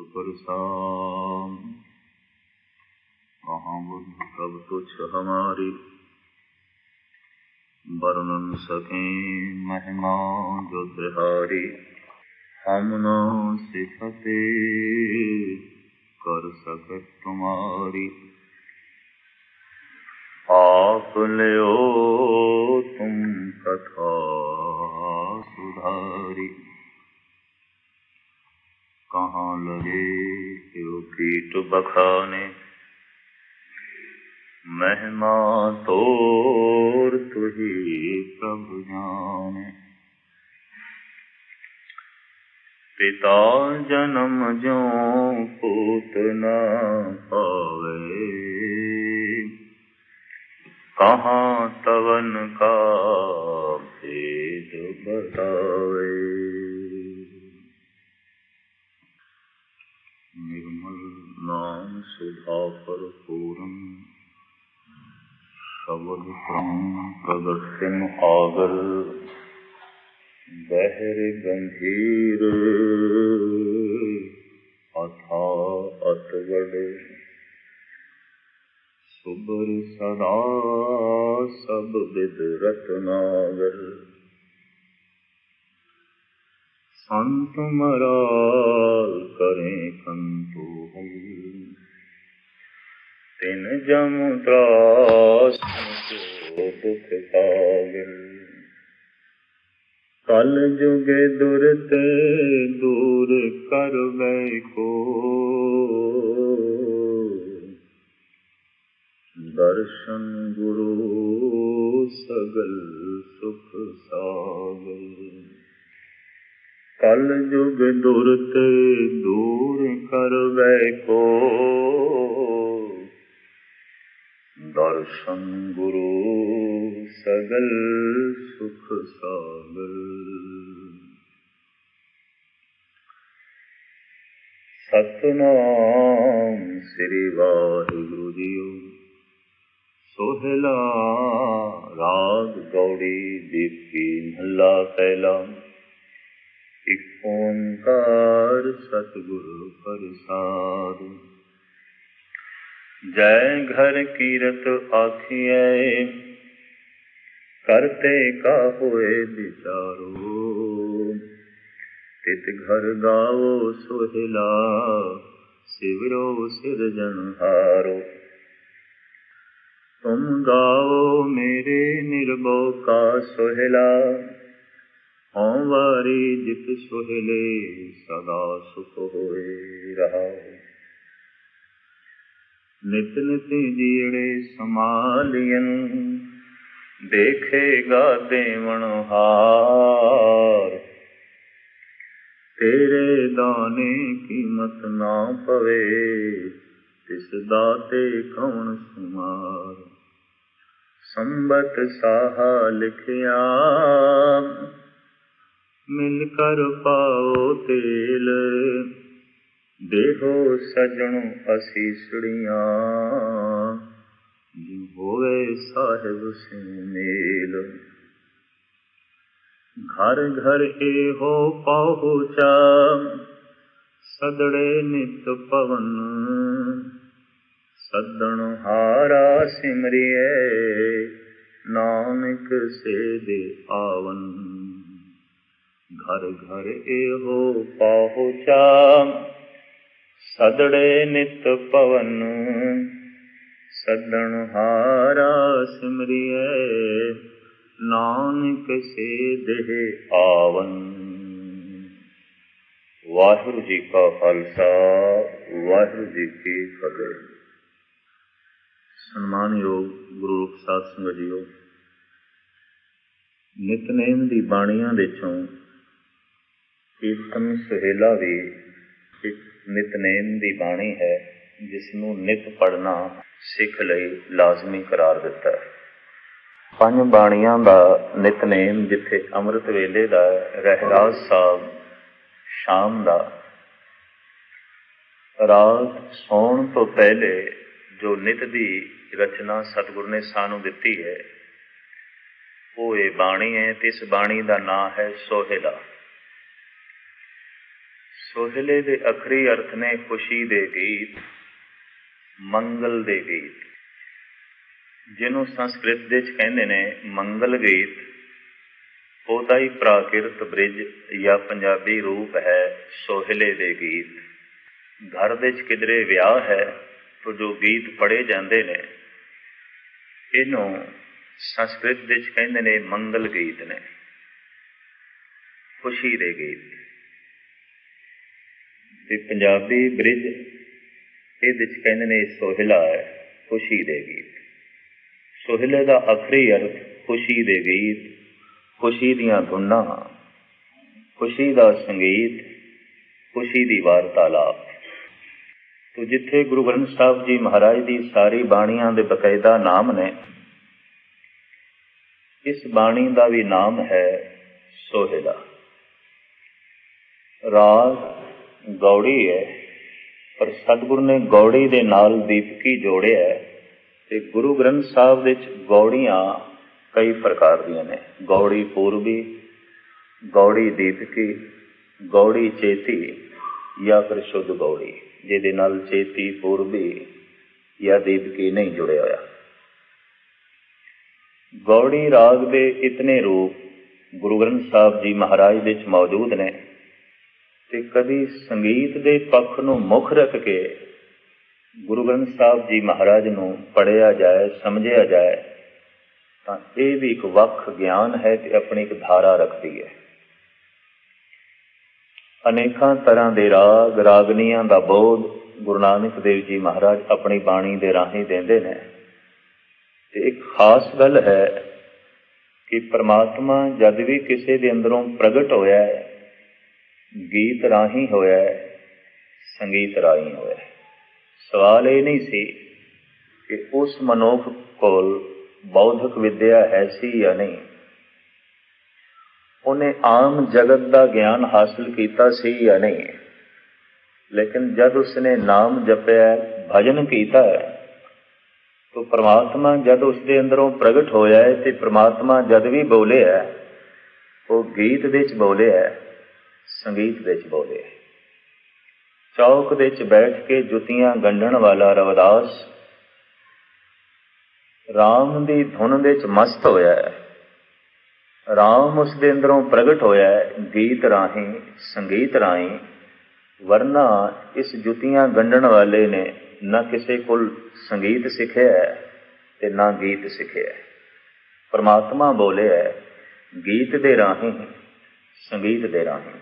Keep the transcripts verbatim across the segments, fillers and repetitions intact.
प्रसाद। कहाँ बुद्ध तब तुझ हमारी, वर्णन सके महिमा जो तिहारी। हम न सिखते कर सकत तुम्हारी, आप लियो तुम कथा सुधारी। कहाँ लगे यो कीट बखाने, महिमा तोर तुही प्रभु जाने। पिता जन्म ज्यों पूत न पावे, कहाँ तवन का भेद बतावे। निर्मल नाम सुधा पर पूरन, शब्द क्रम प्रगट सिंहागर। बहर गंभीर अथा अतवड़, सुबर सदा सब विद रत्नागर। संत मराल करें कंतूहल, तिन जम त्रास को दुख सागर। कल जुगे दुरते दूर करबै को, दर्शन गुरु सगल सुख सागर। कल जुग दुरते दूर करबै को, दर्शन गुरु सगल सुख सागर। सतनाम श्री वाहिगुरु जीओ, सोहला राग गौड़ी दीपी महला पहला। एक ओंकार सतगुरु प्रसाद, जय घर कीरत आखिए, करते का होए विचारो। तित घर गावो सोहिला, सिवरो सिरजनहारो। तुम गाओ मेरे निर्भो का सोहिला, हों वारी जित सोहिले सदा सुख होए रहा। नित नित जीड़े समालियन, देखेगा देवण हार। तेरे दाने कीमत ना पवे, तिस दाते कौन सुमार। संबत साहा लिखिया, मिलकर पाओ तेल। देहो सजणु असीसड़ियां, जिन होवे साहिब से मेल। घर घर एहो पहुँचा, सदड़े नित पवन। सदन हारा सिमरिए, नानक से दे आवन। घर घर एहो पहुँचा, सदड़े नित पवन। सदन हारा सिमरिए, नानक से देह आवन। वाहिगुरु जी का खालसा, वाहिगुरु जी की फतेह। सन्मानयोग गुरु रूप साध संगत जीओ, नितनेम दी बाणियां विचों कीर्तन सुहेला भी एक नितनेम दी बाणी है, जिसनों नित पढ़ना सिख लई लाजमी करार दिता है। पंज बाणियां दा नितनेम जिथे अमृत वेले दा रहराज साहब, शाम दा रात सौण तो पहले जो नित दी रचना सतगुरु ने सानू दिती है, वो ये बाणी है। ते इस बाणी का नाम है सोहेला। ਸੋਹਿਲੇ ਦੇ ਅਖਰੀ ਅਰਥ ਨੇ ਖੁਸ਼ੀ ਦੇ ਗੀਤ, ਮੰਗਲ ਦੇ ਗੀਤ, ਜਿਹਨੂੰ ਸੰਸਕ੍ਰਿਤ ਦੇ ਵਿੱਚ ਕਹਿੰਦੇ ਨੇ ਮੰਗਲ ਗੀਤ। ਉਹਦਾ ਹੀ ਪ੍ਰਾਕਿਰਤ ਬ੍ਰਿਜ ਜਾਂ ਪੰਜਾਬੀ ਰੂਪ ਹੈ ਸੋਹਿਲੇ ਦੇ ਗੀਤ। ਘਰ ਦੇ ਵਿੱਚ ਕਿਧਰੇ ਵਿਆਹ ਹੈ ਤਾਂ ਜੋ ਗੀਤ ਪੜ੍ਹੇ ਜਾਂਦੇ ਨੇ, ਇਹਨੂੰ ਸੰਸਕ੍ਰਿਤ ਦੇ ਵਿੱਚ ਕਹਿੰਦੇ ਨੇ ਮੰਗਲ ਗੀਤ ਨੇ, ਖੁਸ਼ੀ ਦੇ ਗੀਤ। ਤੇ ਪੰਜਾਬੀ ਬ੍ਰਿਜ ਇਹਦੇ ਵਿੱਚ ਕਹਿੰਦੇ ਨੇ ਸੋਹਿਲਾ ਹੈ, ਖੁਸ਼ੀ ਦੇ ਗੀਤ। ਸੋਹਿਲੇ ਦਾ ਆਖਰੀ ਅਰਥ ਖੁਸ਼ੀ ਦੇ ਗੀਤ, ਖੁਸ਼ੀ ਦੀਆਂ ਧੁਨਾਂ, ਖੁਸ਼ੀ ਦਾ ਸੰਗੀਤ, ਖੁਸ਼ੀ ਦੀ ਵਾਰਤਾਲਾਪ। ਤੋ ਜਿੱਥੇ ਗੁਰੂ ਗ੍ਰੰਥ ਸਾਹਿਬ ਜੀ ਮਹਾਰਾਜ ਦੀ ਸਾਰੀ ਬਾਣੀਆਂ ਦੇ ਬਕਾਇਦਾ ਨਾਮ ਨੇ, ਇਸ ਬਾਣੀ ਦਾ ਵੀ ਨਾਮ ਹੈ ਸੋਹਿਲਾ। ਰਾਗ ਗੌੜੀ ਹੈ, ਪਰ ਸਤਿਗੁਰੂ ਨੇ ਗੌੜੀ ਦੇ ਨਾਲ ਦੀਪਕੀ ਜੋੜਿਆ ਹੈ। ਤੇ ਗੁਰੂ ਗ੍ਰੰਥ ਸਾਹਿਬ ਵਿੱਚ ਗੌੜੀਆਂ ਕਈ ਪ੍ਰਕਾਰ ਦੀਆਂ ਨੇ। ਗੌੜੀ ਪੂਰਬੀ, ਗੌੜੀ ਦੀਪਕੀ, ਗੌੜੀ ਚੇਤੀ ਜਾਂ ਫਿਰ ਸ਼ੁੱਧ ਗੌੜੀ, ਜਿਹਦੇ ਨਾਲ ਚੇਤੀ, ਪੂਰਬੀ ਜਾਂ ਦੀਪਕੀ ਨਹੀਂ ਜੁੜਿਆ ਹੋਇਆ। ਗੌੜੀ ਰਾਗ ਦੇ ਇਤਨੇ ਰੂਪ ਗੁਰੂ ਗ੍ਰੰਥ ਸਾਹਿਬ ਜੀ ਮਹਾਰਾਜ ਵਿੱਚ ਮੌਜੂਦ ਨੇ। ਤੇ ਕਦੀ ਸੰਗੀਤ ਦੇ ਪੱਖ ਨੂੰ ਮੁੱਖ ਰੱਖ ਕੇ ਗੁਰੂ ਗ੍ਰੰਥ ਸਾਹਿਬ ਜੀ ਮਹਾਰਾਜ ਨੂੰ ਪੜ੍ਹਿਆ ਜਾਏ, ਸਮਝਿਆ ਜਾਏ, ਤਾਂ ਇਹ ਵੀ ਇੱਕ ਵੱਖ ਗਿਆਨ ਹੈ ਤੇ ਆਪਣੀ ਇੱਕ ਧਾਰਾ ਰੱਖਦੀ ਹੈ। ਅਨੇਕਾਂ ਤਰ੍ਹਾਂ ਦੇ ਰਾਗ, ਰਾਗਨੀਆਂ ਦਾ ਬੋਧ ਗੁਰੂ ਨਾਨਕ ਦੇਵ ਜੀ ਮਹਾਰਾਜ ਆਪਣੀ ਬਾਣੀ ਦੇ ਰਾਹੀਂ ਦਿੰਦੇ ਨੇ। ਤੇ ਇੱਕ ਖਾਸ ਗੱਲ ਹੈ ਕਿ ਪਰਮਾਤਮਾ ਜਦ ਵੀ ਕਿਸੇ ਦੇ ਅੰਦਰੋਂ ਪ੍ਰਗਟ ਹੋਇਆ ਹੈ, ਗੀਤ ਰਾਹੀਂ ਹੋਇਆ ਹੈ, ਸੰਗੀਤ ਰਾਹੀਂ ਹੋਇਆ ਹੈ। ਸਵਾਲ ਇਹ ਨਹੀਂ ਸੀ ਕਿ ਉਸ ਮਨੁੱਖ ਕੋਲ ਬੌਧਿਕ ਵਿਦਿਆ ਹੈ ਸੀ ਜਾਂ ਨਹੀਂ, ਉਹਨੇ ਆਮ ਜਗਤ ਦਾ ਗਿਆਨ ਹਾਸਿਲ ਕੀਤਾ ਸੀ ਜਾਂ ਨਹੀਂ, ਲੇਕਿਨ ਜਦ ਉਸਨੇ ਨਾਮ ਜਪਿਆ, ਭਜਨ ਕੀਤਾ ਹੈ, ਤਾਂ ਪਰਮਾਤਮਾ ਜਦ ਉਸਦੇ ਅੰਦਰੋਂ ਪ੍ਰਗਟ ਹੋਇਆ ਹੈ। ਤੇ ਪਰਮਾਤਮਾ ਜਦ ਵੀ ਬੋਲਿਆ, ਉਹ ਗੀਤ ਵਿੱਚ ਬੋਲਿਆ, ਸੰਗੀਤ ਵਿੱਚ ਬੋਲਿਆ। ਚੌਕ ਦੇ ਵਿੱਚ ਬੈਠ ਕੇ ਜੁੱਤੀਆਂ ਗੰਢਣ ਵਾਲਾ ਰਵਿਦਾਸ ਰਾਮ ਦੀ ਧੁਨ ਦੇ ਵਿੱਚ ਮਸਤ ਹੋਇਆ ਹੈ। ਰਾਮ ਉਸ ਦੇ ਅੰਦਰੋਂ ਪ੍ਰਗਟ ਹੋਇਆ ਹੈ ਗੀਤ ਰਾਹੀਂ, ਸੰਗੀਤ ਰਾਹੀਂ। ਵਰਨਾ ਇਸ ਜੁੱਤੀਆਂ ਗੰਢਣ ਵਾਲੇ ਨੇ ਨਾ ਕਿਸੇ ਕੋਲ ਸੰਗੀਤ ਸਿੱਖਿਆ ਹੈ ਤੇ ਨਾ ਗੀਤ ਸਿੱਖਿਆ। ਪਰਮਾਤਮਾ ਬੋਲਿਆ ਗੀਤ ਦੇ ਰਾਹੀਂ, ਸੰਗੀਤ ਦੇ ਰਾਹੀਂ।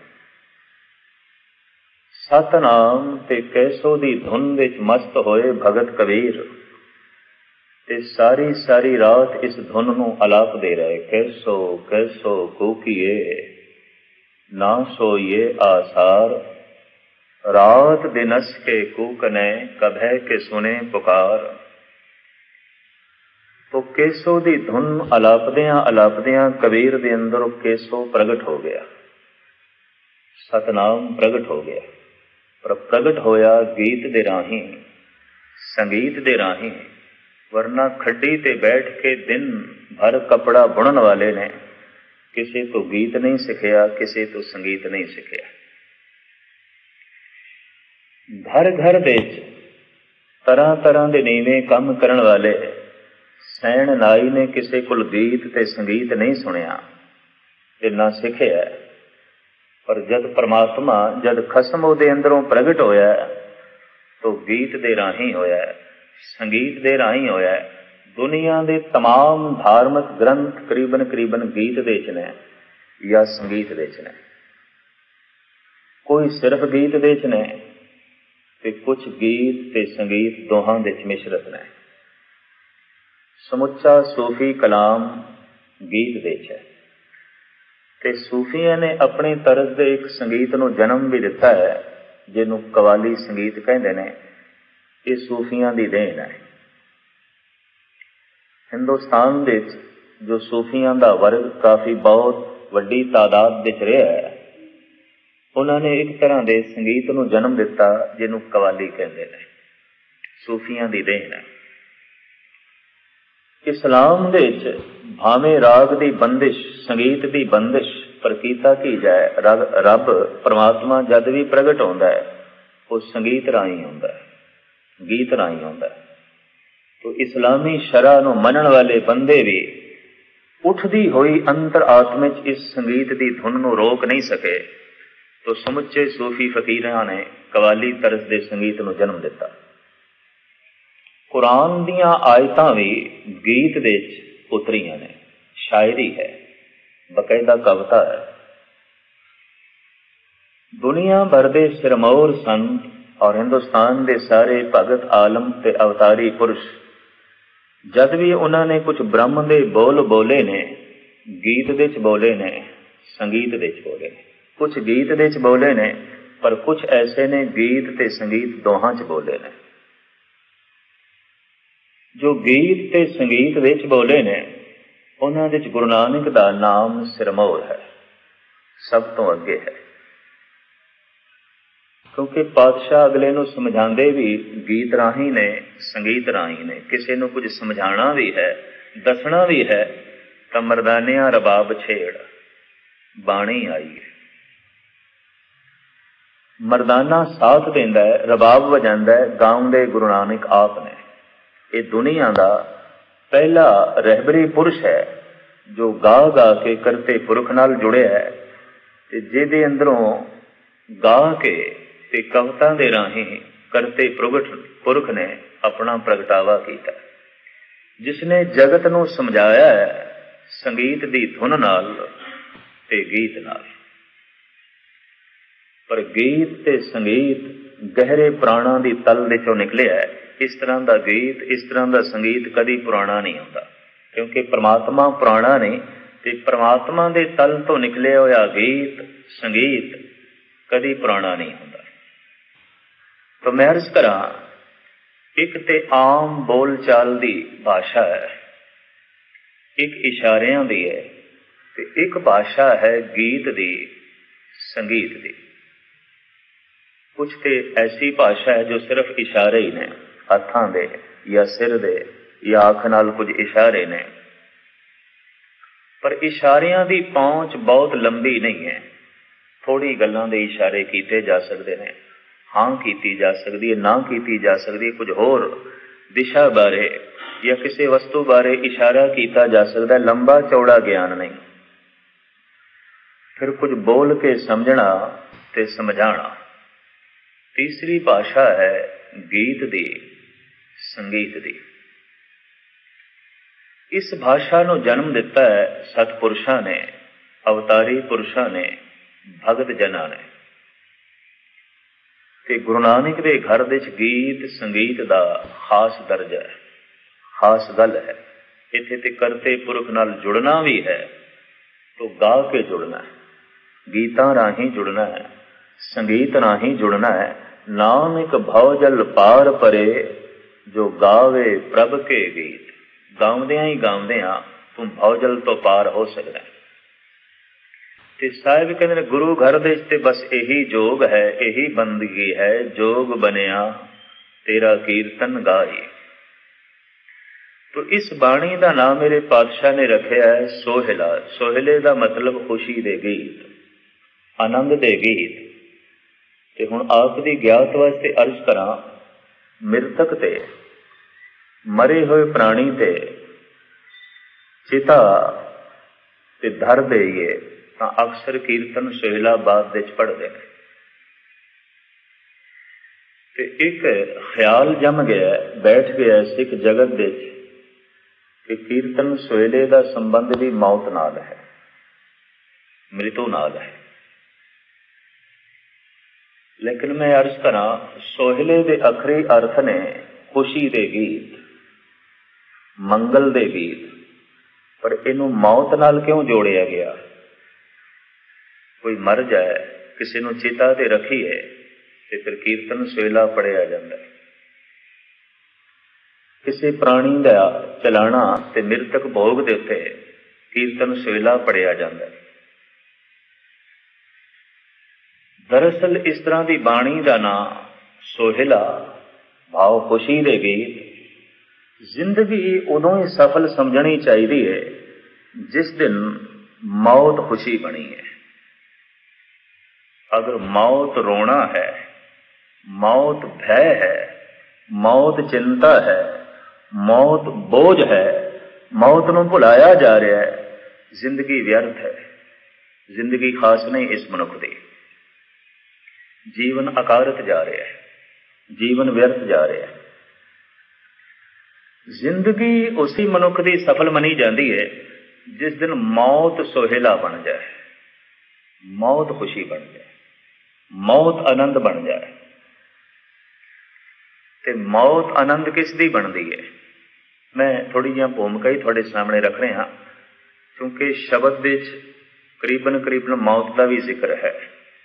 ਸਤਨਾਮ ਤੇ ਕੈਸੋ ਦੀ ਧੁਨ ਵਿੱਚ ਮਸਤ ਹੋਏ ਭਗਤ ਕਬੀਰ, ਤੇ ਸਾਰੀ ਸਾਰੀ ਰਾਤ ਇਸ ਧੁਨ ਨੂੰ ਅਲਾਪਦੇ ਰਹੇ। ਕੈਸੋ ਕੈਸੋ ਕੂਕੀਏ ਨਾ ਸੋਈਏ ਆਸਾਰ, ਰਾਤ ਦਿਨਸ ਕੇ ਕੂਕਨੇ ਕਭੈ ਕੇ ਸੁਨੇ ਪੁਕਾਰ। ਤੋ ਕੇਸੋ ਦੀ ਧੁਨ ਅਲਾਪਦਿਆਂ ਅਲਾਪਦਿਆਂ ਕਬੀਰ ਦੇ ਅੰਦਰ ਕੇਸੋ ਪ੍ਰਗਟ ਹੋ ਗਿਆ, ਸਤਨਾਮ ਪ੍ਰਗਟ ਹੋ ਗਿਆ। ਪਰ ਪ੍ਰਗਟ ਹੋਇਆ ਗੀਤ ਦੇ ਰਾਹੀਂ, ਸੰਗੀਤ ਦੇ ਰਾਹੀਂ। ਵਰਨਾ ਖੱਡੀ ਤੇ ਬੈਠ ਕੇ ਦਿਨ ਭਰ ਕੱਪੜਾ ਬੁਣਨ ਵਾਲੇ ਨੇ ਕਿਸੇ ਤੋਂ ਗੀਤ ਨਹੀਂ ਸਿੱਖਿਆ, ਕਿਸੇ ਤੋਂ ਸੰਗੀਤ ਨਹੀਂ ਸਿੱਖਿਆ। ਘਰ ਘਰ ਵਿੱਚ ਤਰ੍ਹਾਂ ਤਰ੍ਹਾਂ ਦੇ ਨੀਵੇਂ ਕੰਮ ਕਰਨ ਵਾਲੇ ਸੈਣ ਨਾਈ ਨੇ ਕਿਸੇ ਕੋਲ ਗੀਤ ਤੇ ਸੰਗੀਤ ਨਹੀਂ ਸੁਣਿਆ ਤੇ ਨਾ ਸਿੱਖਿਆ। ਪਰ ਜਦ ਪਰਮਾਤਮਾ, ਜਦ ਖਸਮ ਉਹਦੇ ਅੰਦਰੋਂ ਪ੍ਰਗਟ ਹੋਇਆ ਤਾਂ ਗੀਤ ਦੇ ਰਾਹੀਂ ਹੋਇਆ, ਸੰਗੀਤ ਦੇ ਰਾਹੀਂ ਹੋਇਆ। ਦੁਨੀਆ ਦੇ ਤਮਾਮ ਧਾਰਮਿਕ ਗ੍ਰੰਥ ਕਰੀਬਨ ਕਰੀਬਨ ਗੀਤ ਦੇ ਵਿੱਚ ਨੇ ਜਾਂ ਸੰਗੀਤ ਦੇ ਵਿੱਚ ਨੇ। ਕੋਈ ਸਿਰਫ ਗੀਤ ਦੇ ਵਿੱਚ ਨੇ ਤੇ ਕੁਝ ਗੀਤ ਤੇ ਸੰਗੀਤ ਦੋਹਾਂ ਦੇ ਵਿੱਚ ਮਿਸ਼ਰਤ ਨੇ। ਸਮੁੱਚਾ ਸੂਫੀ ਕਲਾਮ ਗੀਤ ਦੇ ਵਿੱਚ ਹੈ। ਤੇ ਸੂਫੀਆਂ ਨੇ ਆਪਣੀ ਤਰਜ਼ ਦੇ ਇੱਕ ਸੰਗੀਤ ਨੂੰ ਜਨਮ ਵੀ ਦਿੱਤਾ ਹੈ, ਜਿਹਨੂੰ ਕਵਾਲੀ ਸੰਗੀਤ ਕਹਿੰਦੇ ਨੇ। ਇਹ ਸੂਫੀਆਂ ਦੀ ਦੇਣ ਹੈ। ਹਿੰਦੁਸਤਾਨ ਵਿੱਚ ਜੋ ਸੂਫੀਆਂ ਦਾ ਵਰਗ ਕਾਫੀ ਬਹੁਤ ਵੱਡੀ ਤਾਦਾਦ ਵਿੱਚ ਰਿਹਾ ਹੈ, ਉਹਨਾਂ ਨੇ ਇੱਕ ਤਰ੍ਹਾਂ ਦੇ ਸੰਗੀਤ ਨੂੰ ਜਨਮ ਦਿੱਤਾ ਜਿਹਨੂੰ ਕਵਾਲੀ ਕਹਿੰਦੇ ਨੇ। ਸੂਫੀਆਂ ਦੀ ਦੇਣ ਹੈ। ਇਸਲਾਮ ਦੇ ਵਿੱਚ ਭਾਵੇਂ ਰਾਗ ਦੀ ਬੰਦਿਸ਼, ਸੰਗੀਤ ਦੀ ਬੰਦਿਸ਼ ਪਰ ਕੀਤਾ ਕੀ ਜਾਏ, ਰੱਬ ਰੱਬ ਪਰਮਾਤਮਾ ਜਦ ਵੀ ਪ੍ਰਗਟ ਹੁੰਦਾ ਹੈ ਉਹ ਸੰਗੀਤ ਰਾਹੀਂ ਆਉਂਦਾ ਹੈ, ਗੀਤ ਰਾਹੀਂ ਆਉਂਦਾ ਹੈ। ਤੋ ਇਸਲਾਮੀ ਸ਼ਰ੍ਹਾ ਨੂੰ ਮੰਨਣ ਵਾਲੇ ਬੰਦੇ ਵੀ ਉੱਠਦੀ ਹੋਈ ਅੰਤਰ ਆਤਮਾ 'ਚ ਇਸ ਸੰਗੀਤ ਦੀ ਧੁਨ ਨੂੰ ਰੋਕ ਨਹੀਂ ਸਕੇ। ਤੋ ਸਮੁੱਚੇ ਸੂਫੀ ਫਕੀਰਾਂ ਨੇ ਕਵਾਲੀ ਤਰਜ਼ ਦੇ ਸੰਗੀਤ ਨੂੰ ਜਨਮ ਦਿੱਤਾ। ਕੁਰਾਨ ਦੀਆਂ ਆਇਤਾਂ ਵੀ ਗੀਤ ਦੇ 'ਚ ਉਤਰੀਆਂ ਨੇ, ਸ਼ਾਇਰੀ ਹੈ, ਬਕਾਇਦਾ ਕਵਿਤਾ ਹੈ। ਦੁਨੀਆ ਭਰ ਦੇ ਸਿਰਮੌਰ ਸੰਤ ਔਰ ਹਿੰਦੁਸਤਾਨ ਦੇ ਸਾਰੇ ਭਗਤ ਆਲਮ ਤੇ ਅਵਤਾਰੀ ਪੁਰਸ਼ ਜਦ ਵੀ ਉਹਨਾਂ ਨੇ ਕੁਝ ਬ੍ਰਹਮ ਦੇ ਬੋਲ ਬੋਲੇ ਨੇ, ਗੀਤ ਦੇ 'ਚ ਬੋਲੇ ਨੇ, ਸੰਗੀਤ ਦੇ 'ਚ ਬੋਲੇ ਨੇ। ਕੁਛ ਗੀਤ ਦੇ 'ਚ ਬੋਲੇ ਨੇ, ਪਰ ਕੁਛ ਐਸੇ ਨੇ ਗੀਤ ਤੇ ਸੰਗੀਤ ਦੋਹਾਂ 'ਚ ਬੋਲੇ ਨੇ। ਜੋ ਗੀਤ ਤੇ ਸੰਗੀਤ ਵਿੱਚ ਬੋਲੇ ਨੇ ਉਹਨਾਂ ਵਿੱਚ ਗੁਰੂ ਨਾਨਕ ਦਾ ਨਾਮ ਸਿਰਮੌਰ ਹੈ, ਸਭ ਤੋਂ ਅੱਗੇ ਹੈ। ਕਿਉਂਕਿ ਪਾਤਸ਼ਾਹ ਅਗਲੇ ਨੂੰ ਸਮਝਾਉਂਦੇ ਵੀ ਗੀਤ ਰਾਹੀਂ ਨੇ, ਸੰਗੀਤ ਰਾਹੀਂ ਨੇ। ਕਿਸੇ ਨੂੰ ਕੁਝ ਸਮਝਾਉਣਾ ਵੀ ਹੈ, ਦੱਸਣਾ ਵੀ ਹੈ ਤਾਂ ਮਰਦਾਨਿਆਂ ਰਬਾਬ ਛੇੜ ਬਾਣੀ ਆਈ ਹੈ। ਮਰਦਾਨਾ ਸਾਥ ਦਿੰਦਾ ਹੈ, ਰਬਾਬ ਵਜਾਉਂਦਾ ਹੈ, ਗਾਉਂਦੇ ਗੁਰੂ ਨਾਨਕ ਆਪ ਨੇ। ਇਹ ਦੁਨੀਆ ਦਾ ਪਹਿਲਾ ਰਹਿਬਰੀ ਪੁਰਸ਼ ਹੈ ਜੋ ਗਾ ਗਾ ਕੇ ਕਰਤੇ ਪੁਰਖ ਨਾਲ ਜੁੜਿਆ ਹੈ ਤੇ ਜਿਹਦੇ ਅੰਦਰੋਂ ਗਾ ਕੇ ਤੇ ਕਵਿਤਾ ਦੇ ਰਾਹੀਂ ਕਰਤੇ ਪ੍ਰਗਟ ਪੁਰਖ ਨੇ ਆਪਣਾ ਪ੍ਰਗਟਾਵਾ ਕੀਤਾ, ਜਿਸ ਨੇ ਜਗਤ ਨੂੰ ਸਮਝਾਇਆ ਹੈ ਸੰਗੀਤ ਦੀ ਧੁਨ ਨਾਲ ਤੇ ਗੀਤ ਨਾਲ। ਪਰ ਗੀਤ ਤੇ ਸੰਗੀਤ ਗਹਿਰੇ ਪ੍ਰਾਣਾਂ ਦੀ ਤਲ ਦੇ ਚੋਂ ਨਿਕਲਿਆ ਹੈ। ਇਸ ਤਰ੍ਹਾਂ ਦਾ ਗੀਤ, ਇਸ ਤਰ੍ਹਾਂ ਦਾ ਸੰਗੀਤ ਕਦੀ ਪੁਰਾਣਾ ਨਹੀਂ ਹੁੰਦਾ, ਕਿਉਂਕਿ ਪਰਮਾਤਮਾ ਪੁਰਾਣਾ ਨਹੀਂ ਤੇ ਪਰਮਾਤਮਾ ਦੇ ਤਲ ਤੋਂ ਨਿਕਲਿਆ ਹੋਇਆ ਗੀਤ ਸੰਗੀਤ ਕਦੀ ਪੁਰਾਣਾ ਨਹੀਂ ਹੁੰਦਾ। ਤਾਂ ਮੈਂ ਅਰਜ਼ ਕਰਾਂ, ਇੱਕ ਤੇ ਆਮ ਬੋਲ ਚਾਲ ਦੀ ਭਾਸ਼ਾ ਹੈ, ਇੱਕ ਇਸ਼ਾਰਿਆਂ ਦੀ ਹੈ ਤੇ ਇੱਕ ਭਾਸ਼ਾ ਹੈ ਗੀਤ ਦੀ, ਸੰਗੀਤ ਦੀ। ਕੁਛ ਤੇ ਐਸੀ ਭਾਸ਼ਾ ਹੈ ਜੋ ਸਿਰਫ ਇਸ਼ਾਰੇ ਹੀ ਨੇ, ਹੱਥਾਂ ਦੇ ਜਾਂ ਸਿਰ ਦੇ ਜਾਂ ਅੱਖ ਨਾਲ ਕੁਝ ਇਸ਼ਾਰੇ ਨੇ। ਪਰ ਇਸ਼ਾਰਿਆਂ ਦੀ ਪਹੁੰਚ ਬਹੁਤ ਲੰਬੀ ਨਹੀਂ ਹੈ। ਥੋੜ੍ਹੀ ਗੱਲਾਂ ਦੇ ਇਸ਼ਾਰੇ ਕੀਤੇ ਜਾ ਸਕਦੇ ਨੇ, ਹਾਂ ਕੀਤੀ ਜਾ ਸਕਦੀ ਹੈ, ਨਾ ਕੀਤੀ ਜਾ ਸਕਦੀ ਹੈ। ਕੁਝ ਹੋਰ ਦਿਸ਼ਾ ਬਾਰੇ ਜਾਂ ਕਿਸੇ ਵਸਤੂ ਬਾਰੇ ਇਸ਼ਾਰਾ ਕੀਤਾ ਜਾ ਸਕਦਾ, ਲੰਬਾ ਚੌੜਾ ਗਿਆਨ ਨਹੀਂ। ਫਿਰ ਕੁਝ ਬੋਲ ਕੇ ਸਮਝਣਾ ਤੇ ਸਮਝਾਉਣਾ। ਤੀਸਰੀ ਭਾਸ਼ਾ ਹੈ ਗੀਤ ਦੀ, ਸੰਗੀਤ ਦੀ। ਇਸ ਭਾਸ਼ਾ ਨੂੰ ਜਨਮ ਦਿੱਤਾ ਹੈ ਸਤਪੁਰਸ਼ਾਂ ਨੇ, ਅਵਤਾਰੀ ਪੁਰਸ਼ਾਂ ਨੇ, ਭਗਤ ਜਨਾਂ ਨੇ। ਤੇ ਗੁਰੂ ਨਾਨਕ ਦੇ ਘਰ ਦੇ ਵਿੱਚ ਗੀਤ ਸੰਗੀਤ ਦਾ ਖਾਸ ਦਰਜਾ ਹੈ, ਖਾਸ ਗੱਲ ਹੈ। ਇੱਥੇ ਤੇ ਕਰਤੇ ਪੁਰਖ ਨਾਲ ਜੁੜਨਾ ਵੀ ਹੈ, ਤੋ ਗਾ ਕੇ ਜੁੜਨਾ ਹੈ, ਗੀਤਾਂ ਰਾਹੀਂ ਜੁੜਨਾ ਹੈ, ਸੰਗੀਤ ਰਾਹੀਂ ਜੁੜਨਾ ਹੈ। ਨਾਨਕ ਭਉ ਜਲ ਪਾਰ ਪਰੇ ਜੋ ਗਾਵੇ ਪ੍ਰਭ ਕੇ ਗੀਤ। ਗਾਉਂਦਿਆਂ ਹੀ ਗਾਉਂਦਿਆਂ ਤੂੰ ਭਉ ਜਲ ਤੋਂ ਪਾਰ ਹੋ ਸਕਦਾ। ਤੇ ਸਾਹਿਬ ਕਹਿੰਦੇ ਨੇ ਗੁਰੂ ਘਰ ਦੇ ਤੇ ਬਸ ਇਹੀ ਜੋਗ ਹੈ, ਇਹੀ ਬੰਦਗੀ ਹੈ, ਜੋਗ ਬਣਿਆ ਤੇਰਾ ਕੀਰਤਨ ਗਾਈ। ਤੋ ਇਸ ਬਾਣੀ ਦਾ ਨਾਮ ਮੇਰੇ ਪਾਤਸ਼ਾਹ ਨੇ ਰੱਖਿਆ ਹੈ ਸੋਹਿਲਾ। ਸੋਹਿਲੇ ਦਾ ਮਤਲਬ ਖੁਸ਼ੀ ਦੇ ਗੀਤ, ਆਨੰਦ ਦੇ ਗੀਤ। ਤੇ ਹੁਣ ਆਪ ਦੀ ਗਿਆਤ ਵਾਸਤੇ ਅਰਜ਼ ਕਰਾਂ, ਮਿਰਤਕ ਤੇ ਮਰੇ ਹੋਏ ਪ੍ਰਾਣੀ ਤੇ ਚਿਤਾ ਤੇ ਧਰ ਦੇਈਏ ਤਾਂ ਅਕਸਰ ਕੀਰਤਨ ਸੋਹਿਲਾ ਬਾਦ ਵਿੱਚ ਪੜ੍ਹਦੇ ਨੇ। ਤੇ ਇੱਕ ਖਿਆਲ ਜੰਮ ਗਿਆ, ਬੈਠ ਗਿਆ ਸਿੱਖ ਜਗਤ ਵਿੱਚ ਕਿ ਕੀਰਤਨ ਸੋਹਿਲੇ ਦਾ ਸੰਬੰਧ ਵੀ ਮੌਤ ਨਾਲ ਹੈ, ਮ੍ਰਿਤੂ ਨਾਲ ਹੈ। ਲੇਕਿਨ ਮੈਂ ਅਰਜ਼ ਕਰਾਂ, ਸੋਹਿਲੇ ਦੇ ਅਖਰੀ ਅਰਥ ਨੇ ਖੁਸ਼ੀ ਦੇ ਗੀਤ, ਮੰਗਲ ਦੇ ਗੀਤ। ਪਰ ਇਹਨੂੰ ਮੌਤ ਨਾਲ ਕਿਉਂ ਜੋੜਿਆ ਗਿਆ? ਕੋਈ ਮਰ ਜਾਏ, ਕਿਸੇ ਨੂੰ ਚਿਤਾ ਤੇ ਰੱਖੀਏ ਤੇ ਫਿਰ ਕੀਰਤਨ ਸੋਹਿਲਾ ਪੜਿਆ ਜਾਂਦਾ। ਕਿਸੇ ਪ੍ਰਾਣੀ ਦਾ ਚਲਾਣਾ ਤੇ ਮਿਰਤਕ ਭੋਗ ਦੇ ਉੱਤੇ ਕੀਰਤਨ ਸੋਹਿਲਾ ਪੜਿਆ ਜਾਂਦਾ। ਦਰਅਸਲ ਇਸ ਤਰ੍ਹਾਂ ਦੀ ਬਾਣੀ ਦਾ ਨਾਂ ਸੋਹਿਲਾ, ਭਾਵ ਖੁਸ਼ੀ ਦੇ ਗੀਤ। ਜ਼ਿੰਦਗੀ ਉਦੋਂ ਹੀ ਸਫਲ ਸਮਝਣੀ ਚਾਹੀਦੀ ਹੈ ਜਿਸ ਦਿਨ ਮੌਤ ਖੁਸ਼ੀ ਬਣੀ ਹੈ। अगर मौत रोना है, मौत भय है, मौत चिंता है, मौत बोझ है, मौत नूं भुलाया जा रहा है, जिंदगी व्यर्थ है। जिंदगी खास नहीं इस मनुख दी। जीवन अकारत जा रहा है, जीवन व्यर्थ जा रहा है। जिंदगी उसी मनुख की सफल मनी जाती है जिस दिन मौत सोहेला बन जाए, मौत खुशी बन जाए, मौत आनंद बन जाए। ते मौत आनंद किस दी बनती है? मैं थोड़ी जी भूमिका ही थोड़े सामने रख रहा, क्योंकि शब्द विच करीबन करीबन मौत का भी जिक्र है,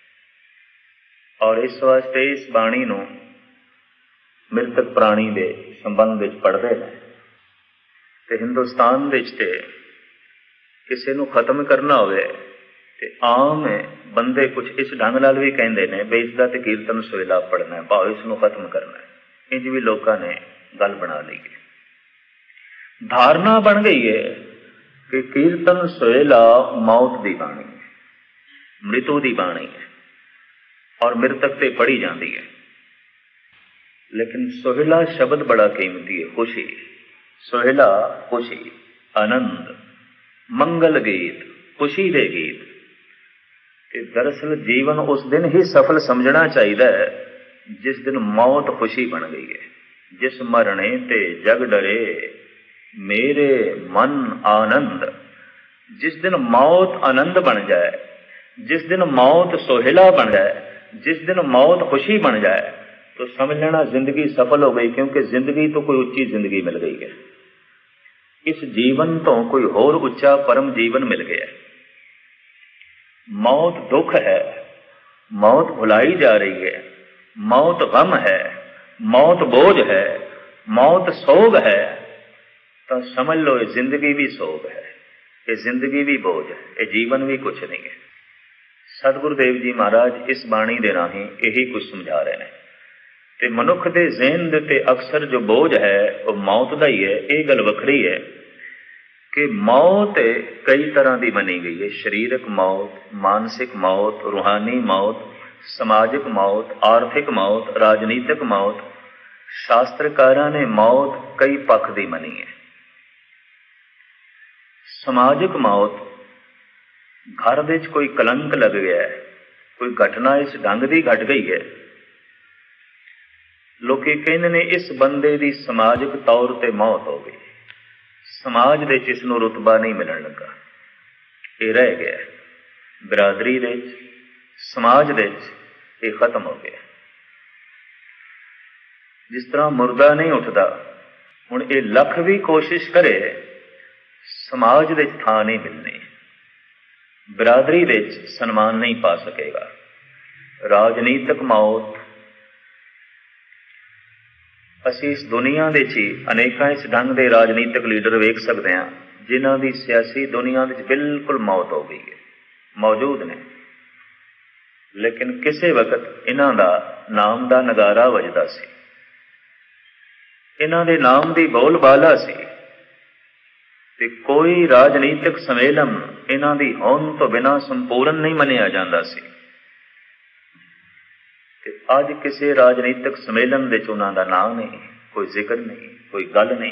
और इस वास्ते इस बाणी नूं मृतक प्राणी के संबंध विच पढ़ते हैं। ते हिंदुस्तान विच ते किसी नूं खत्म करना होवे ते आम बंदे कुछ इस ढंग नाल भी कहते हैं भी इसका तो कीर्तन सोहेला पढ़ना है, भाव इसनूं खत्म करना है। इंज भी लोगों ने गल बना ली है। धारणा बन गई है कि कीर्तन सोहेला मौत की बाणी है, मृत्यु की बाणी है, और मृतक से पढ़ी जाती है। लेकिन सोहेला शब्द बड़ा कीमती है। खुशी, सोहेला खुशी, आनंद, मंगल गीत, खुशी दे गीत। कि दरअसल जीवन उस दिन ही सफल समझना चाहिए जिस दिन मौत खुशी बन गई है। जिस मरने ते जग डरे मेरे मन आनंद। जिस दिन मौत आनंद बन जाए, जिस दिन मौत सोहेला बन जाए, जिस दिन मौत खुशी बन जाए, तो समझ लेना जिंदगी सफल हो गई, क्योंकि जिंदगी तो कोई उच्ची जिंदगी मिल गई है। इस जीवन तो कोई होर उच्चा परम जीवन मिल गया। मौत दुख है, मौत भुलाई जा रही है, मौत गम है, मौत बोझ है, मौत सोग है, तो समझ लो ये जिंदगी भी सोग है, ये जिंदगी भी बोझ है, ये जीवन भी कुछ नहीं है। सतगुरुदेव जी महाराज इस बाणी के राही यही कुछ समझा रहे हैं। ते मनुख के ज़हन दे ते अक्सर जो बोझ है वो मौत का ही है। ये गल वखरी है कि मौत कई तरह की मनी गई है। शरीरक मौत, मानसिक मौत, रूहानी मौत, समाजिक मौत, आर्थिक मौत, राजनीतिक मौत। शास्त्रकारां ने मौत कई पक्ष की मनी है। समाजिक मौत, घर विच कोई कलंक लग गया है, कोई घटना इस ढंग की घट गई है, लोग कहते ने इस बंदे की समाजिक तौर पर मौत हो गई, समाज दे इस नूं रुतबा नहीं मिलण लगा, ये रह गया। बिरादरी दे समाज दे ये खत्म हो गया। जिस तरह मुर्दा नहीं उठता, हुण ये लख भी कोशिश करे समाज दे थां नहीं मिलनी, बिरादरी दे सन्मान नहीं पा सकेगा। राजनीतिक मौत, असीं इस दुनिया दे ही अनेकां इस ढंग के राजनीतिक लीडर वेख सकते हैं जिन्हां दी सियासी दुनिया दे बिल्कुल मौत हो गई है, मौजूद ने, लेकिन किसी वक्त इन्हां दा नाम दा नगारा वजदा सी, इन्हां दे नाम दी बोलबाला सी, ते कोई राजनीतिक सम्मेलन इन्हां दी होंद तो बिना संपूर्ण नहीं मनिया जांदा सी। अज किसी राजनीतिक सम्मेलन विच उन्हां दा नाम नहीं, कोई जिक्र नहीं, कोई गल नहीं।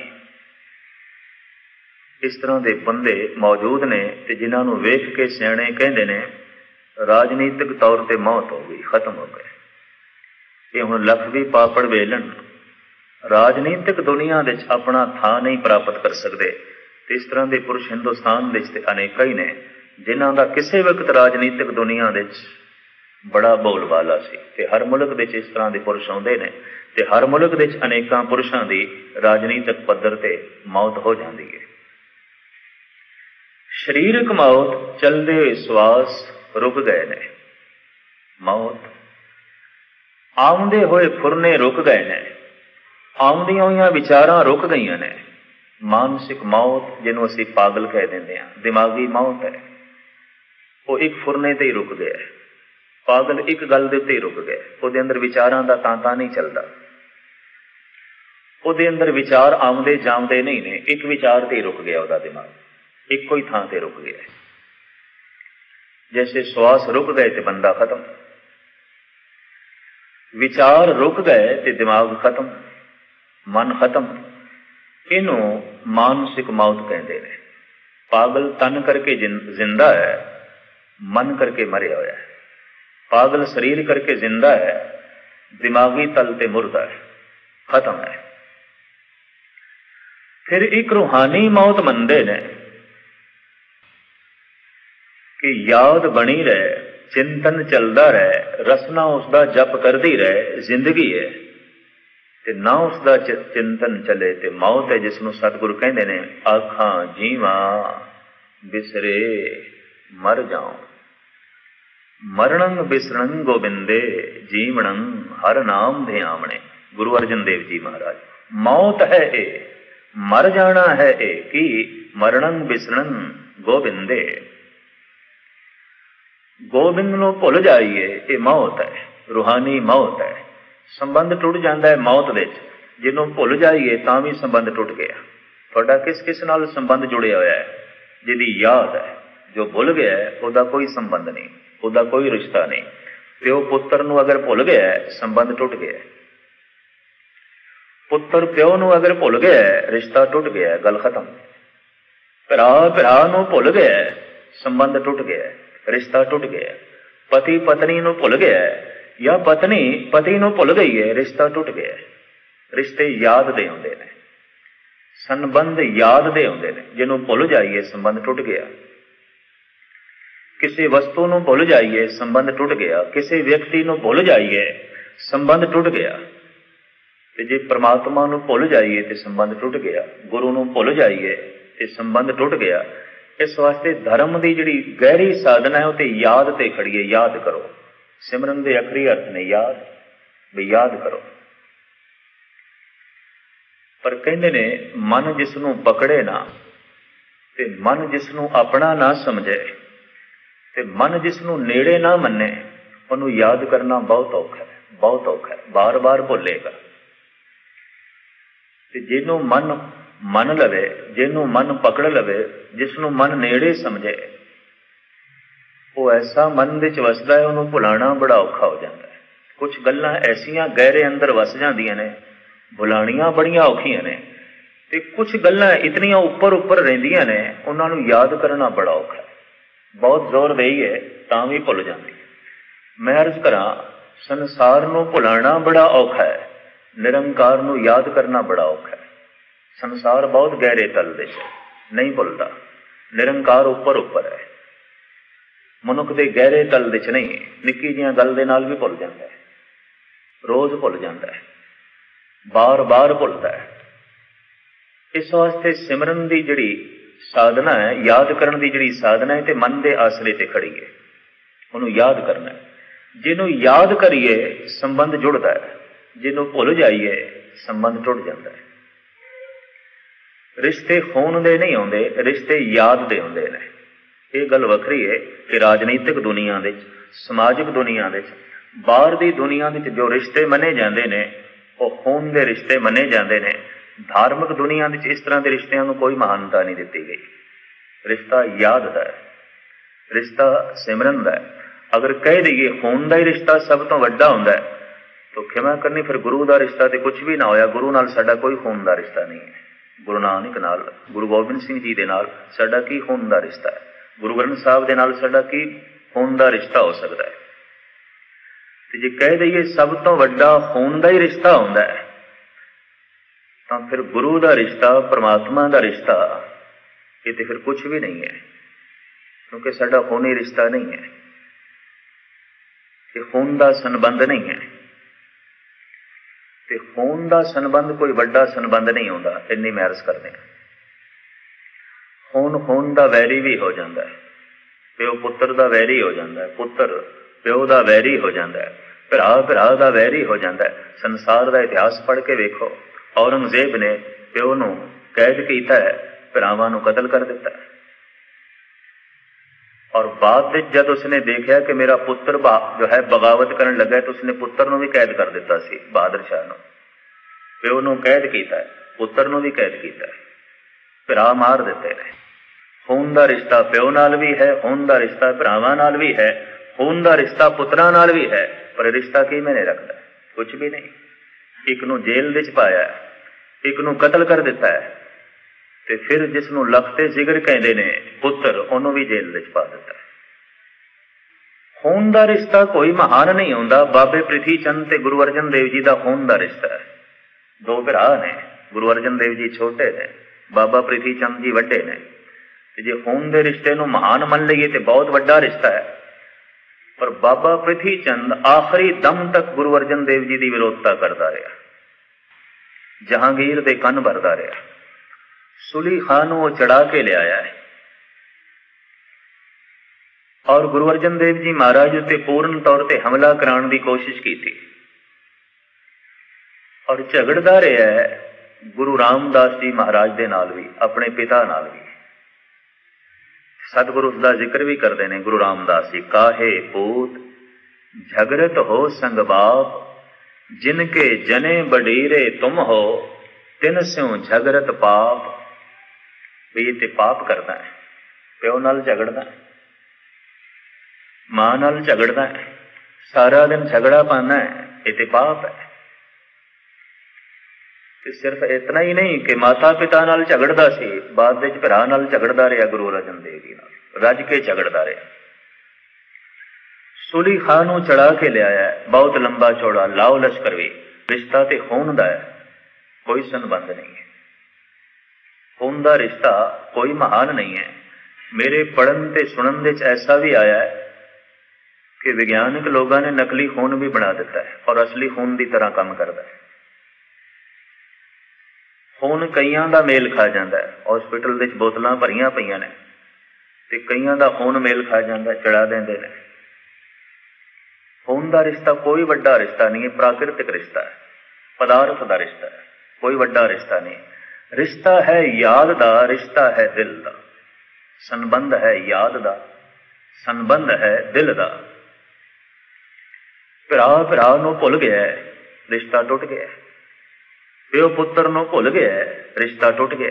इस तरह के बंदे मौजूद ने ते जिन्हां नूं वेख के सियाणे कहंदे ने राजनीतिक तौर पर मौत हो गई, खत्म हो गए। ये हुण लख भी पापड़ वेलन राजनीतिक दुनिया विच अपना थां नहीं प्राप्त कर सकते। इस तरह के पुरुष हिंदुस्तान विच ते अनेक ही ने जिन्हां दा किसी वक्त राजनीतिक दुनिया विच बड़ा बोलबाला सी। ते हर मुल्क विच इस तरह के पुरुष आउंदे ने ते हर मुल्क विच अनेकां पुरुषां दी राजनीतिक पद्धर ते मौत हो जाती है। शरीरक मौत, चलते हुए श्वास रुक गए ने, मौत आउंदे होए फुरने रुक गए ने, आउंदियां होइयां विचारां रुक गई ने। मानसिक मौत जिन्हों असीं पागल कह देंदे हां, दिमागी मौत है, वो एक फुरने ते ही रुक गया। पागल एक गल दे उत्ते ही रुक गया, उहदे अंदर विचारां दा तांता नहीं चलता, उहदे अंदर विचार आउंदे जाउंदे नहीं ने, एक विचार ते ही रुक गया उहदा दिमाग, एक ही थां ते रुक गया। जैसे श्वास रुक गए तो बंदा खत्म, ਵਿਚਾਰ ਰੁਕ ਗਏ ਤੇ ਦਿਮਾਗ ਖਤਮ, ਮਨ ਖਤਮ। ਇਹਨੂੰ ਮਾਨਸਿਕ ਮੌਤ ਕਹਿੰਦੇ ਨੇ। ਪਾਗਲ ਤਨ ਕਰਕੇ ਜ਼ਿੰਦਾ ਹੈ, ਮਨ ਕਰਕੇ ਮਰਿਆ ਹੋਇਆ ਹੈ। ਪਾਗਲ ਸਰੀਰ ਕਰਕੇ ਜ਼ਿੰਦਾ ਹੈ, ਦਿਮਾਗੀ ਤਲ ਤੇ ਮੁਰਦਾ ਹੈ, ਖਤਮ ਹੈ। ਫਿਰ ਇੱਕ ਰੂਹਾਨੀ ਮੌਤ ਮੰਨਦੇ ਨੇ ਕਿ ਯਾਦ ਬਣੀ ਰਹੇ, ਚਿੰਤਨ ਚੱਲਦਾ ਰਹੇ, ਰਸਨਾ ਉਸਦਾ ਜਪ ਕਰਦੀ ਰਹੇ, ਜ਼ਿੰਦਗੀ ਹੈ। ਤੇ ਨਾ ਉਸਦਾ ਚਿੰਤਨ ਚੱਲੇ ਤੇ ਮੌਤ ਹੈ, ਜਿਸ ਨੂੰ ਸਤਿਗੁਰੂ ਕਹਿੰਦੇ ਨੇ ਆਖਾਂ ਜੀਵਾਂ ਬਿਸਰੇ ਮਰ ਜਾਉ। ਮਰਣੰ ਬਿਸਰਣੰ ਗੋਬਿੰਦੇ ਜੀਵਣੰ ਹਰ ਨਾਮ ਧਿਆਵਣੇ। ਗੁਰੂ ਅਰਜਨ ਦੇਵ ਜੀ ਮਹਾਰਾਜ। ਮੌਤ ਹੈ ਇਹ, ਮਰ ਜਾਣਾ ਹੈ ਇਹ। ਕੀ ਮਰਣੰ ਬਿਸਰਣੰ ਗੋਬਿੰਦੇ, ਗੋਬਿੰਦ ਨੂੰ ਭੁੱਲ ਜਾਈਏ, ਇਹ ਮੌਤ ਹੈ, ਰੂਹਾਨੀ ਮੌਤ ਹੈ। ਸੰਬੰਧ ਟੁੱਟ ਜਾਂਦਾ ਹੈ ਮੌਤ ਵਿੱਚ। ਜਿਹਨੂੰ ਭੁੱਲ ਜਾਈਏ ਤਾਂ ਵੀ ਸੰਬੰਧ ਟੁੱਟ ਗਿਆ। ਤੁਹਾਡਾ ਕਿਸ ਕਿਸ ਨਾਲ ਸੰਬੰਧ ਜੁੜਿਆ ਹੋਇਆ ਹੈ? ਜਿਹਦੀ ਯਾਦ ਹੈ। ਜੋ ਭੁੱਲ ਗਿਆ ਉਹਦਾ ਕੋਈ ਸੰਬੰਧ ਨਹੀਂ, ਉਹਦਾ ਕੋਈ ਰਿਸ਼ਤਾ ਨਹੀਂ। ਪਿਓ ਪੁੱਤਰ ਨੂੰ ਅਗਰ ਭੁੱਲ ਗਿਆ, ਸੰਬੰਧ ਟੁੱਟ ਗਿਆ। ਪੁੱਤਰ ਪਿਓ ਨੂੰ ਅਗਰ ਭੁੱਲ ਗਿਆ, ਰਿਸ਼ਤਾ ਟੁੱਟ ਗਿਆ, ਗੱਲ ਖਤਮ। ਭਰਾ ਭਰਾ ਨੂੰ ਭੁੱਲ ਗਿਆ, ਸੰਬੰਧ ਟੁੱਟ ਗਿਆ, ਰਿਸ਼ਤਾ ਟੁੱਟ ਗਿਆ। ਪਤੀ ਪਤਨੀ ਨੂੰ ਭੁੱਲ ਗਿਆ ਜਾਂ ਪਤਨੀ ਪਤੀ ਨੂੰ ਭੁੱਲ ਗਈ ਹੈ, ਰਿਸ਼ਤਾ ਟੁੱਟ ਗਿਆ। ਰਿਸ਼ਤੇ ਯਾਦ ਦੇ ਹੁੰਦੇ ਨੇ, ਸੰਬੰਧ ਯਾਦ ਦੇ ਹੁੰਦੇ ਨੇ। ਜਿਹਨੂੰ ਭੁੱਲ ਜਾਈਏ, ਸੰਬੰਧ ਟੁੱਟ ਗਿਆ। ਕਿਸੇ ਵਸਤੂ ਨੂੰ ਭੁੱਲ ਜਾਈਏ, ਸੰਬੰਧ ਟੁੱਟ ਗਿਆ। ਕਿਸੇ ਵਿਅਕਤੀ ਨੂੰ ਭੁੱਲ ਜਾਈਏ, ਸੰਬੰਧ ਟੁੱਟ ਗਿਆ। ਤੇ ਜੇ ਪ੍ਰਮਾਤਮਾ ਨੂੰ ਭੁੱਲ ਜਾਈਏ ਤੇ ਸੰਬੰਧ ਟੁੱਟ ਗਿਆ। ਗੁਰੂ ਨੂੰ ਭੁੱਲ ਜਾਈਏ ਤੇ ਸੰਬੰਧ ਟੁੱਟ ਗਿਆ। ਇਸ ਵਾਸਤੇ ਧਰਮ ਦੀ ਜਿਹੜੀ ਗਹਿਰੀ ਸਾਧਨਾ ਹੈ ਉਹ ਤੇ ਯਾਦ ਤੇ ਖੜੀਏ। ਯਾਦ ਕਰੋ। ਸਿਮਰਨ ਦੇ ਆਖਰੀ ਅਰਥ ਨੇ ਯਾਦ, ਵੀ ਯਾਦ ਕਰੋ। ਪਰ ਕਹਿੰਦੇ ਨੇ ਮਨ ਜਿਸ ਨੂੰ ਪਕੜੇ ਨਾ, ਤੇ ਮਨ ਜਿਸ ਨੂੰ ਆਪਣਾ ਨਾ ਸਮਝੇ, ਤੇ ਮਨ ਜਿਸ ਨੂੰ ਨੇੜੇ ਨਾ ਮੰਨੇ, ਉਹਨੂੰ ਯਾਦ ਕਰਨਾ ਬਹੁਤ ਔਖਾ ਹੈ, ਬਹੁਤ ਔਖਾ ਹੈ। ਬਾਰ ਬਾਰ ਭੁੱਲੇਗਾ। ਤੇ ਜਿਹਨੂੰ ਮਨ ਮੰਨ ਲਵੇ, ਜਿਹਨੂੰ ਮਨ ਪਕੜ ਲਵੇ, ਜਿਸ ਨੂੰ ਮਨ ਨੇੜੇ ਸਮਝੇ, ਉਹ ਐਸਾ ਮਨ ਵਿੱਚ ਵਸਦਾ ਹੈ, ਉਹਨੂੰ ਭੁਲਾਣਾ ਬੜਾ ਔਖਾ ਹੋ ਜਾਂਦਾ ਹੈ। ਕੁਛ ਗੱਲਾਂ ਐਸੀਆਂ ਗਹਿਰੇ ਅੰਦਰ ਵਸ ਜਾਂਦੀਆਂ ਨੇ, ਭੁਲਾਣੀਆਂ ਬੜੀਆਂ ਔਖੀਆਂ ਨੇ। ਤੇ ਕੁਛ ਗੱਲਾਂ ਇਤਨੀਆਂ ਉੱਪਰ ਉੱਪਰ ਰਹਿੰਦੀਆਂ ਨੇ, ਉਹਨਾਂ ਨੂੰ ਯਾਦ ਕਰਨਾ ਬੜਾ ਔਖਾ ਹੈ। ਬਹੁਤ ਜ਼ੋਰ ਦੇਈਏ ਤਾਂ ਵੀ ਭੁੱਲ ਜਾਂਦੀ। ਮੈਂ ਅਰਜ਼ ਕਰਾਂ, ਸੰਸਾਰ ਨੂੰ ਭੁਲਾਣਾ ਬੜਾ ਔਖਾ ਹੈ, ਨਿਰੰਕਾਰ ਨੂੰ ਯਾਦ ਕਰਨਾ ਬੜਾ ਔਖਾ ਹੈ। ਸੰਸਾਰ ਬਹੁਤ ਗਹਿਰੇ ਤਲ ਵਿੱਚ ਨਹੀਂ ਭੁੱਲਦਾ, ਨਿਰੰਕਾਰ ਉੱਪਰ ਉੱਪਰ ਹੈ। ਮਨੁੱਖ ਦੇ ਗਹਿਰੇ ਤਲ ਵਿੱਚ ਨਹੀਂ, ਨਿੱਕੀ ਜਿਹੀਆਂ ਗੱਲ ਦੇ ਨਾਲ ਵੀ ਭੁੱਲ ਜਾਂਦਾ ਹੈ, ਰੋਜ਼ ਭੁੱਲ ਜਾਂਦਾ ਹੈ, ਬਾਰ ਬਾਰ ਭੁੱਲਦਾ ਹੈ। ਇਸ ਵਾਸਤੇ ਸਿਮਰਨ ਦੀ ਜਿਹੜੀ ਸਾਧਨਾ ਹੈ, ਯਾਦ ਕਰਨ ਦੀ ਜਿਹੜੀ ਸਾਧਨਾ ਹੈ, ਤੇ ਮਨ ਦੇ ਆਸਰੇ ਤੇ ਖੜੀ ਹੈ। ਉਹਨੂੰ ਯਾਦ ਕਰਨਾ ਹੈ। ਜਿਹਨੂੰ ਯਾਦ ਕਰੀਏ, ਸੰਬੰਧ ਜੁੜਦਾ ਹੈ। ਜਿਹਨੂੰ ਭੁੱਲ ਜਾਈਏ, ਸੰਬੰਧ ਟੁੱਟ ਜਾਂਦਾ ਹੈ। ਰਿਸ਼ਤੇ ਖੂਨ ਦੇ ਨਹੀਂ ਆਉਂਦੇ, ਰਿਸ਼ਤੇ ਯਾਦ ਦੇ ਹੁੰਦੇ ਨੇ। ਇਹ ਗੱਲ ਵੱਖਰੀ ਹੈ ਕਿ ਰਾਜਨੀਤਿਕ ਦੁਨੀਆ ਵਿੱਚ, ਸਮਾਜਿਕ ਦੁਨੀਆ ਵਿੱਚ, ਬਾਹਰ ਦੀ ਦੁਨੀਆ ਵਿੱਚ ਜੋ ਰਿਸ਼ਤੇ ਮੰਨੇ ਜਾਂਦੇ ਨੇ, ਉਹ ਖੂਨ ਦੇ ਰਿਸ਼ਤੇ ਮੰਨੇ ਜਾਂਦੇ ਨੇ। ਧਾਰਮਿਕ ਦੁਨੀਆ ਵਿੱਚ ਇਸ ਤਰ੍ਹਾਂ ਦੇ ਰਿਸ਼ਤਿਆਂ ਨੂੰ ਕੋਈ ਮਹਾਨਤਾ ਨਹੀਂ ਦਿੱਤੀ ਗਈ। ਰਿਸ਼ਤਾ ਯਾਦ ਦਾ ਹੈ, ਰਿਸ਼ਤਾ ਸਿਮਰਨ ਦਾ ਹੈ। ਅਗਰ ਕਹਿ ਦਈਏ ਖੂਨ ਦਾ ਹੀ ਰਿਸ਼ਤਾ ਸਭ ਤੋਂ ਵੱਡਾ ਹੁੰਦਾ ਹੈ, ਤਾਂ ਖਿਮਾ ਕਰਨੀ, ਫਿਰ ਗੁਰੂ ਦਾ ਰਿਸ਼ਤਾ ਤੇ ਕੁਝ ਵੀ ਨਾ ਹੋਇਆ। ਗੁਰੂ ਨਾਲ ਸਾਡਾ ਕੋਈ ਖੂਨ ਦਾ ਰਿਸ਼ਤਾ ਨਹੀਂ ਹੈ। ਗੁਰੂ ਨਾਨਕ ਨਾਲ, ਗੁਰੂ ਗੋਬਿੰਦ ਸਿੰਘ ਜੀ ਦੇ ਨਾਲ ਸਾਡਾ ਕੀ ਖੂਨ ਦਾ ਰਿਸ਼ਤਾ ਹੈ? ਗੁਰੂ ਗ੍ਰੰਥ ਸਾਹਿਬ ਦੇ ਨਾਲ ਸਾਡਾ ਕੀ ਖੂਨ ਦਾ ਰਿਸ਼ਤਾ ਹੋ ਸਕਦਾ ਹੈ? ਤੇ ਜੇ ਕਹਿ ਦਈਏ ਸਭ ਤੋਂ ਵੱਡਾ ਖੂਨ ਦਾ ਹੀ ਰਿਸ਼ਤਾ ਹੁੰਦਾ ਹੈ, ਤਾਂ ਫਿਰ ਗੁਰੂ ਦਾ ਰਿਸ਼ਤਾ, ਪਰਮਾਤਮਾ ਦਾ ਰਿਸ਼ਤਾ, ਇਹ ਤੇ ਫਿਰ ਕੁਛ ਵੀ ਨਹੀਂ ਹੈ, ਕਿਉਂਕਿ ਸਾਡਾ ਖੂਨੀ ਰਿਸ਼ਤਾ ਨਹੀਂ ਹੈ। ਇਹ ਖੂਨ ਦਾ ਸੰਬੰਧ ਨਹੀਂ ਹੈ। ਤੇ ਖੂਨ ਦਾ ਸੰਬੰਧ ਕੋਈ ਵੱਡਾ ਸੰਬੰਧ ਨਹੀਂ ਹੁੰਦਾ, ਇੰਨੀ ਮੈਂ ਅਰਜ਼ ਕਰਦੇ ਹਾਂ। ਖੂਨ ਖੂਨ ਦਾ ਵੈਰੀ ਵੀ ਹੋ ਜਾਂਦਾ ਹੈ, ਪਿਓ ਪੁੱਤਰ ਦਾ ਵੈਰੀ ਹੋ ਜਾਂਦਾ ਹੈ, ਪੁੱਤਰ ਪਿਓ ਦਾ ਵੈਰੀ ਹੋ ਜਾਂਦਾ ਹੈ, ਭਰਾ ਭਰਾ ਦਾ ਵੈਰੀ ਹੋ ਜਾਂਦਾ ਹੈ। ਸੰਸਾਰ ਦਾ ਇਤਿਹਾਸ ਪੜ੍ਹ ਕੇ ਵੇਖੋ, ਔਰੰਗਜ਼ੇਬ ਨੇ ਪਿਓ ਨੂੰ ਕੈਦ ਕੀਤਾ ਹੈ, ਭਰਾਵਾਂ ਨੂੰ ਕਤਲ ਕਰ ਦਿੱਤਾ ਹੈ। ਔਰ ਬਾਅਦ ਵਿੱਚ ਜਦ ਉਸਨੇ ਦੇਖਿਆ ਕਿ ਮੇਰਾ ਪੁੱਤਰ ਜੋ ਹੈ ਬਗਾਵਤ ਕਰਨ ਲੱਗਾ, ਤਾਂ ਉਸਨੇ ਪੁੱਤਰ ਨੂੰ ਵੀ ਕੈਦ ਕਰ ਦਿੱਤਾ ਸੀ। ਬਹਾਦਰ ਸ਼ਾਹ ਨੂੰ ਪਿਓ ਨੂੰ ਕੈਦ ਕੀਤਾ, ਪੁੱਤਰ ਨੂੰ ਵੀ ਕੈਦ ਕੀਤਾ, ਭਰਾ ਮਾਰ ਦਿੱਤੇ ਨੇ। ਖੂਨ ਦਾ ਰਿਸ਼ਤਾ ਪਿਓ ਨਾਲ ਵੀ ਹੈ, ਖੂਨ ਦਾ ਰਿਸ਼ਤਾ ਭਰਾਵਾਂ ਨਾਲ ਵੀ ਹੈ, ਖੂਨ ਦਾ ਰਿਸ਼ਤਾ ਪੁੱਤਰਾਂ ਨਾਲ ਵੀ ਹੈ, ਪਰ ਰਿਸ਼ਤਾ ਕੀ ਮੈਨੇ ਰੱਖਦਾ? कुछ भी नहीं। एक नूं जेल विच पाया, एक नूं कतल कर दिता है, ते फिर जिसनों लखते जिगर कहते ने पुत्र, उन्होंने भी जेल विच पा दिता है। खून का रिश्ता कोई महान नहीं होंदा। बाबे प्रिथी चंद ते गुरु अर्जन देव जी का खून का रिश्ता है। दो भरा ने, गुरु अर्जन देव जी छोटे ने, बाबा प्रिथी चंद जी वड्डे ने। जे खून के रिश्ते नूं महान मन लईए तो बहुत वड्डा रिश्ता है, पर बाबा प्रिथी चंद आखिरी दम तक गुरु अर्जन देव जी की विरोधता करता रहा, जहांगीर दे कन भरदा रहा। सुली खां नूं चढ़ा के लिया है और गुरु अर्जन देव जी महाराज उत्ते पूर्ण तौर पर हमला कराने की कोशिश की थी, और झगड़दा रहा है गुरु रामदास जी महाराज दे नाल भी, अपने पिता नाल भी। सतगुरु उसका जिक्र भी करते हैं गुरु रामदास जी, काहे पूत झगड़त हो संग बाप, जिनके जने बडीरे तुम हो, तिन स्यों झगड़त पाप। भी ये ते पाप करना है, प्यो नाल झगड़ना है, मां नाल झगड़ना है, सारा दिन झगड़ा पाना है, ये ते पाप है। ते सिर्फ इतना ही नहीं कि माता पिता नाल झगड़दा सी, बाद विच भरा नाल झगड़दा रहा, गुरु अर्जन देव जी नाल रज के झगड़दा रहा। सुली खां नूं चढ़ा के लिया है, बहुत लंबा चौड़ा लाओ लश्कर भी। रिश्ता ते खून दा है, कोई संबंध नहीं है। खून का रिश्ता कोई महान नहीं है। मेरे पढ़न ते सुनन विच ऐसा भी आया है कि विज्ञानिक लोगों ने नकली खून भी बना दिता है और असली खून की तरह काम करता है। खून कईयां दा मेल खा जाता है, हॉस्पिटल विच बोतलां भरियां पईयां ने ते कईयां दा खून मेल खा जाता है, चढ़ा देंदे ने। खून का रिश्ता कोई वड्डा रिश्ता नहीं है, प्राकृतिक रिश्ता है, पदार्थ का रिश्ता है, कोई वड्डा रिश्ता नहीं। रिश्ता है याद दा, रिश्ता है दिल दा। संबंध है याद दा, संबंध है दिल दा। भरा भरा नूं भुल गया, रिश्ता टुट गया। प्यो पुत्र नूं भुल गया, रिश्ता टुट गया।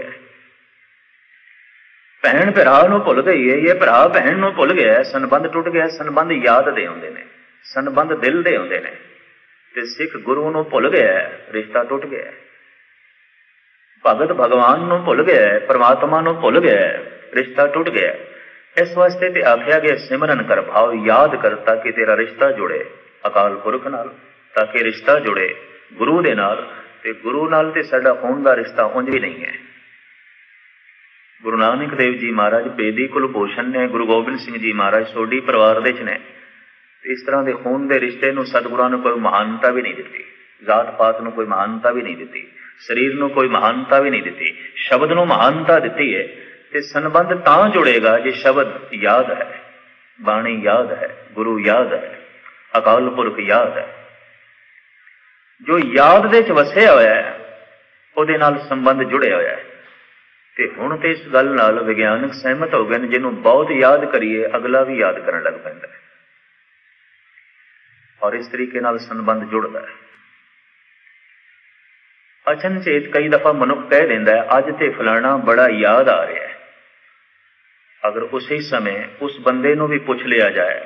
भैन भरा नूं भुल गई है, ये भरा भैन नूं भुल गया, संबंध टुट गया। संबंध याद दे आउंदे ने, संबंध दिल दे आउंदे ने। ते सिख गुरु नूं भुल गया, रिश्ता टुट गया। भगत भगवान नूं भुल गया, परमात्मा नूं भुल गया, रिश्ता टुट गया। इस वास्ते ते आख्या गया सिमरन कर भाव याद कर, ताकि तेरा रिश्ता जुड़े अकाल पुरख नाल, ताकि रिश्ता जुड़े गुरु दे नाल। ते गुरु नाल ते साडा खून दा रिश्ता उंज भी नहीं है। गुरु नानक देव जी महाराज बेदी कुलभूषण ने, गुरु गोबिंद सिंह जी महाराज सोडी परिवार दे ने। इस तरह के खून के रिश्ते नूं सतगुरां ने कोई महानता भी नहीं दी, जात पात नूं कोई महानता भी नहीं दी, शरीर नूं कोई महानता भी नहीं दी, शब्द नूं महानता दी है। ते संबंध तां जुड़ेगा जे शब्द याद है, बाणी याद है, गुरु याद है, अकाल पुरख याद है। जो याद दे च वसिया होया है, उहदे नाल संबंध जुड़िया होया है। ते हुण ते इस गल नाल विज्ञानक सहमत हो गए, जिन्हों बहुत याद करिए अगला भी याद करन लग पैंदा है, और इस तरीके नाल संबंध जुड़ता है। अचनचेत कई दफा मनुख कह देंदा है, अज ते फलाना बड़ा याद आ रहा है। अगर उसी समय उस बंदे नूं भी पुछ लिया जाए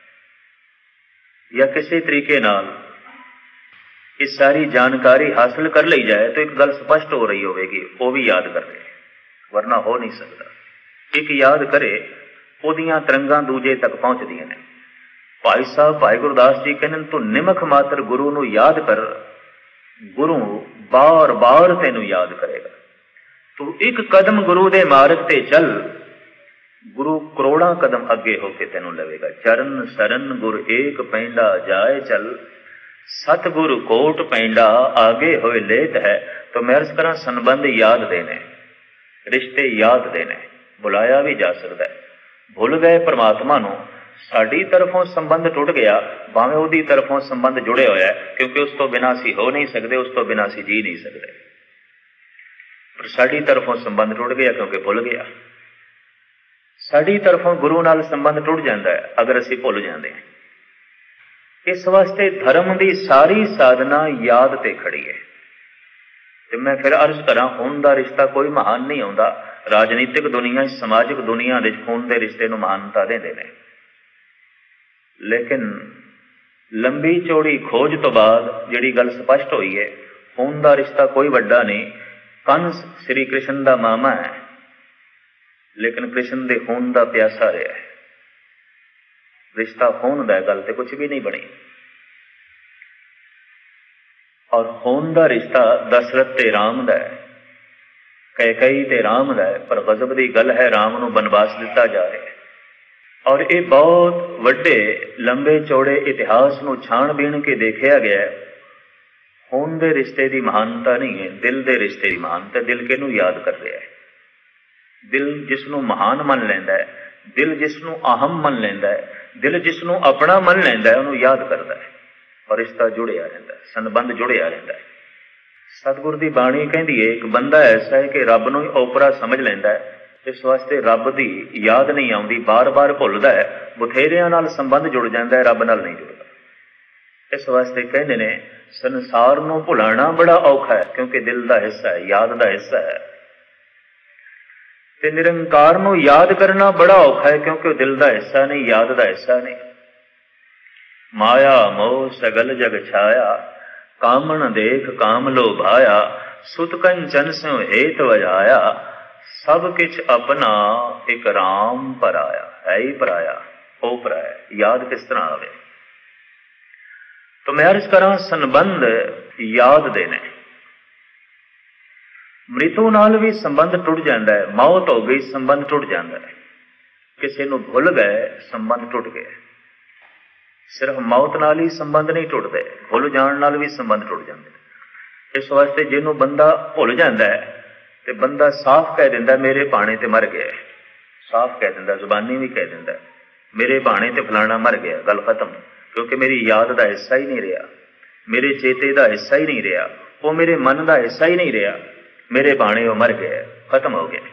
या किसी तरीके नाल इस सारी जानकारी हासिल कर ली जाए, तो एक गल स्पष्ट हो रही होगी, वो भी याद कर रहे, वरना हो नहीं सकता। एक याद करे, ओदियां तरंगां दूजे तक पहुंचदियां ने। भाई साहब भाई गुरदास जी कहने, तू निमख मात्र गुरु नूं याद कर, गुरु बार बार तेनू याद करेगा। तू एक कदम गुरु दे मार्ग ते चल, गुरु करोड़ा कदम अगे होके तेनू लवेगा। चरण सरन गुर एक पैंडा जाए चल, सतगुरु कोट पैंडा आगे होए लेत है। तो मैं अर्ज करा, संबंध याद देने, रिश्ते याद देने, बुलाया भी जा सकता है। भुल गए परमात्मा नूं, साडी तरफों संबंध टुट गया, भावें उहदी तरफों संबंध जुड़े होया, क्योंकि उस तो बिना असीं हो नहीं सकते, उस तो बिना असीं जी नहीं सकते। पर साडी तरफों संबंध टुट गया क्योंकि भुल गया। साडी तरफों गुरु नाल संबंध टुट जाता है अगर असीं भुल जाते हैं। इस वास्ते धर्म की सारी साधना याद ते खड़ी है। तो मैं फिर अर्ज करा, खून का रिश्ता कोई महान नहीं होंदा। राजनीतिक दुनिया, समाजिक दुनिया दे खून के रिश्ते नूं महानता देंदे ने, लेकिन ਲੰਬੀ ਚੌੜੀ ਖੋਜ ਤੋਂ ਬਾਅਦ ਜਿਹੜੀ ਗੱਲ ਸਪਸ਼ਟ ਹੋਈ ਹੈ, ਖੂਨ ਦਾ ਰਿਸ਼ਤਾ ਕੋਈ ਵੱਡਾ ਨਹੀਂ। ਕੰਸ ਸ੍ਰੀ ਕ੍ਰਿਸ਼ਨ ਦਾ ਮਾਮਾ ਹੈ, ਲੇਕਿਨ ਕ੍ਰਿਸ਼ਨ ਦੇ ਖੂਨ ਦਾ ਪਿਆਸਾ ਰਿਹਾ ਹੈ। ਰਿਸ਼ਤਾ ਖੂਨ ਦਾ, ਗੱਲ ਤੇ ਕੁਛ ਵੀ ਨਹੀਂ ਬਣੀ। ਔਰ ਖੂਨ ਦਾ ਰਿਸ਼ਤਾ ਦਸ਼ਰਥ ਤੇ ਰਾਮ ਦਾ ਹੈ, ਕੈਕਈ ਤੇ ਰਾਮ ਦਾ ਹੈ। ਪਰ ਗਜ਼ਬ ਦੀ ਗੱਲ ਹੈ, ਰਾਮ ਨੂੰ ਬਨਵਾਸ ਦਿੱਤਾ ਜਾ ਰਿਹਾ ਹੈ। ਔਰ ਇਹ ਬਹੁਤ ਵੱਡੇ ਲੰਬੇ ਚੌੜੇ ਇਤਿਹਾਸ ਨੂੰ ਛਾਣ-ਬੀਣ ਕੇ ਦੇਖਿਆ ਗਿਆ। ਖੂਨ ਦੇ ਰਿਸ਼ਤੇ ਦੀ ਮਹਾਨਤਾ ਨਹੀਂ ਹੈ, ਦਿਲ ਦੇ ਰਿਸ਼ਤੇ ਦੀ ਮਹਾਨਤਾ। ਦਿਲ ਕਿਹਨੂੰ ਯਾਦ ਕਰ ਰਿਹਾ ਹੈ? ਦਿਲ ਜਿਸ ਨੂੰ ਮਹਾਨ ਮੰਨ ਲੈਂਦਾ ਹੈ, ਦਿਲ ਜਿਸ ਨੂੰ ਅਹਮ ਮੰਨ ਲੈਂਦਾ ਹੈ, ਦਿਲ ਜਿਸ ਨੂੰ ਆਪਣਾ ਮੰਨ ਲੈਂਦਾ ਹੈ, ਉਹਨੂੰ ਯਾਦ ਕਰਦਾ ਹੈ। ਔਰ ਰਿਸ਼ਤਾ ਜੁੜਿਆ ਰਹਿੰਦਾ, ਸੰਬੰਧ ਜੁੜਿਆ ਰਹਿੰਦਾ ਹੈ। ਸਤਿਗੁਰ ਦੀ ਬਾਣੀ ਕਹਿੰਦੀ ਹੈ, ਇੱਕ ਬੰਦਾ ਐਸਾ ਹੈ ਕਿ ਰੱਬ ਨੂੰ ਹੀ ਓਪਰਾ ਸਮਝ ਲੈਂਦਾ ਹੈ, ਇਸ ਵਾਸਤੇ ਰੱਬ ਦੀ ਯਾਦ ਨਹੀਂ ਆਉਂਦੀ, ਬਾਰ-ਬਾਰ ਭੁੱਲਦਾ ਹੈ। ਬਥੇਰਿਆਂ ਨਾਲ ਸੰਬੰਧ ਜੁੜ ਜਾਂਦਾ ਹੈ, ਰੱਬ ਨਾਲ ਨਹੀਂ ਜੁੜਦਾ। ਇਸ ਵਾਸਤੇ ਕਹਿੰਦੇ ਨੇ ਸੰਸਾਰ ਨੂੰ ਭੁਲਾਉਣਾ ਬੜਾ ਔਖਾ ਹੈ, ਕਿਉਂਕਿ ਦਿਲ ਦਾ ਹਿੱਸਾ ਹੈ, ਯਾਦ ਦਾ ਹਿੱਸਾ ਹੈ। ਤੇ ਨਿਰੰਕਾਰ ਨੂੰ ਯਾਦ ਕਰਨਾ ਬੜਾ ਔਖਾ ਹੈ, ਕਿਉਂਕਿ ਉਹ ਦਿਲ ਦਾ ਹਿੱਸਾ ਨਹੀਂ, ਯਾਦ ਦਾ ਹਿੱਸਾ ਨਹੀਂ। ਮਾਇਆ ਮੋਹ ਸਗਲ ਜਗ ਛਾਇਆ, ਕਾਮਣ ਦੇਖ ਕਾਮ ਲੋਭਾਇਆ, ਸੁਤ ਕੰਚਨ ਸਿਉ ਹੇਤ ਵਜਾਇਆ, ਸਭ ਕਿਛ ਆਪਣਾ ਇੱਕ ਰਾਮ ਪਰਾਇਆ। ਹੈ ਹੀ ਪਰਾਇਆ, ਉਹ ਪਰਾਇਆ, ਯਾਦ ਕਿਸ ਤਰ੍ਹਾਂ ਆਵੇ? ਤਾਂ ਮੈਂ ਅਰਜ਼ ਕਰਾਂ, ਸੰਬੰਧ ਯਾਦ ਦੇ ਨੇ। ਮ੍ਰਿਤੂ ਨਾਲ ਵੀ ਸੰਬੰਧ ਟੁੱਟ ਜਾਂਦਾ ਹੈ। ਮੌਤ ਹੋ ਗਈ, ਸੰਬੰਧ ਟੁੱਟ ਜਾਂਦਾ ਹੈ। ਕਿਸੇ ਨੂੰ ਭੁੱਲ ਗਏ, ਸੰਬੰਧ ਟੁੱਟ ਗਏ। ਸਿਰਫ ਮੌਤ ਨਾਲ ਹੀ ਸੰਬੰਧ ਨਹੀਂ ਟੁੱਟਦੇ, ਭੁੱਲ ਜਾਣ ਨਾਲ ਵੀ ਸੰਬੰਧ ਟੁੱਟ ਜਾਂਦੇ। ਇਸ ਵਾਸਤੇ ਜਿਹਨੂੰ ਬੰਦਾ ਭੁੱਲ ਜਾਂਦਾ ਹੈ ਤੇ ਬੰਦਾ ਸਾਫ਼ ਕਹਿ ਦਿੰਦਾ ਮੇਰੇ ਭਾਣੇ ਤੇ ਮਰ ਗਿਆ, ਸਾਫ਼ ਕਹਿ ਦਿੰਦਾ, ਜ਼ੁਬਾਨੀ ਵੀ ਕਹਿ ਦਿੰਦਾ ਮੇਰੇ ਭਾਣੇ ਤੇ ਫਲਾਣਾ ਮਰ ਗਿਆ, ਗੱਲ ਖਤਮ। ਕਿਉਂਕਿ ਮੇਰੀ ਯਾਦ ਦਾ ਹਿੱਸਾ ਹੀ ਨਹੀਂ ਰਿਹਾ, ਮੇਰੇ ਚੇਤੇ ਦਾ ਹਿੱਸਾ ਹੀ ਨਹੀਂ ਰਿਹਾ, ਉਹ ਮੇਰੇ ਮਨ ਦਾ ਹਿੱਸਾ ਹੀ ਨਹੀਂ ਰਿਹਾ, ਮੇਰੇ ਭਾਣੇ ਉਹ ਮਰ ਗਿਆ, ਖਤਮ ਹੋ ਗਿਆ।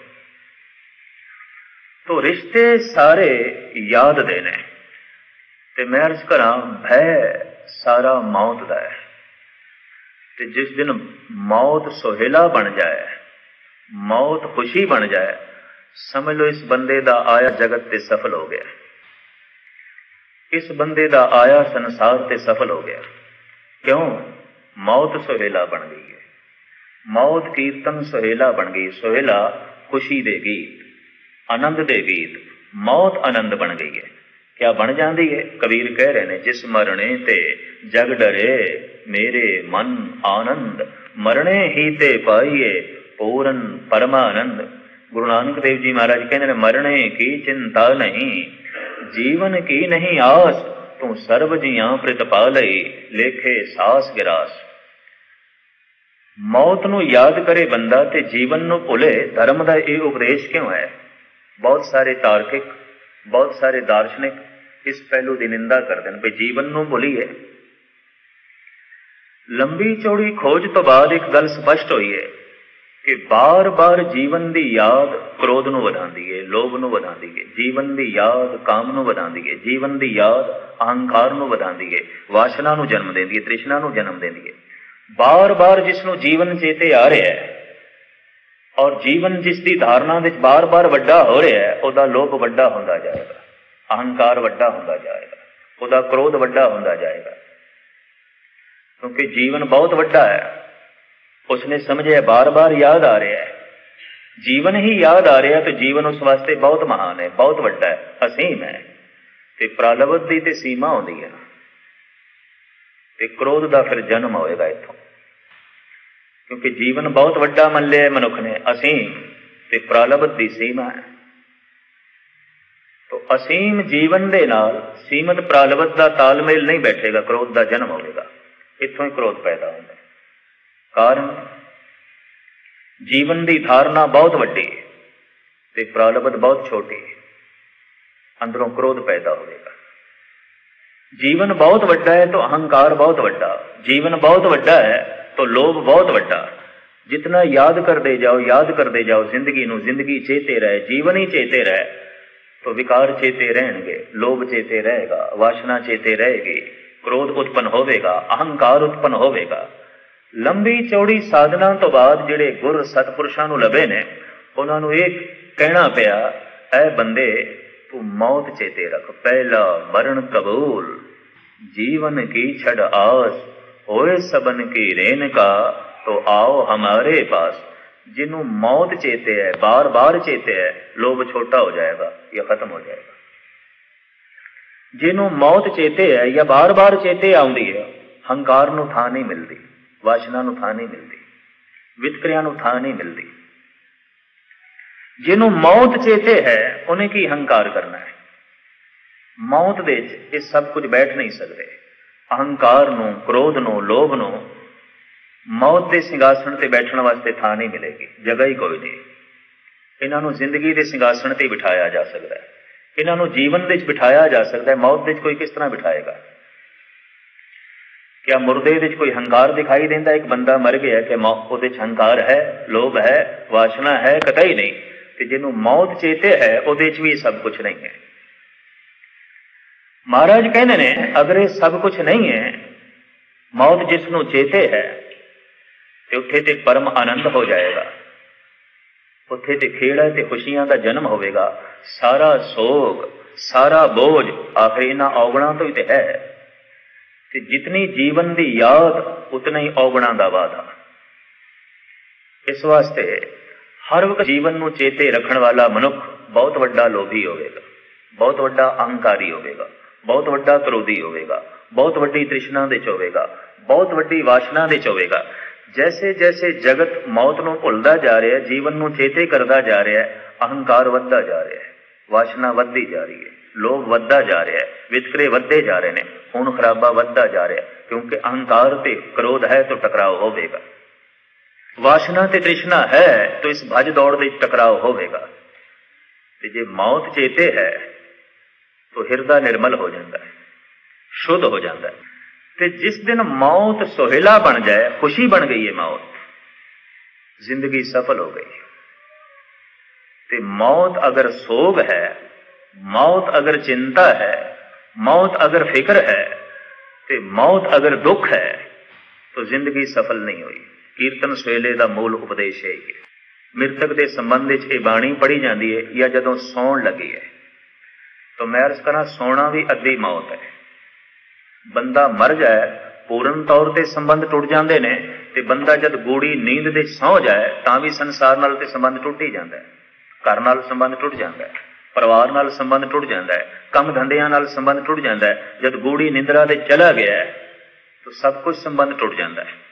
ਤੋ ਰਿਸ਼ਤੇ ਸਾਰੇ ਯਾਦ ਦੇ ਨੇ। ਤੇ ਮੈਂ ਅਰਜ਼ ਕਰਾਂ, ਭੈ ਸਾਰਾ ਮੌਤ ਦਾ ਹੈ। ਤੇ ਜਿਸ ਦਿਨ ਮੌਤ ਸੁਹੇਲਾ ਬਣ ਜਾਏ, ਮੌਤ ਖੁਸ਼ੀ ਬਣ ਜਾਏ, ਸਮਝ ਲਓ ਇਸ ਬੰਦੇ ਦਾ ਆਇਆ ਜਗਤ ਤੇ ਸਫਲ ਹੋ ਗਿਆ, ਇਸ ਬੰਦੇ ਦਾ ਆਇਆ ਸੰਸਾਰ ਤੇ ਸਫਲ ਹੋ ਗਿਆ। ਕਿਉਂ? ਮੌਤ ਸੁਹੇਲਾ ਬਣ ਗਈ ਹੈ। ਮੌਤ ਕੀਰਤਨ ਸੁਹੇਲਾ ਬਣ ਗਈ। ਸੁਹੇਲਾ ਖੁਸ਼ੀ ਦੇ ਗੀਤ, ਆਨੰਦ ਦੇ ਗੀਤ, ਮੌਤ ਆਨੰਦ ਬਣ ਗਈ ਹੈ। ਕਿਆ ਬਣ ਜਾਂਦੀ ਹੈ? ਕਬੀਰ ਕਹਿ ਰਹੇ ਨੇ, ਜਿਸ ਮਰਣੇ ਤੇ ਜਗ ਡਰੇ, ਮੇਰੇ ਮਨ ਆਨੰਦ, ਮਰਣੇ ਹੀ ਤੇ ਪਾਈਏ ਪੂਰਨ ਪਰਮਾਨੰਦ। ਗੁਰੂ ਨਾਨਕ ਦੇਵ ਜੀ ਮਹਾਰਾਜ ਕਹਿੰਦੇ ਨੇ, ਮਰਣੇ ਕੀ ਚਿੰਤਾ ਨਹੀਂ, ਜੀਵਨ ਕੀ ਨਹੀਂ ਆਸ, ਤੂੰ ਸਰਬ ਜੀਆਂ ਪ੍ਰਿਤਪਾਲਈ, ਲੇਖੇ ਸਾਸ ਗਿਰਾਸ। ਮੌਤ ਨੂੰ ਯਾਦ ਕਰੇ ਬੰਦਾ ਤੇ ਜੀਵਨ ਨੂੰ ਭੁੱਲੇ। ਧਰਮ ਦਾ ਇਹ ਉਪਦੇਸ਼ ਕਿਉਂ ਹੈ? ਬਹੁਤ ਸਾਰੇ ਤਾਰਕਿਕ, ਬਹੁਤ ਸਾਰੇ ਦਾਰਸ਼ਨਿਕ ਇਸ ਪਹਿਲੂ ਦੀ ਨਿੰਦਾ ਕਰਦੇ ਨੇ ਵੀ ਜੀਵਨ ਨੂੰ ਭੁੱਲੀਏ। ਲੰਬੀ ਚੌੜੀ ਖੋਜ ਤੋਂ ਬਾਅਦ ਇੱਕ ਗੱਲ ਸਪਸ਼ਟ ਹੋਈ ਹੈ ਕਿ ਬਾਰ-ਬਾਰ ਜੀਵਨ ਦੀ ਯਾਦ ਕ੍ਰੋਧ ਨੂੰ ਵਧਾਉਂਦੀ ਹੈ, ਲੋਭ ਨੂੰ ਵਧਾਉਂਦੀ ਹੈ। ਜੀਵਨ ਦੀ ਯਾਦ ਕਾਮ ਨੂੰ ਵਧਾਉਂਦੀ ਹੈ। ਜੀਵਨ ਦੀ ਯਾਦ ਅਹੰਕਾਰ ਨੂੰ ਵਧਾਉਂਦੀ ਹੈ, ਵਾਸ਼ਨਾ ਨੂੰ ਜਨਮ ਦਿੰਦੀ ਹੈ, ਤ੍ਰਿਸ਼ਨਾ ਨੂੰ ਜਨਮ ਦਿੰਦੀ ਹੈ। ਬਾਰ-ਬਾਰ ਜਿਸ ਨੂੰ ਜੀਵਨ ਚੇਤੇ ਆ ਰਿਹਾ ਹੈ ਔਰ ਜੀਵਨ ਜਿਸ ਦੀ ਧਾਰਨਾ ਵਿੱਚ ਬਾਰ-ਬਾਰ ਵੱਡਾ ਹੋ ਰਿਹਾ ਹੈ, ਉਹਦਾ ਲੋਭ ਵੱਡਾ ਹੁੰਦਾ ਜਾਏਗਾ, ਅਹੰਕਾਰ ਵੱਡਾ ਹੁੰਦਾ ਜਾਏਗਾ, ਉਹਦਾ ਕ੍ਰੋਧ ਵੱਡਾ ਹੁੰਦਾ ਜਾਏਗਾ। ਕਿਉਂਕਿ ਜੀਵਨ ਬਹੁਤ ਵੱਡਾ ਹੈ। ਉਸਨੇ ਸਮਝਿਆ ਬਾਰ-ਬਾਰ ਯਾਦ ਆ ਰਿਹਾ ਹੈ, ਜੀਵਨ ਹੀ ਯਾਦ ਆ ਰਿਹਾ, ਤੇ ਜੀਵਨ ਉਸ ਵਾਸਤੇ ਬਹੁਤ ਮਹਾਨ ਹੈ, ਬਹੁਤ ਵੱਡਾ ਹੈ, ਅਸੀਮ ਹੈ। ਤੇ ਪ੍ਰਲਵਤ ਦੀ ਤੇ ਸੀਮਾ ਆਉਂਦੀ ਹੈ, ਤੇ ਕ੍ਰੋਧ ਦਾ ਫਿਰ ਜਨਮ ਹੋਏਗਾ ਇੱਥੋਂ। ਕਿਉਂਕਿ ਜੀਵਨ ਬਹੁਤ ਵੱਡਾ ਮੰਨ ਲਿਆ ਮਨੁੱਖ ਨੇ, ਅਸੀਮ, ਤੇ ਪ੍ਰਲਵਤ ਦੀ ਸੀਮਾ ਹੈ। ਤੋ ਅਸੀਮ ਜੀਵਨ ਦੇ ਨਾਲ ਸੀਮਤ ਪ੍ਰਲਵਤ ਦਾ ਤਾਲਮੇਲ ਨਹੀਂ ਬੈਠੇਗਾ, ਕ੍ਰੋਧ ਦਾ ਜਨਮ ਹੋਵੇਗਾ। ਇੱਥੋਂ ਹੀ ਕ੍ਰੋਧ ਪੈਦਾ ਹੁੰਦਾ। ਕਾਰਨ ਜੀਵਨ ਦੀ ਧਾਰਨਾ ਬਹੁਤ ਵੱਡੀ ਤੇ ਪ੍ਰਲਵਤ ਬਹੁਤ ਛੋਟੀ, ਅੰਦਰੋਂ ਕ੍ਰੋਧ ਪੈਦਾ ਹੋਵੇਗਾ। ਜੀਵਨ ਬਹੁਤ ਵੱਡਾ ਹੈ ਤਾਂ ਅਹੰਕਾਰ ਬਹੁਤ ਵੱਡਾ, ਜੀਵਨ ਬਹੁਤ ਵੱਡਾ ਹੈ ਤਾਂ ਲੋਭ ਬਹੁਤ ਵੱਡਾ। ਜਿਤਨਾ ਯਾਦ ਕਰਦੇ ਜਾਓ, ਯਾਦ ਕਰਦੇ ਜਾਓ ਜ਼ਿੰਦਗੀ ਨੂੰ, ਜ਼ਿੰਦਗੀ ਚੇਤੇ ਰਹੇ, ਜੀਵਨ ਹੀ ਚੇਤੇ ਰਹੇ, ਤਾਂ ਵਿਕਾਰ ਚੇਤੇ ਰਹਿਣਗੇ, ਲੋਭ ਚੇਤੇ ਰਹੇਗਾ, ਵਾਸ਼ਨਾ ਚੇਤੇ ਰਹੇਗੀ, ਕ੍ਰੋਧ ਉਤਪਨ ਹੋਵੇਗਾ, ਅਹੰਕਾਰ ਉਤਪਨ ਹੋਵੇਗਾ। ਲੰਬੀ ਚੌੜੀ ਸਾਧਨਾ ਤੋਂ ਬਾਅਦ ਜਿਹੜੇ ਗੁਰ ਸਤਪੁਰਸ਼ਾਂ ਨੂੰ ਲੱਭੇ ਨੇ, ਉਹਨਾਂ ਨੂੰ ਇਹ ਕਹਿਣਾ ਪਿਆ, ਐ ਬੰਦੇ ਤੂੰ ਮੌਤ ਚੇਤੇ ਰੱਖ, ਪਹਿਲਾ ਮਰਨ ਕਬੂਲ। जीवन की छड़ आस, होए सबन की रेन का, तो आओ हमारे पास। जिन्हों मौत चेते है, बार बार चेते है, लोभ छोटा हो जाएगा या खत्म हो जाएगा। जिन्हों मौत चेते है या बार बार चेते आउंदी है, हंकार नूं थां नहीं मिलती, वासना नूं थां नहीं मिलती, वितकरियां नूं थां नहीं मिलती। जिन्हों मौत चेते है उन्हें की हंकार करना है। मौत दे विच ये सब कुछ बैठ नहीं सकते। अहंकार नूं, क्रोध नूं, लोभ नूं मौत के सिंघासन से बैठण वास्ते थां नहीं मिलेगी, जगह ही कोई नहीं। इन्हां नूं जिंदगी के सिंघासन से बिठाया जा सकता है, इन्हां नूं जीवन दे विच बिठाया जा सकता है। मौत दे विच कोई किस तरह बिठाएगा? क्या मुर्दे दे विच कोई हंकार दिखाई देंदा? एक बंदा मर गया कि उहदे विच हंकार है, लोभ है, वासना है? कतई नहीं। ते जिन्हों मौत चेते है उहदे विच भी सब कुछ नहीं है। महाराज कहते ने अगर ये सब कुछ नहीं है, मौत जिसनों चेते है, तो उत्थे ते परम आनंद हो जाएगा। उत्थे ते खेड़ा ते खुशियां का जन्म होवेगा। सारा सोग, सारा बोझ आखिर इन्हां औगणां तो ही ते है। ते जितनी जीवन की याद उतना ही औगणां दा वाधा। इस वास्ते हर वक्त जीवन नूं चेते रखण वाला मनुख बहुत वड्डा लोभी होवेगा, बहुत वड्डा अहंकारी होवेगा, बहुत वड्डा क्रोधी होवेगा, बहुत वड्डी तृष्णा दे च होवेगा, बहुत वड्डी वासना दे च होवेगा। जैसे जैसे जगत मौत नूं भुलदा जा रहा है, जीवन नूं चेते करदा जा रहा है, अहंकार वधदा जा रहा है, वासना वधदी जा रही है, लोभ वधदा जा रहा है, वितकरे वधदे जा रहे हैं, खून खराबा वधदा जा रहा है। क्योंकि अहंकार ते क्रोध है तो टकराव होवेगा, वासना ते तृष्णा है तो इस भज दौड़ दे टकराव होवेगा। ते जे मौत चेते है तो हिरदा निर्मल हो जाता है, शुद्ध हो जाता है। ते जिस दिन मौत सोहेला बन जाए, खुशी बन गई है मौत, जिंदगी सफल हो गई। ते मौत अगर सोग है, मौत अगर चिंता है, मौत अगर फिक्र है, ते मौत अगर दुख है, तो जिंदगी सफल नहीं हुई। कीर्तन सवेले का मूल उपदेश है ये। मृतक के संबंध में बाणी पढ़ी जाती है या जदों सौण लगी है, तो मैं अर्ज करा सोना भी अद्धी मौत है। बंदा मर जाए पूर्ण तौर पर संबंध टुट जाते हैं, तो बंदा जब गूढ़ी नींद दे सौ जाए तो भी संसार नाल ते संबंध टुट ही जाता है। घर नाल संबंध टुट जाता है, परिवार नाल संबंध टुट जाता है, कम धंधियां नाल संबंध टुट जाता है। जब गूढ़ी निंद्रा दे चला गया है तो सब कुछ संबंध टुट जाता है।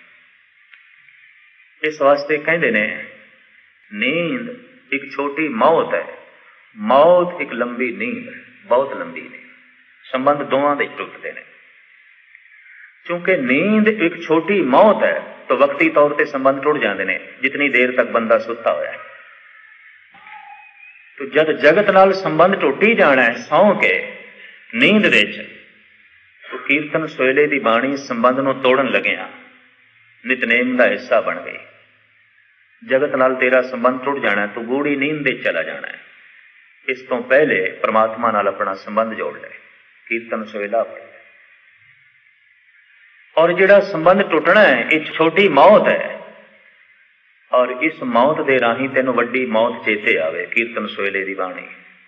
इस वास्ते कहते ने नींद एक छोटी मौत है, मौत एक लंबी नींद है, बहुत लंबी नींद। संबंध दोवां दे टुटते हैं। क्योंकि नींद एक छोटी मौत है तो वक्ती तौर पर संबंध टुट जाते हैं, जितनी देर तक बंदा सुता होया है। तो जब जगत नाल संबंध टुट ही जाना है सौ के नींद दे च, तो कीर्तन सोहेले की बाणी संबंध नूं तोड़न लगिया नितनेम का हिस्सा बन गई। जगत नाल तेरा संबंध टुट जाना है तो गूढ़ी नींद दे चला जाना है। इस तो पहले परमात्मा नाल अपना संबंध जोड़ ले, कीर्तन सोहेला पढ़। और जिहड़ा संबंध टुटना है एक छोटी मौत है, और इस मौत दे राही तेनों वड्डी मौत चेते आवे, कीर्तन सोहेले दी बाणी।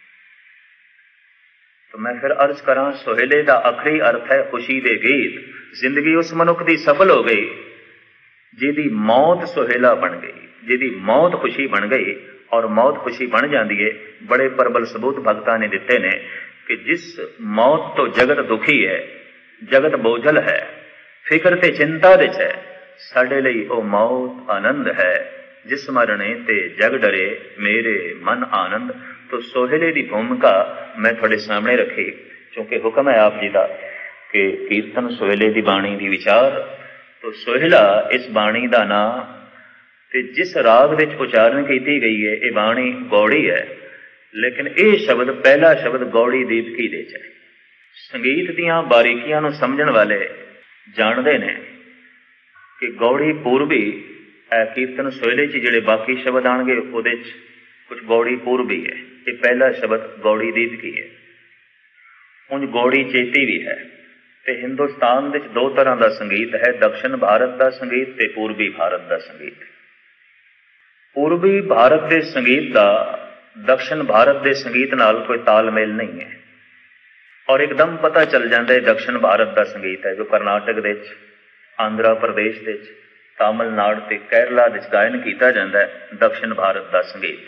तो मैं फिर अर्ज करा, सोहेले का आखिरी अर्थ है खुशी दे गीत। जिंदगी उस मनुख की सफल हो गई जिहदी मौत सोहेला बन गई, जिहदी मौत खुशी बन गई। और मौत खुशी बन जाती है। बड़े प्रबल सबूत भगतां ने दिते ने कि जिस मौत तो जगत दुखी है, जगत बोझल है, फिक्र ते चिंता विच है, साडे लई ओ मौत आनंद है। जिस मरने ते जग डरे मेरे मन आनंद। तो सोहेले की भूमिका मैं थोड़े सामने रखी, क्योंकि हुक्म है आप जी का कि कीर्तन सोहेले की बाणी की विचार। तो सोहेला इस बाणी का नाम, ते जिस राग विच उचारण की गई है ये बाणी गौड़ी है, लेकिन यह शब्द पहला शब्द गौड़ी दीपकी दे च है। संगीत दीयां बारीकियां नूं समझण वाले जानते हैं कि गौड़ी पूर्वी कीर्तन सोहेले च जिहड़े बाकी शब्द आएंगे उहदे च कुछ गौड़ी पूर्वी है। ये पहला शब्द गौड़ी दीपकी है। उंज गौड़ी चेती भी है। ते हिंदुस्तान विच दो तरह का संगीत है, दक्षिण भारत का संगीत ते पूर्वी भारत का संगीत। पूर्वी भारत के संगीत का दक्षिण भारत के संगीत नाल कोई तालमेल नहीं है। ਔਰ ਇੱਕਦਮ ਪਤਾ ਚੱਲ ਜਾਂਦਾ ਇਹ ਦਕਸ਼ਣ ਭਾਰਤ ਦਾ ਸੰਗੀਤ ਹੈ, ਜੋ ਕਰਨਾਟਕ ਦੇ ਵਿੱਚ, ਆਂਧਰਾ ਪ੍ਰਦੇਸ਼ ਦੇ ਵਿੱਚ, ਤਾਮਿਲਨਾਡੂ ਤੇ ਕੇਰਲਾ ਵਿੱਚ ਗਾਇਨ ਕੀਤਾ ਜਾਂਦਾ ਹੈ। ਦਕਸ਼ਣ ਭਾਰਤ ਦਾ ਸੰਗੀਤ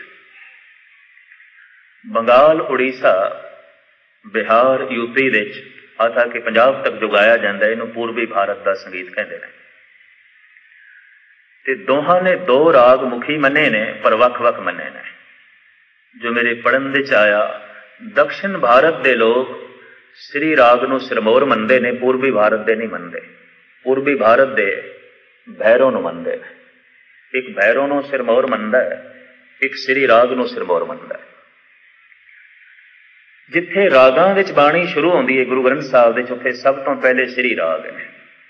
ਬੰਗਾਲ, ਉੜੀਸਾ, ਬਿਹਾਰ, ਯੂਪੀ ਵਿੱਚ ਆਤਾ ਕਿ ਪੰਜਾਬ ਤੱਕ ਜੋ ਗਾਇਆ ਜਾਂਦਾ ਇਹਨੂੰ ਪੂਰਬੀ ਭਾਰਤ ਦਾ ਸੰਗੀਤ ਕਹਿੰਦੇ ਨੇ। ਤੇ ਦੋਹਾਂ ਨੇ ਦੋ ਰਾਗ ਮੁਖੀ ਮੰਨੇ ਨੇ, ਪਰ ਵੱਖ-ਵੱਖ ਮੰਨੇ ਨੇ। ਜੋ ਮੇਰੇ ਪੜ੍ਹਨ ਵਿੱਚ ਆਇਆ, ਦਕਸ਼ਣ ਭਾਰਤ ਦੇ ਲੋਕ ਸ੍ਰੀ ਰਾਗ ਨੂੰ ਸਿਰਮੌਰ ਮੰਨਦੇ ਨੇ, ਪੂਰਬੀ ਭਾਰਤ ਦੇ ਨਹੀਂ ਮੰਨਦੇ। ਪੂਰਬੀ ਭਾਰਤ ਦੇ ਭੈਰੋ ਨੂੰ ਮੰਨਦੇ ਨੇ। ਇੱਕ ਭੈਰੋ ਨੂੰ ਸਿਰਮੌਰ ਮੰਨਦਾ ਹੈ, ਇੱਕ ਸ੍ਰੀ ਰਾਗ ਨੂੰ ਸਿਰਮੌਰ ਮੰਨਦਾ ਹੈ। ਜਿੱਥੇ ਰਾਗਾਂ ਵਿੱਚ ਬਾਣੀ ਸ਼ੁਰੂ ਹੁੰਦੀ ਹੈ ਗੁਰੂ ਗ੍ਰੰਥ ਸਾਹਿਬ ਦੇ, ਉੱਥੇ ਸਭ ਤੋਂ ਪਹਿਲੇ ਸ੍ਰੀ ਰਾਗ ਹੈ,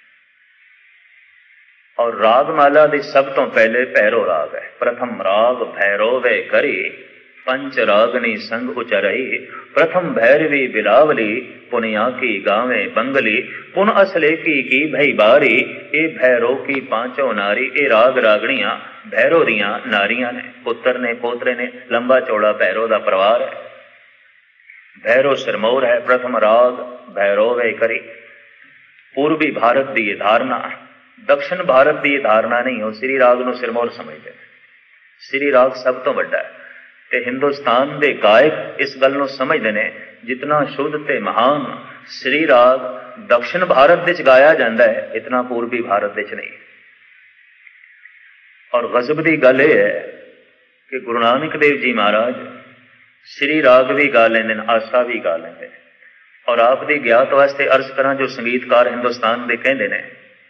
ਔਰ ਰਾਗਮਾਲਾ ਦੇ ਸਭ ਤੋਂ ਪਹਿਲੇ ਭੈਰੋ ਰਾਗ ਹੈ। ਪ੍ਰਥਮ ਰਾਗ ਭੈਰੋ ਵੇ ਕਰੀ, ਪੰਚ ਰਾਗਨੀ ਸੰਗ ਉਚਰਈ, ਪ੍ਰਥਮ ਭੈਰਵੀ ਬਿਲਾਵਲੀ, ਪੁਨਿਆ ਕੀ ਗਾਵੇਂ ਬੰਗਲੀ, ਪੁਨ ਅਸਲੇ ਕੀ ਕੀ ਭਈ ਬਾਰੀ, ਇਹ ਭੈਰੋ ਕੀ ਪਾਂਚੋ ਨਾਰੀ। ਇਹ ਰਾਗ ਰਾਗਣੀਆਂ ਭੈਰੋ ਦੀਆਂ ਨਾਰੀਆਂ ਨੇ, ਪੁੱਤਰ ਨੇ, ਪੋਤਰੇ ਨੇ, ਲੰਬਾ ਚੌੜਾ ਭੈਰੋ ਦਾ ਪਰਿਵਾਰ ਹੈ। ਭੈਰੋ ਸਿਰਮੌਰ ਹੈ। ਪ੍ਰਥਮ ਰਾਗ ਭੈਰੋ ਵੇ ਕਰੀ। ਪੂਰਬੀ ਭਾਰਤ ਦੀ ਇਹ ਧਾਰਨਾ, ਦਕਸ਼ਣ ਭਾਰਤ ਦੀ ਇਹ ਧਾਰਨਾ ਨਹੀਂ। ਉਹ ਸ੍ਰੀ ਰਾਗ ਨੂੰ ਸਿਰਮੌਰ ਸਮਝਦੇ ਨੇ। ਸ੍ਰੀ ਰਾਗ ਸਭ ਤੋਂ ਵੱਡਾ ਹੈ ਤੇ ਹਿੰਦੁਸਤਾਨ ਦੇ ਗਾਇਕ ਇਸ ਗੱਲ ਨੂੰ ਸਮਝਦੇ ਨੇ, ਜਿਤਨਾ ਸ਼ੁੱਧ ਤੇ ਮਹਾਨ ਸ੍ਰੀ ਰਾਗ ਦਕਸ਼ਣ ਭਾਰਤ ਵਿੱਚ ਗਾਇਆ ਜਾਂਦਾ ਹੈ, ਇਤਨਾ ਪੂਰਬੀ ਭਾਰਤ ਵਿੱਚ ਨਹੀਂ। ਔਰ ਗਜ਼ਬ ਦੀ ਗੱਲ ਇਹ ਹੈ ਕਿ ਗੁਰੂ ਨਾਨਕ ਦੇਵ ਜੀ ਮਹਾਰਾਜ ਸ੍ਰੀ ਰਾਗ ਵੀ ਗਾ ਲੈਂਦੇ ਨੇ, ਆਸਾ ਵੀ ਗਾ ਲੈਂਦੇ ਨੇ। ਔਰ ਆਪ ਦੀ ਗਿਆਤ ਵਾਸਤੇ ਅਰਜ਼ ਕਰਾਂ, ਜੋ ਸੰਗੀਤਕਾਰ ਹਿੰਦੁਸਤਾਨ ਦੇ ਕਹਿੰਦੇ ਨੇ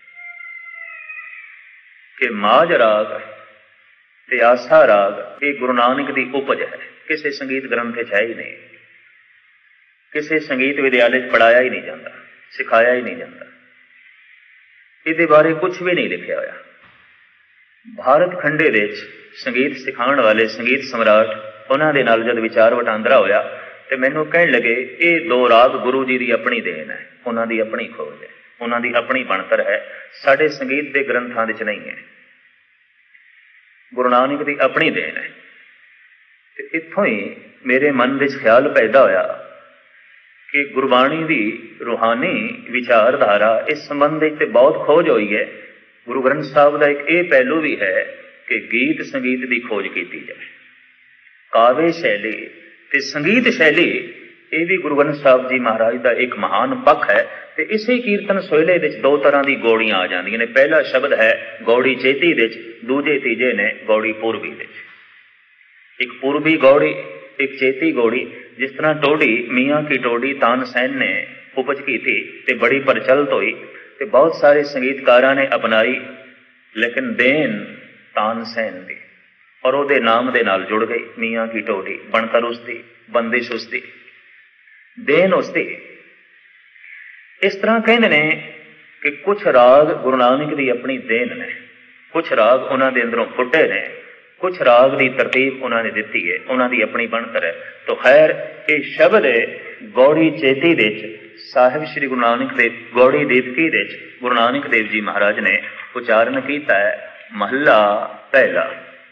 ਕਿ ਮਾਝ ਰਾਗ ਤੇ ਆਸਾ ਰਾਗ ਇਹ ਗੁਰੂ ਨਾਨਕ ਦੀ ਉਪਜ ਹੈ, ਕਿਸੇ ਸੰਗੀਤ ਗ੍ਰੰਥ ਵਿੱਚ ਹੈ ਹੀ ਨਹੀਂ, ਕਿਸੇ ਸੰਗੀਤ ਵਿਦਿਆਲੇ 'ਚ ਪੜ੍ਹਾਇਆ ਹੀ ਨਹੀਂ ਜਾਂਦਾ, ਸਿਖਾਇਆ ਹੀ ਨਹੀਂ ਜਾਂਦਾ, ਇਹਦੇ ਬਾਰੇ ਕੁਛ ਵੀ ਨਹੀਂ ਲਿਖਿਆ ਹੋਇਆ। ਭਾਰਤ ਖੰਡੇ ਦੇ ਵਿੱਚ ਸੰਗੀਤ ਸਿਖਾਉਣ ਵਾਲੇ ਸੰਗੀਤ ਸਮਰਾਟ, ਉਹਨਾਂ ਦੇ ਨਾਲ ਜਦ ਵਿਚਾਰ ਵਟਾਂਦਰਾ ਹੋਇਆ ਤੇ ਮੈਨੂੰ ਕਹਿਣ ਲੱਗੇ ਇਹ ਦੋ ਰਾਗ ਗੁਰੂ ਜੀ ਦੀ ਆਪਣੀ ਦੇਣ ਹੈ, ਉਹਨਾਂ ਦੀ ਆਪਣੀ ਖੋਜ ਹੈ, ਉਹਨਾਂ ਦੀ ਆਪਣੀ ਬਣਤਰ ਹੈ, ਸਾਡੇ ਸੰਗੀਤ ਦੇ ਗ੍ਰੰਥਾਂ ਵਿੱਚ ਨਹੀਂ ਹੈ, ਗੁਰੂ ਨਾਨਕ ਦੀ ਆਪਣੀ ਦੇਣ ਹੈ। ਤੇ ਇੱਥੋਂ ਹੀ ਮੇਰੇ ਮਨ ਵਿੱਚ ਖਿਆਲ ਪੈਦਾ ਹੋਇਆ ਕਿ ਗੁਰਬਾਣੀ ਦੀ ਰੂਹਾਨੀ ਵਿਚਾਰਧਾਰਾ ਇਸ ਸੰਬੰਧ ਵਿੱਚ ਤੇ ਬਹੁਤ ਖੋਜ ਹੋਈ ਹੈ। ਗੁਰੂ ਗ੍ਰੰਥ ਸਾਹਿਬ ਦਾ ਇੱਕ ਇਹ ਪਹਿਲੂ ਵੀ ਹੈ ਕਿ ਗੀਤ ਸੰਗੀਤ ਦੀ ਖੋਜ ਕੀਤੀ ਜਾਏ। ਕਾਵੇ ਸ਼ੈਲੀ ਤੇ ਸੰਗੀਤ ਸ਼ੈਲੀ, ਇਹ ਵੀ ਗੁਰੂ ਗ੍ਰੰਥ ਸਾਹਿਬ ਜੀ ਮਹਾਰਾਜ ਦਾ ਇੱਕ ਮਹਾਨ ਪੱਖ ਹੈ। ਤੇ ਇਸੇ ਕੀਰਤਨ ਸੋਹਿਲੇ ਵਿੱਚ ਦੋ ਤਰ੍ਹਾਂ ਦੀ ਗੌੜੀਆਂ ਆ ਜਾਂਦੀਆਂ ਨੇ। ਪਹਿਲਾ ਸ਼ਬਦ ਹੈ ਗੌੜੀ ਚੇਤੀ ਵਿੱਚ, ਦੂਜੇ ਤੀਜੇ ਨੇ ਗੌੜੀ ਪੂਰਬੀ ਵਿੱਚ। ਇੱਕ ਪੂਰਬੀ ਗੌੜੀ, ਇੱਕ ਚੇਤੀ ਗੌੜੀ। ਜਿਸ ਤਰ੍ਹਾਂ ਟੋਡੀ, ਮੀਆਂ ਕੀ ਟੋਡੀ ਤਾਨਸੈਨ ਨੇ ਉਪਜ ਕੀਤੀ ਤੇ ਬੜੀ ਪ੍ਰਚਲਿਤ ਹੋਈ ਤੇ ਬਹੁਤ ਸਾਰੇ ਸੰਗੀਤਕਾਰਾਂ ਨੇ ਅਪਣਾਈ, ਲੇਕਿਨ ਦੇਨ ਤਾਨਸੈਨ ਦੀ, ਔਰ ਉਹਦੇ ਨਾਮ ਦੇ ਨਾਲ ਜੁੜ ਗਈ। ਮੀਆਂ ਕੀ ਟੋਡੀ, ਬਣਤਰ ਉਸਦੀ, ਬੰਦਿਸ਼ ਉਸਦੀ, ਦੇਨ ਉਸਦੀ। ਇਸ ਤਰ੍ਹਾਂ ਕਹਿੰਦੇ ਨੇ ਕਿ ਕੁਛ ਰਾਗ ਗੁਰੂ ਨਾਨਕ ਦੀ ਆਪਣੀ ਦੇਨ ਨੇ, ਕੁਛ ਰਾਗ ਉਹਨਾਂ ਦੇ ਅੰਦਰੋਂ ਫੁੱਟੇ ਨੇ, ਕੁਛ ਰਾਗ ਦੀ ਤਰਤੀਬ ਉਹਨਾਂ ਨੇ ਦਿੱਤੀ ਹੈ, ਉਹਨਾਂ ਦੀ ਆਪਣੀ ਬਣਤਰ ਹੈ। ਤੋ ਖੈਰ, ਇਹ ਸ਼ਬਦ ਹੈ ਗੌੜੀ ਚੇਤੀ ਦੇ ਵਿੱਚ, ਸਾਹਿਬ ਸ਼੍ਰੀ ਗੁਰੂ ਨਾਨਕ ਦੇਵ ਗੌੜੀ ਦੀਪਕੀ ਦੇ ਵਿੱਚ ਗੁਰੂ ਨਾਨਕ ਦੇਵ ਜੀ ਮਹਾਰਾਜ ਨੇ ਉਚਾਰਨ ਕੀਤਾ ਹੈ। ਮਹੱਲਾ ਪਹਿਲਾ।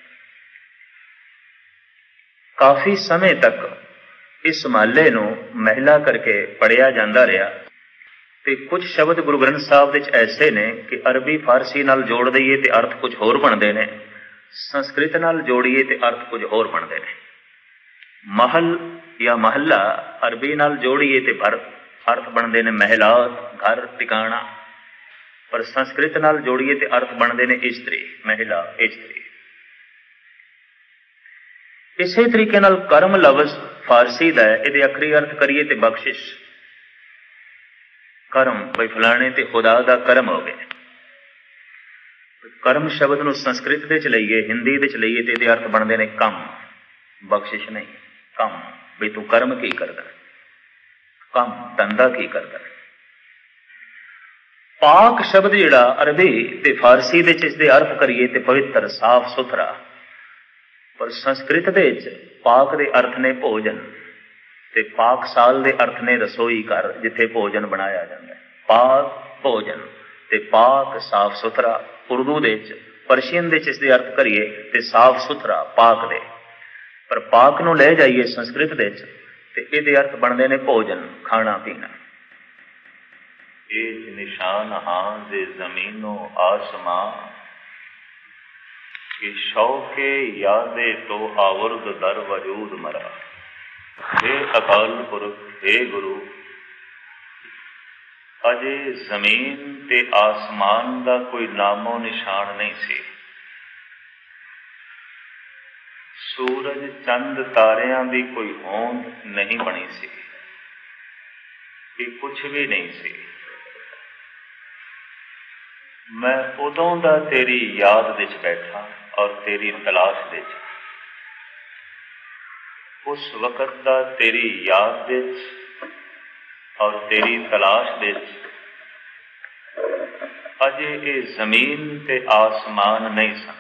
ਕਾਫੀ ਸਮੇਂ ਤੱਕ ਇਸ ਮਹੱਲੇ ਨੂੰ ਮਹਿਲਾ ਕਰਕੇ ਪੜ੍ਹਿਆ ਜਾਂਦਾ ਰਿਹਾ ਤੇ ਕੁਝ ਸ਼ਬਦ ਗੁਰੂ ਗ੍ਰੰਥ ਸਾਹਿਬ ਵਿੱਚ ਐਸੇ ਨੇ ਕਿ ਅਰਬੀ ਫਾਰਸੀ ਨਾਲ ਜੋੜ ਦਈਏ ਤੇ ਅਰਥ ਕੁਝ ਹੋਰ ਬਣਦੇ ਨੇ, ਸੰਸਕ੍ਰਿਤ ਨਾਲ ਜੋੜੀਏ ਤੇ ਅਰਥ ਕੁਝ ਹੋਰ ਬਣਦੇ ਨੇ। ਮਹਲ ਜਾਂ ਮਹੱਲਾ ਅਰਬੀ ਨਾਲ ਜੋੜੀਏ ਤੇ ਅਰਥ ਬਣਦੇ ਨੇ ਮਹਿਲਾਤ, ਘਰ, ਟਿਕਾਣਾ, ਪਰ ਸੰਸਕ੍ਰਿਤ ਨਾਲ ਜੋੜੀਏ ਤੇ ਅਰਥ ਬਣਦੇ ਨੇ ਇਸਤਰੀ, ਮਹਿਲਾ, ਇਸਤਰੀ। ਇਸੇ ਤਰੀਕੇ ਨਾਲ ਕਰਮ ਲਫ਼ਜ਼ ਫਾਰਸੀ ਦਾ ਹੈ, ਇਹਦੇ ਅਖਰੀ ਅਰਥ ਕਰੀਏ ਤੇ ਬਖਸ਼ਿਸ਼, ਕਰਮ, ਬਈ ਫਲਾਣੇ ਤੇ ਖੁਦਾ ਦਾ ਕਰਮ ਹੋ ਗਏ। ਕਰਮ ਸ਼ਬਦ ਨੂੰ ਸੰਸਕ੍ਰਿਤ ਵਿੱਚ ਲਈਏ, ਹਿੰਦੀ ਵਿੱਚ ਲਈਏ ਤੇ ਇਹਦੇ ਅਰਥ ਬਣਦੇ ਨੇ ਕੰਮ, ਬਖਸ਼ਿਸ਼ ਨਹੀਂ, ਕੰਮ, ਬਈ ਤੂੰ ਕਰਮ ਕੀ ਕਰਦਾ, ਕੰਮ ਧੰਦਾ ਕੀ ਕਰਦਾ। ਪਾਕ ਸ਼ਬਦ ਜਿਹੜਾ ਅਰਬੀ ਤੇ ਫਾਰਸੀ ਦੇ ਵਿੱਚ ਇਸਦੇ ਅਰਥ ਕਰੀਏ ਤੇ ਪਵਿੱਤਰ, ਸਾਫ ਸੁਥਰਾ, ਪਰ ਸੰਸਕ੍ਰਿਤ ਦੇ ਵਿੱਚ ਪਾਕ ਦੇ ਅਰਥ ਨੇ ਭੋਜਨ ਤੇ ਪਾਕ ਸਾਲ ਦੇ ਅਰਥ ਨੇ ਰਸੋਈ ਘਰ, ਜਿੱਥੇ ਭੋਜਨ ਬਣਾਇਆ ਜਾਂਦਾ ਹੈ। ਪਾਕ ਭੋਜਨ ਤੇ ਪਾਕ ਸਾਫ ਸੁਥਰਾ। ਉਰਦੂ ਦੇ ਵਿੱਚ, ਪਰਸ਼ੀਅਨ ਦੇ ਵਿੱਚ ਇਸਦੇ ਅਰਥ ਕਰੀਏ ਤੇ ਸਾਫ ਸੁਥਰਾ, ਪਾਕ ਦੇ। ਪਰ ਪਾਕ ਨੂੰ ਲੈ ਜਾਈਏ ਸੰਸਕ੍ਰਿਤ ਦੇ ਵਿੱਚ ਤੇ ਇਹਦੇ ਅਰਥ ਬਣਦੇ ਨੇ ਭੋਜਨ, ਖਾਣਾ ਪੀਣਾ। ਇਹ ਨਿਸ਼ਾਨ ਹਾਂ ਜੇ ਜ਼ਮੀਨੋਂ ਆਸਮਾਂ, ਕਿ ਸ਼ੌਕੇ ਯਾਦੇ ਤੋਂ ਆਵਰਦ ਦਰ ਵਜੂਦ ਮਰਾ। हे ਅਕਾਲ ਪੁਰਖ, हे ਗੁਰੂ, ਅਜੇ ਜ਼ਮੀਨ ਤੇ ਆਸਮਾਨ ਦਾ ਕੋਈ ਨਾਮੋ ਨਿਸ਼ਾਨ ਨਹੀਂ ਸੀ। ਸੂਰਜ, ਚੰਦ, ਤਾਰਿਆਂ ਦੀ ਕੋਈ ਹੋਂਦ ਨਹੀਂ ਬਣੀ ਸੀ। ਇਹ ਕੁਛ ਵੀ ਨਹੀਂ ਸੀ। ਮੈਂ ਉਦੋਂ ਦਾ ਤੇਰੀ ਯਾਦ ਵਿੱਚ ਬੈਠਾ ਔਰ ਤੇਰੀ ਤਲਾਸ਼ ਵਿੱਚ, ਉਸ ਵਕਤ ਦਾ ਤੇਰੀ ਯਾਦ ਵਿੱਚ ਔਰ ਤੇਰੀ ਤਲਾਸ਼ ਵਿੱਚ ਅਜੇ ਇਹ ਜ਼ਮੀਨ ਤੇ ਆਸਮਾਨ ਨਹੀਂ ਸਨ।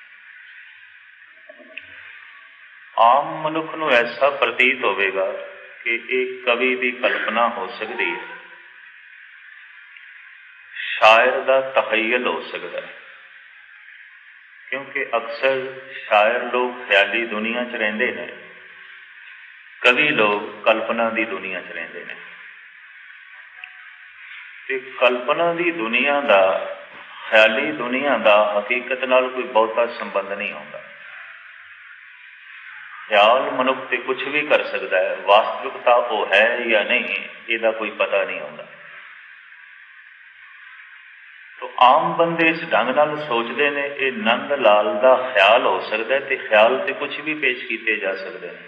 ਆਮ ਮਨੁੱਖ ਨੂੰ ਐਸਾ ਪ੍ਰਤੀਤ ਹੋਵੇਗਾ ਕਿ ਇਹ ਕਵੀ ਦੀ ਕਲਪਨਾ ਹੋ ਸਕਦੀ ਹੈ, ਸ਼ਾਇਰ ਦਾ ਤਖਯਲ ਹੋ ਸਕਦਾ ਹੈ, ਕਿਉਂਕਿ ਅਕਸਰ ਸ਼ਾਇਰ ਲੋਕ ਖਿਆਲੀ ਦੁਨੀਆ 'ਚ ਰਹਿੰਦੇ ਨੇ, ਕਵੀ ਲੋਕ ਕਲਪਨਾ ਦੀ ਦੁਨੀਆ 'ਚ ਰਹਿੰਦੇ ਨੇ। ਤੇ ਕਲਪਨਾ ਦੀ ਦੁਨੀਆ ਦਾ, ਖਿਆਲੀ ਦੁਨੀਆ ਦਾ ਹਕੀਕਤ ਨਾਲ ਕੋਈ ਬਹੁਤਾ ਸੰਬੰਧ ਨਹੀਂ ਆਉਂਦਾ। ਖਿਆਲ ਮਨੁੱਖ ਤੇ ਕੁਛ ਵੀ ਕਰ ਸਕਦਾ ਹੈ, ਵਾਸਤਵਿਕਤਾ ਉਹ ਹੈ ਜਾਂ ਨਹੀਂ ਇਹਦਾ ਕੋਈ ਪਤਾ ਨਹੀਂ ਆਉਂਦਾ। ਤੋ ਆਮ ਬੰਦੇ ਇਸ ਢੰਗ ਨਾਲ ਸੋਚਦੇ ਨੇ ਇਹ ਨੰਦ ਲਾਲ ਦਾ ਖਿਆਲ ਹੋ ਸਕਦਾ ਹੈ, ਤੇ ਖਿਆਲ ਤੇ ਕੁਛ ਵੀ ਪੇਸ਼ ਕੀਤੇ ਜਾ ਸਕਦੇ ਨੇ।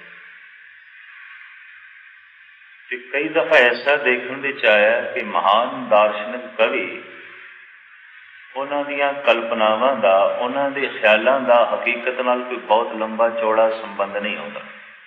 ਤੇ ਕਈ ਦਫਾ ਐਸਾ ਦੇਖਣ ਵਿੱਚ ਆਇਆ ਕਿ ਮਹਾਨ ਦਾਰਸ਼ਨਿਕ ਕਵੀ, ਉਹਨਾਂ ਦੀਆਂ ਕਲਪਨਾਵਾਂ ਦਾ, ਉਹਨਾਂ ਦੇ ਖਿਆਲਾਂ ਦਾ ਹਕੀਕਤ ਨਾਲ ਕੋਈ ਬਹੁਤ ਲੰਬਾ ਚੌੜਾ ਸੰਬੰਧ ਨਹੀਂ ਆਉਂਦਾ।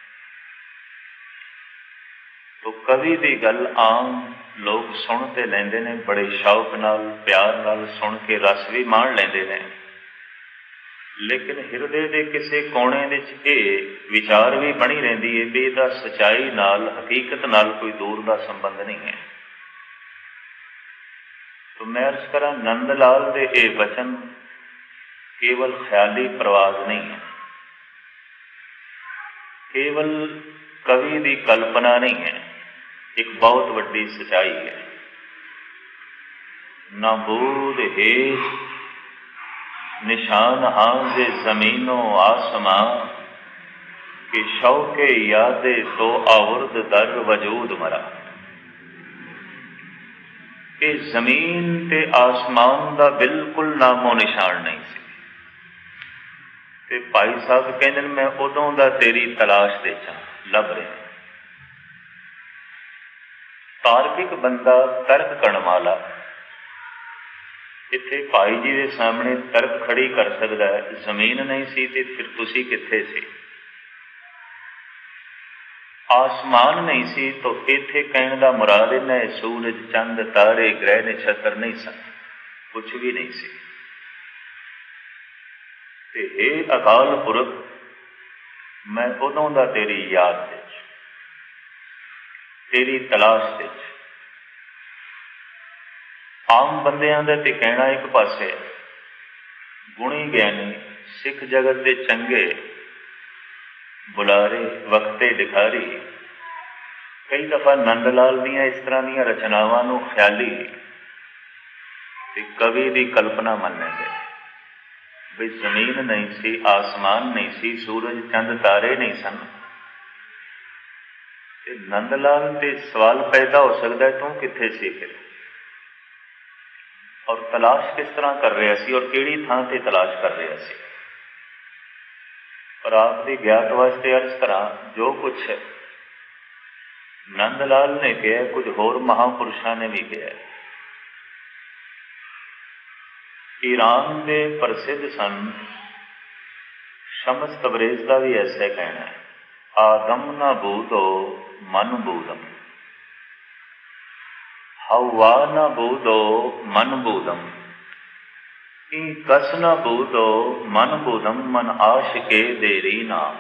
ਤੋ ਕਵੀ ਦੀ ਗੱਲ ਆਮ ਲੋਕ ਸੁਣ ਤੇ ਲੈਂਦੇ ਨੇ, ਬੜੇ ਸ਼ੌਕ ਨਾਲ, ਪਿਆਰ ਨਾਲ ਸੁਣ ਕੇ ਰਸ ਵੀ ਮਾਣ ਲੈਂਦੇ ਨੇ, ਲੇਕਿਨ ਹਿਰਦੇ ਦੇ ਕਿਸੇ ਕੋਨੇ ਵਿੱਚ ਇਹ ਵਿਚਾਰ ਵੀ ਬਣੀ ਰਹਿੰਦੀ ਹੈ ਵੀ ਇਹਦਾ ਸੱਚਾਈ ਨਾਲ, ਹਕੀਕਤ ਨਾਲ ਕੋਈ ਦੂਰ ਦਾ ਸੰਬੰਧ ਨਹੀਂ ਹੈ। ਤੋ ਮੈਂ ਅਰਜ਼ ਕਰਾਂ, ਨੰਦ ਲਾਲ ਦੇ ਇਹ ਵਚਨ ਕੇਵਲ ਖਿਆਲੀ ਪ੍ਰਵਾਜ਼ ਨਹੀਂ ਹੈ, ਕੇਵਲ ਕਵੀ ਦੀ ਕਲਪਨਾ ਨਹੀਂ ਹੈ, ਇੱਕ ਬਹੁਤ ਵੱਡੀ ਸੱਚਾਈ ਹੈ। ਨਾ ਬੂਦ ਹੇਠ ਨਿਸ਼ਾਨ ਹਾਂ ਜੇ ਜ਼ਮੀਨੋਂ ਆਸਮਾਂ, ਕਿ ਸ਼ੌਕੇ ਯਾਦੇ ਤੋਂ ਆਵਰਦ ਦਰ ਵਜੂਦ ਮਰਾ। ਇਹ ਜ਼ਮੀਨ ਤੇ ਆਸਮਾਨ ਦਾ ਬਿਲਕੁਲ ਨਾਮੋ ਨਿਸ਼ਾਨ ਨਹੀਂ ਸੀ। ਤੇ ਭਾਈ ਸਾਹਿਬ ਕਹਿੰਦੇ ਨੇ, ਮੈਂ ਉਦੋਂ ਦਾ ਤੇਰੀ ਤਲਾਸ਼ ਦੇ 'ਚ ਲੱਭ ਰਿਹਾ। ਤਾਰਕਿਕ ਬੰਦਾ, ਤਰਕ ਕਰਨ ਵਾਲਾ, ਇੱਥੇ ਭਾਈ ਜੀ ਦੇ ਸਾਹਮਣੇ ਤਰਕ ਖੜੀ ਕਰ ਸਕਦਾ ਹੈ, ਜ਼ਮੀਨ ਨਹੀਂ ਸੀ ਤੇ ਫਿਰ ਤੁਸੀਂ ਕਿੱਥੇ ਸੀ? ਆਸਮਾਨ ਨਹੀਂ ਸੀ ਤਾਂ ਇੱਥੇ ਕਹਿਣ ਦਾ ਮੁਰਾਦ ਇਹਨਾਂ ਹੈ ਸੂਰਜ, ਚੰਦ, ਤਾਰੇ, ਗ੍ਰਹਿ, ਨਛੱਤਰ ਨਹੀਂ ਸਨ, ਕੁਛ ਵੀ ਨਹੀਂ ਸੀ। ਤੇ ਇਹ ਅਕਾਲ ਪੁਰਖ, ਮੈਂ ਉਦੋਂ ਦਾ ਤੇਰੀ ਯਾਦ ਵਿੱਚ, ਤੇਰੀ ਤਲਾਸ਼ ਵਿੱਚ। ਆਮ ਬੰਦਿਆਂ ਦਾ ਤੇ ਕਹਿਣਾ ਇੱਕ ਪਾਸੇ, ਗੁਣੀ ਗਿਆਨੀ, ਸਿੱਖ ਜਗਤ ਦੇ ਚੰਗੇ ਬੁਲਾਰੇ, ਵਕਤੇ ਲਿਖਾਰੀ, ਕਈ ਦਫਾ ਨੰਦ ਲਾਲ ਦੀਆਂ ਇਸ ਤਰ੍ਹਾਂ ਦੀਆਂ ਰਚਨਾਵਾਂ ਨੂੰ ਖਿਆਲੀ ਤੇ ਕਵੀ ਦੀ ਕਲਪਨਾ ਮੰਨ ਲੈਂਦੇ ਵੀ ਜ਼ਮੀਨ ਨਹੀਂ ਸੀ, ਆਸਮਾਨ ਨਹੀਂ ਸੀ, ਸੂਰਜ, ਚੰਦ, ਤਾਰੇ ਨਹੀਂ ਸਨ। ਤੇ ਨੰਦ ਲਾਲ ਤੇ ਸਵਾਲ ਪੈਦਾ ਹੋ ਸਕਦਾ, ਤੂੰ ਕਿੱਥੇ ਸੀ ਫਿਰ? ਔਰ ਤਲਾਸ਼ ਕਿਸ ਤਰ੍ਹਾਂ ਕਰ ਰਿਹਾ ਸੀ, ਔਰ ਕਿਹੜੀ ਥਾਂ ਤੇ ਤਲਾਸ਼ ਕਰ ਰਿਹਾ ਸੀ? ਪਰ ਆਪ ਦੀ ਗਿਆਤ ਵਾਸਤੇ ਅਰਜ਼ ਕਰਾਂ, ਜੋ ਕੁਛ ਨੰਦ ਲਾਲ ਨੇ ਕਿਹਾ, ਕੁਝ ਹੋਰ ਮਹਾਂਪੁਰਸ਼ਾਂ ਨੇ ਵੀ ਕਿਹਾ। ਈਰਾਨ ਦੇ ਪ੍ਰਸਿੱਧ ਸਨ ਸ਼ਮਸ ਤਬਰੇਜ਼ ਦਾ ਵੀ ਐਸਾ ਕਹਿਣਾ ਹੈ, ਆਦਮ ਨਾ ਬੂਦੋ ਮਨ ਬੂਦਮ, ਹਵਾ ਨਾ ਬੂਦੋ ਮਨ ਬੂਦਮ, ਕੀ ਕਸ ਨਾ ਬੂਦੋ ਮਨ ਬੂਦਮ, ਮਨ ਆਸ਼ਿਕੇ ਦੇਰੀ ਨਾਮ।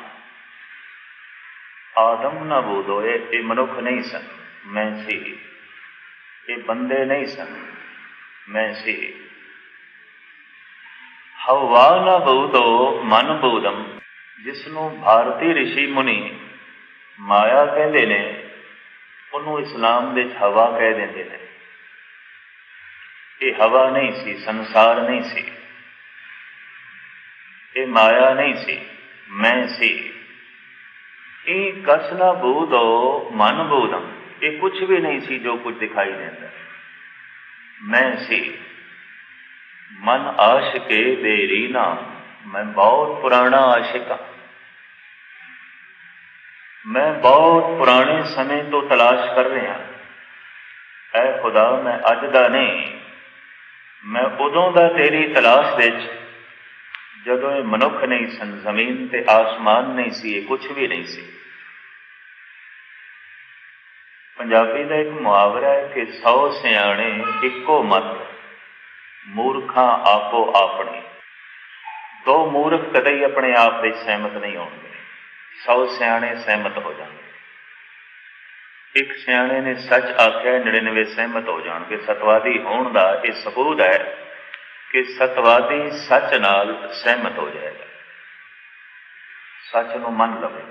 ਆਦਮ ਨਾ ਬੂਦੋ, ਇਹ ਇਹ ਮਨੁੱਖ ਨਹੀਂ ਸਨ, ਮੈਂ ਸੀ। ਇਹ ਬੰਦੇ ਨਹੀਂ ਸਨ, ਮੈਂ ਸੀ। ਹਵਾ ਨਾ ਬੂਦੋ ਮਨ ਬੂਦਮ, ਜਿਸ ਨੂੰ ਭਾਰਤੀ ਰਿਸ਼ੀ ਮੁਨੀ ਮਾਇਆ ਕਹਿੰਦੇ ਨੇ, ਉਹਨੂੰ ਇਸਲਾਮ ਵਿੱਚ ਹਵਾ ਕਹਿ ਦਿੰਦੇ ਨੇ। ਇਹ ਹਵਾ ਨਹੀਂ ਸੀ, ਸੰਸਾਰ ਨਹੀਂ ਸੀ, ਇਹ ਮਾਇਆ ਨਹੀਂ ਸੀ, ਮੈਂ ਸੀ। ਇਹ ਕਸਨਾ ਬੂਦੋ ਮਨ ਬੂਦਮ, ਇਹ ਕੁਛ ਵੀ ਨਹੀਂ ਸੀ ਜੋ ਕੁਝ ਦਿਖਾਈ ਦਿੰਦਾ। ਮੈਂ ਸੀ ਮਨ ਆਸ਼ਿਕੇ ਦੇਰੀ ਨਾ, ਮੈਂ ਬਹੁਤ ਪੁਰਾਣਾ ਆਸ਼ਿਕ ਹਾਂ। ਮੈਂ ਬਹੁਤ ਪੁਰਾਣੇ ਸਮੇਂ ਤੋਂ ਤਲਾਸ਼ ਕਰ ਰਿਹਾ, ਐ ਖੁਦਾ ਮੈਂ ਅੱਜ ਦਾ ਨਹੀਂ, ਮੈਂ ਉਦੋਂ ਦਾ ਤੇਰੀ ਤਲਾਸ਼ ਵਿੱਚ ਜਦੋਂ ਇਹ ਮਨੁੱਖ ਨਹੀਂ ਸਨ, ਜ਼ਮੀਨ ਤੇ ਆਸਮਾਨ ਨਹੀਂ ਸੀ, ਇਹ ਕੁਛ ਵੀ ਨਹੀਂ ਸੀ। ਪੰਜਾਬੀ ਦਾ ਇੱਕ ਮੁਹਾਵਰਾ ਹੈ ਕਿ ਸੌ ਸਿਆਣੇ ਇੱਕੋ ਮਤ, ਮੂਰਖਾਂ ਆਪੋ ਆਪਣੀ। ਦੋ ਮੂਰਖ ਕਦੇ ਹੀ ਆਪਣੇ ਆਪ ਵਿੱਚ ਸਹਿਮਤ ਨਹੀਂ ਹੋਣਗੇ, ਸੌ ਸਿਆਣੇ ਸਹਿਮਤ ਹੋ ਜਾਣਗੇ। ਇੱਕ ਸਿਆਣੇ ਨੇ ਸੱਚ ਆਖਿਆ, ਨੜਿਨਵੇਂ ਸਹਿਮਤ ਹੋ ਜਾਣਗੇ। ਸਤਵਾਦੀ ਹੋਣ ਦਾ ਇਹ ਸਬੂਤ ਹੈ ਕਿ ਸਤਵਾਦੀ ਸੱਚ ਨਾਲ ਸਹਿਮਤ ਹੋ ਜਾਏਗਾ, ਸੱਚ ਨੂੰ ਮੰਨ ਲਵੇਗਾ।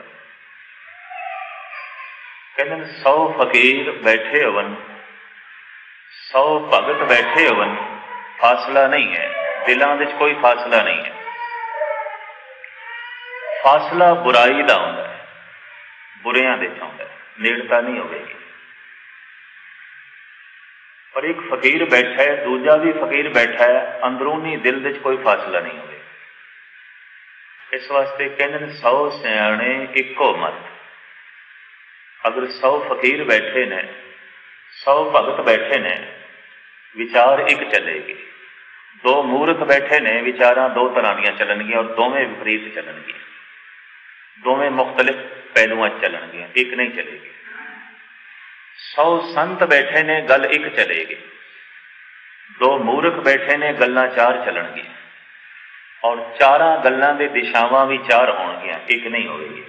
ਕਹਿੰਦੇ ਸੌ ਫਕੀਰ ਬੈਠੇ ਹੋਵਨ, ਸੌ ਭਗਤ ਬੈਠੇ ਹੋਵਨ, ਫਾਸਲਾ ਨਹੀਂ ਹੈ, ਦਿਲਾਂ ਵਿੱਚ ਕੋਈ ਫਾਸਲਾ ਨਹੀਂ ਹੈ। ਫਾਸਲਾ ਬੁਰਾਈ ਦਾ ਹੁੰਦਾ ਹੈ, ਬੁਰਿਆਂ ਦੇ ਆਉਂਦਾ ਹੈ, ਨੇੜਤਾ ਨਹੀਂ ਹੋਵੇਗੀ। ਪਰ ਇੱਕ ਫਕੀਰ ਬੈਠਾ ਹੈ, ਦੂਜਾ ਵੀ ਫਕੀਰ ਬੈਠਾ ਹੈ, ਅੰਦਰੂਨੀ ਦਿਲ ਵਿੱਚ ਕੋਈ ਫਾਸਲਾ ਨਹੀਂ ਹੋਵੇਗਾ। ਇਸ ਵਾਸਤੇ ਕਹਿੰਦੇ ਨੇ ਸੌ ਸਿਆਣੇ ਇੱਕੋ ਮਤ। ਅਗਰ ਸੌ ਫਕੀਰ ਬੈਠੇ ਨੇ, ਸੌ ਭਗਤ ਬੈਠੇ ਨੇ, ਵਿਚਾਰ ਇੱਕ ਚੱਲੇਗੀ। ਦੋ ਮੂਰਖ ਬੈਠੇ ਨੇ, ਵਿਚਾਰਾਂ ਦੋ ਤਰ੍ਹਾਂ ਦੀਆਂ ਚੱਲਣਗੀਆਂ ਔਰ ਦੋਵੇਂ ਵਿਪਰੀਤ ਚੱਲਣਗੀਆਂ, ਦੋਵੇਂ ਮੁਖਤਲਿਫ ਪਹਿਲੂਆਂ ਚੱਲਣਗੀਆਂ, ਇੱਕ ਨਹੀਂ ਚੱਲੇਗੀ। ਸੌ ਸੰਤ ਬੈਠੇ ਨੇ, ਗੱਲ ਇੱਕ ਚੱਲੇਗੀ। ਦੋ ਮੂਰਖ ਬੈਠੇ ਨੇ, ਗੱਲਾਂ ਚਾਰ ਚੱਲਣਗੀਆਂ ਔਰ ਚਾਰਾਂ ਗੱਲਾਂ ਦੇ ਦਿਸ਼ਾਵਾਂ ਵੀ ਚਾਰ ਹੋਣਗੀਆਂ, ਇੱਕ ਨਹੀਂ ਹੋਵੇਗੀ।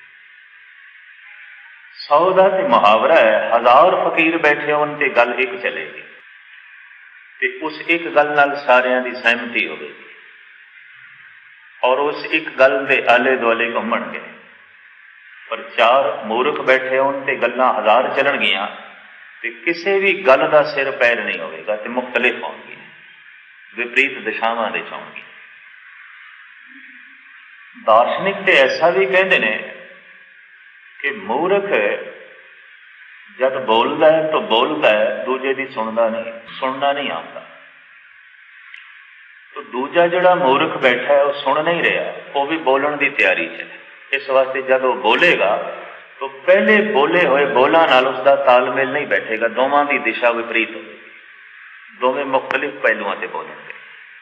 ਸੌ ਦਾ ਤੇ ਮੁਹਾਵਰਾ ਹੈ, ਹਜ਼ਾਰ ਫਕੀਰ ਬੈਠੇ ਹੋਣ ਤੇ ਗੱਲ ਇੱਕ ਚੱਲੇਗੀ ਤੇ ਉਸ ਇੱਕ ਗੱਲ ਨਾਲ ਸਾਰਿਆਂ ਦੀ ਸਹਿਮਤੀ ਹੋਵੇਗੀ ਔਰ ਉਸ ਇੱਕ ਗੱਲ ਦੇ ਆਲੇ ਦੁਆਲੇ ਘੁੰਮਣਗੇ। ਪਰ ਚਾਰ ਮੂਰਖ ਬੈਠੇ ਹੋਣ ਤੇ ਗੱਲਾਂ ਹਜ਼ਾਰ ਚੱਲਣਗੀਆਂ ਤੇ ਕਿਸੇ ਵੀ ਗੱਲ ਦਾ ਸਿਰ ਪੈਰ ਨਹੀਂ ਹੋਵੇਗਾ ਤੇ ਮੁਖਤਲਿਫ ਹੋਣਗੀਆਂ, ਵਿਪਰੀਤ ਦਿਸ਼ਾਵਾਂ ਦੇ ਹੋਣਗੀਆਂ। ਦਾਰਸ਼ਨਿਕ ਤੇ ਐਸਾ ਵੀ ਕਹਿੰਦੇ ਨੇ ਕਿ ਮੂਰਖ ਜਦ ਬੋਲਦਾ ਹੈ ਤਾਂ ਬੋਲਦਾ ਹੈ, ਦੂਜੇ ਦੀ ਸੁਣਦਾ ਨਹੀਂ, ਸੁਣਨਾ ਨਹੀਂ ਆਉਂਦਾ। ਤਾਂ ਦੂਜਾ ਜਿਹੜਾ ਮੂਰਖ ਬੈਠਾ ਹੈ ਉਹ ਸੁਣ ਨਹੀਂ ਰਿਹਾ, ਉਹ ਵੀ ਬੋਲਣ ਦੀ ਤਿਆਰੀ 'ਚ ਹੈ। ਇਸ ਵਾਸਤੇ ਜਦ ਉਹ ਬੋਲੇਗਾ ਤਾਂ ਪਹਿਲੇ ਬੋਲੇ ਹੋਏ ਬੋਲਾਂ ਨਾਲ ਉਸਦਾ ਤਾਲਮੇਲ ਨਹੀਂ ਬੈਠੇਗਾ, ਦੋਵਾਂ ਦੀ ਦਿਸ਼ਾ ਵਿਪਰੀਤ ਹੋਵੇਗੀ, ਦੋਵੇਂ ਮੁਖਤਲਿਫ ਪਹਿਲੂਆਂ 'ਤੇ ਬੋਲਣਗੇ।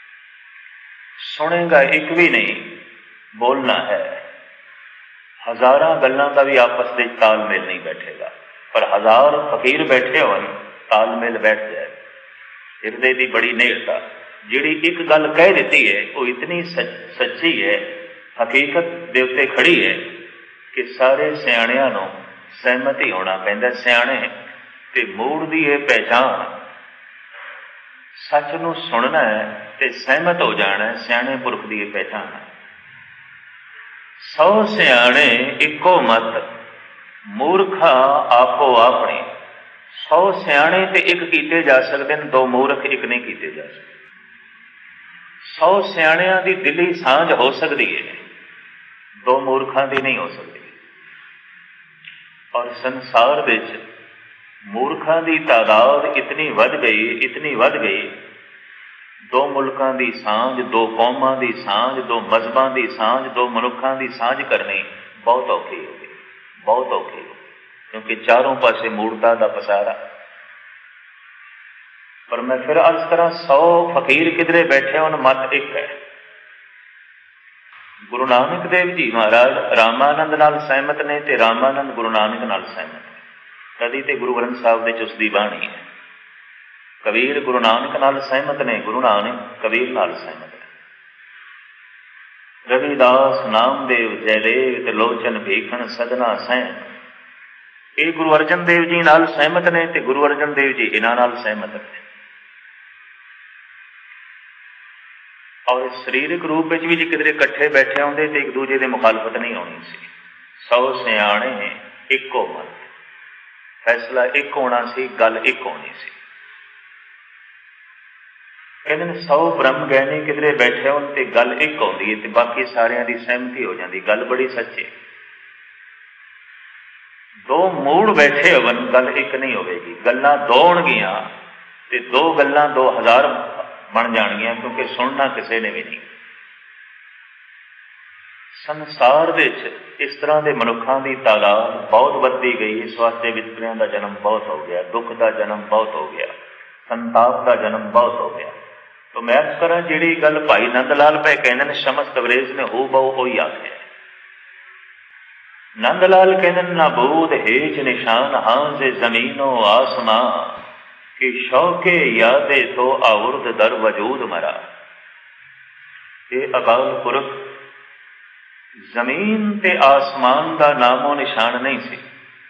ਸੁਣੇਗਾ ਇੱਕ ਵੀ ਨਹੀਂ, ਬੋਲਣਾ ਹੈ। ਹਜ਼ਾਰਾਂ ਗੱਲਾਂ ਦਾ ਵੀ ਆਪਸ ਵਿੱਚ ਤਾਲਮੇਲ ਨਹੀਂ ਬੈਠੇਗਾ, ਪਰ ਹਜ਼ਾਰ ਫਕੀਰ ਬੈਠੇ ਹੋਣ ਤਾਲਮੇਲ ਬੈਠ ਜਾਏ। ਹਿਰਦੇ ਦੀ ਬੜੀ ਨੇੜਤਾ, ਜਿਹੜੀ ਇੱਕ ਗੱਲ ਕਹਿ ਦਿੱਤੀ ਹੈ ਉਹ ਇਤਨੀ ਸੱਚੀ ਹੈ, ਹਕੀਕਤ ਦੇ ਉੱਤੇ ਖੜੀ ਹੈ ਕਿ ਸਾਰੇ ਸਿਆਣਿਆਂ ਨੂੰ ਸਹਿਮਤ ਹੀ ਹੋਣਾ ਪੈਂਦਾ। ਸਿਆਣੇ ਤੇ ਮੂੜ ਦੀ ਇਹ ਪਹਿਚਾਣ, ਸੱਚ ਨੂੰ ਸੁਣਨਾ ਹੈ ਤੇ ਸਹਿਮਤ ਹੋ ਜਾਣਾ, ਸਿਆਣੇ ਪੁਰਖ ਦੀ ਇਹ ਪਹਿਚਾਣ ਹੈ। ਸੌ ਸਿਆਣੇ ਇੱਕੋ ਮਤ, ਮੂਰਖਾ ਆਪੋ ਆਪਣੀ। ਸੌ ਸਿਆਣੇ ਤੇ ਇੱਕ ਕੀਤੇ ਜਾ ਸਕਦੇ ਨੇ, ਦੋ ਮੂਰਖ ਇੱਕ ਨਹੀਂ ਕੀਤੇ ਜਾ ਸਕਦੇ। ਸੌ ਸਿਆਣਿਆਂ ਦੀ ਦਿਲੀ ਸਾਂਝ ਹੋ ਸਕਦੀ ਹੈ, ਦੋ ਮੂਰਖਾਂ ਦੀ ਨਹੀਂ ਹੋ ਸਕਦੀ। ਔਰ ਸੰਸਾਰ ਵਿੱਚ ਮੂਰਖਾਂ ਦੀ ਤਾਦਾਦ ਇਤਨੀ ਵੱਧ ਗਈ, ਇਤਨੀ ਵੱਧ ਗਈ, ਦੋ ਮੁਲਕਾਂ ਦੀ ਸਾਂਝ, ਦੋ ਕੌਮਾਂ ਦੀ ਸਾਂਝ, ਦੋ ਮਜ਼ਹਬਾਂ ਦੀ ਸਾਂਝ, ਦੋ ਮਨੁੱਖਾਂ ਦੀ ਸਾਂਝ ਕਰਨੀ ਬਹੁਤ ਔਖੀ ਹੋ ਗਈ, ਬਹੁਤ ਔਖੀ ਹੋ ਗਈ, ਕਿਉਂਕਿ ਚਾਰੋਂ ਪਾਸੇ ਮੂਰਖਤਾ ਦਾ ਪਸਾਰਾ। ਪਰ ਮੈਂ ਫਿਰ ਅਰਜ਼ ਕਰਾਂ, ਸੌ ਫਕੀਰ ਕਿਧਰੇ ਬੈਠੇ ਹੋਣ, ਮਤ ਇੱਕ ਹੈ। ਗੁਰੂ ਨਾਨਕ ਦੇਵ ਜੀ ਮਹਾਰਾਜ ਰਾਮਾਨੰਦ ਨਾਲ ਸਹਿਮਤ ਨੇ ਤੇ ਰਾਮਾਨੰਦ ਗੁਰੂ ਨਾਨਕ ਨਾਲ ਸਹਿਮਤ ਨੇ। ਕਦੀ ਤੇ ਗੁਰੂ ਗ੍ਰੰਥ ਸਾਹਿਬ ਵਿੱਚ ਉਸ ਦੀ ਬਾਣੀ ਹੈ। ਕਬੀਰ ਗੁਰੂ ਨਾਨਕ ਨਾਲ ਸਹਿਮਤ ਨੇ, ਗੁਰੂ ਨਾਨਕ ਕਬੀਰ ਨਾਲ ਸਹਿਮਤ ਨੇ। ਰਵਿਦਾਸ, ਨਾਮਦੇਵ, ਜੈਦੇਵ ਤੇ ਲੋਚਨ ਭੀਖਣ ਸਦਨਾ ਸੈਨ, ਇਹ ਗੁਰੂ ਅਰਜਨ ਦੇਵ ਜੀ ਨਾਲ ਸਹਿਮਤ ਨੇ ਤੇ ਗੁਰੂ ਅਰਜਨ ਦੇਵ ਜੀ ਇਹਨਾਂ ਨਾਲ ਸਹਿਮਤ ਨੇ। ਔਰ ਸਰੀਰਕ ਰੂਪ ਵਿੱਚ ਵੀ ਜੇ ਕਿਧਰੇ ਇਕੱਠੇ ਬੈਠੇ ਹੁੰਦੇ ਤੇ ਇੱਕ ਦੂਜੇ ਦੇ ਮੁਖਾਲਫਤ ਨਹੀਂ ਹੋਣੀ ਸੀ। ਸੌ ਸਿਆਣੇ ਇੱਕੋ ਮਨ। फैसला एक होना सी, गल एक होनी सी। कहते ने सौ ब्रह्म ज्ञानी किधरे बैठे होन ते गल एक आउंदी है ते बाकी सारियां दी सहमति हो जाती। गल बड़ी सच्ची। दो मूड़ बैठे होवन गल एक नहीं होगी। गल्लां दो होणगियां ते दो गल्लां दो हज़ार बन जाणगियां, क्योंकि सुनना किसी ने भी नहीं। संसार विच इस तरह के मनुखों की तादाद बहुत बढ़ती गई। इस वास्ते वितकरियां का जन्म बहुत हो गया, दुख का जन्म बहुत हो गया, संताप का जन्म बहुत हो गया। तो मैं अर्ज करा जी गल भाई नंद लाल पे कहते हैं शमस्त अंग्रेज ने हो बहु उही आखे। नंद लाल कहते ना बूद हेच निशान हाँ से जमीनो आसमां कि शौके यादे तो आउर्द दर वजूद मरा। ये अकाल पुरख जमीन ते आसमान का नामो निशान नहीं सी।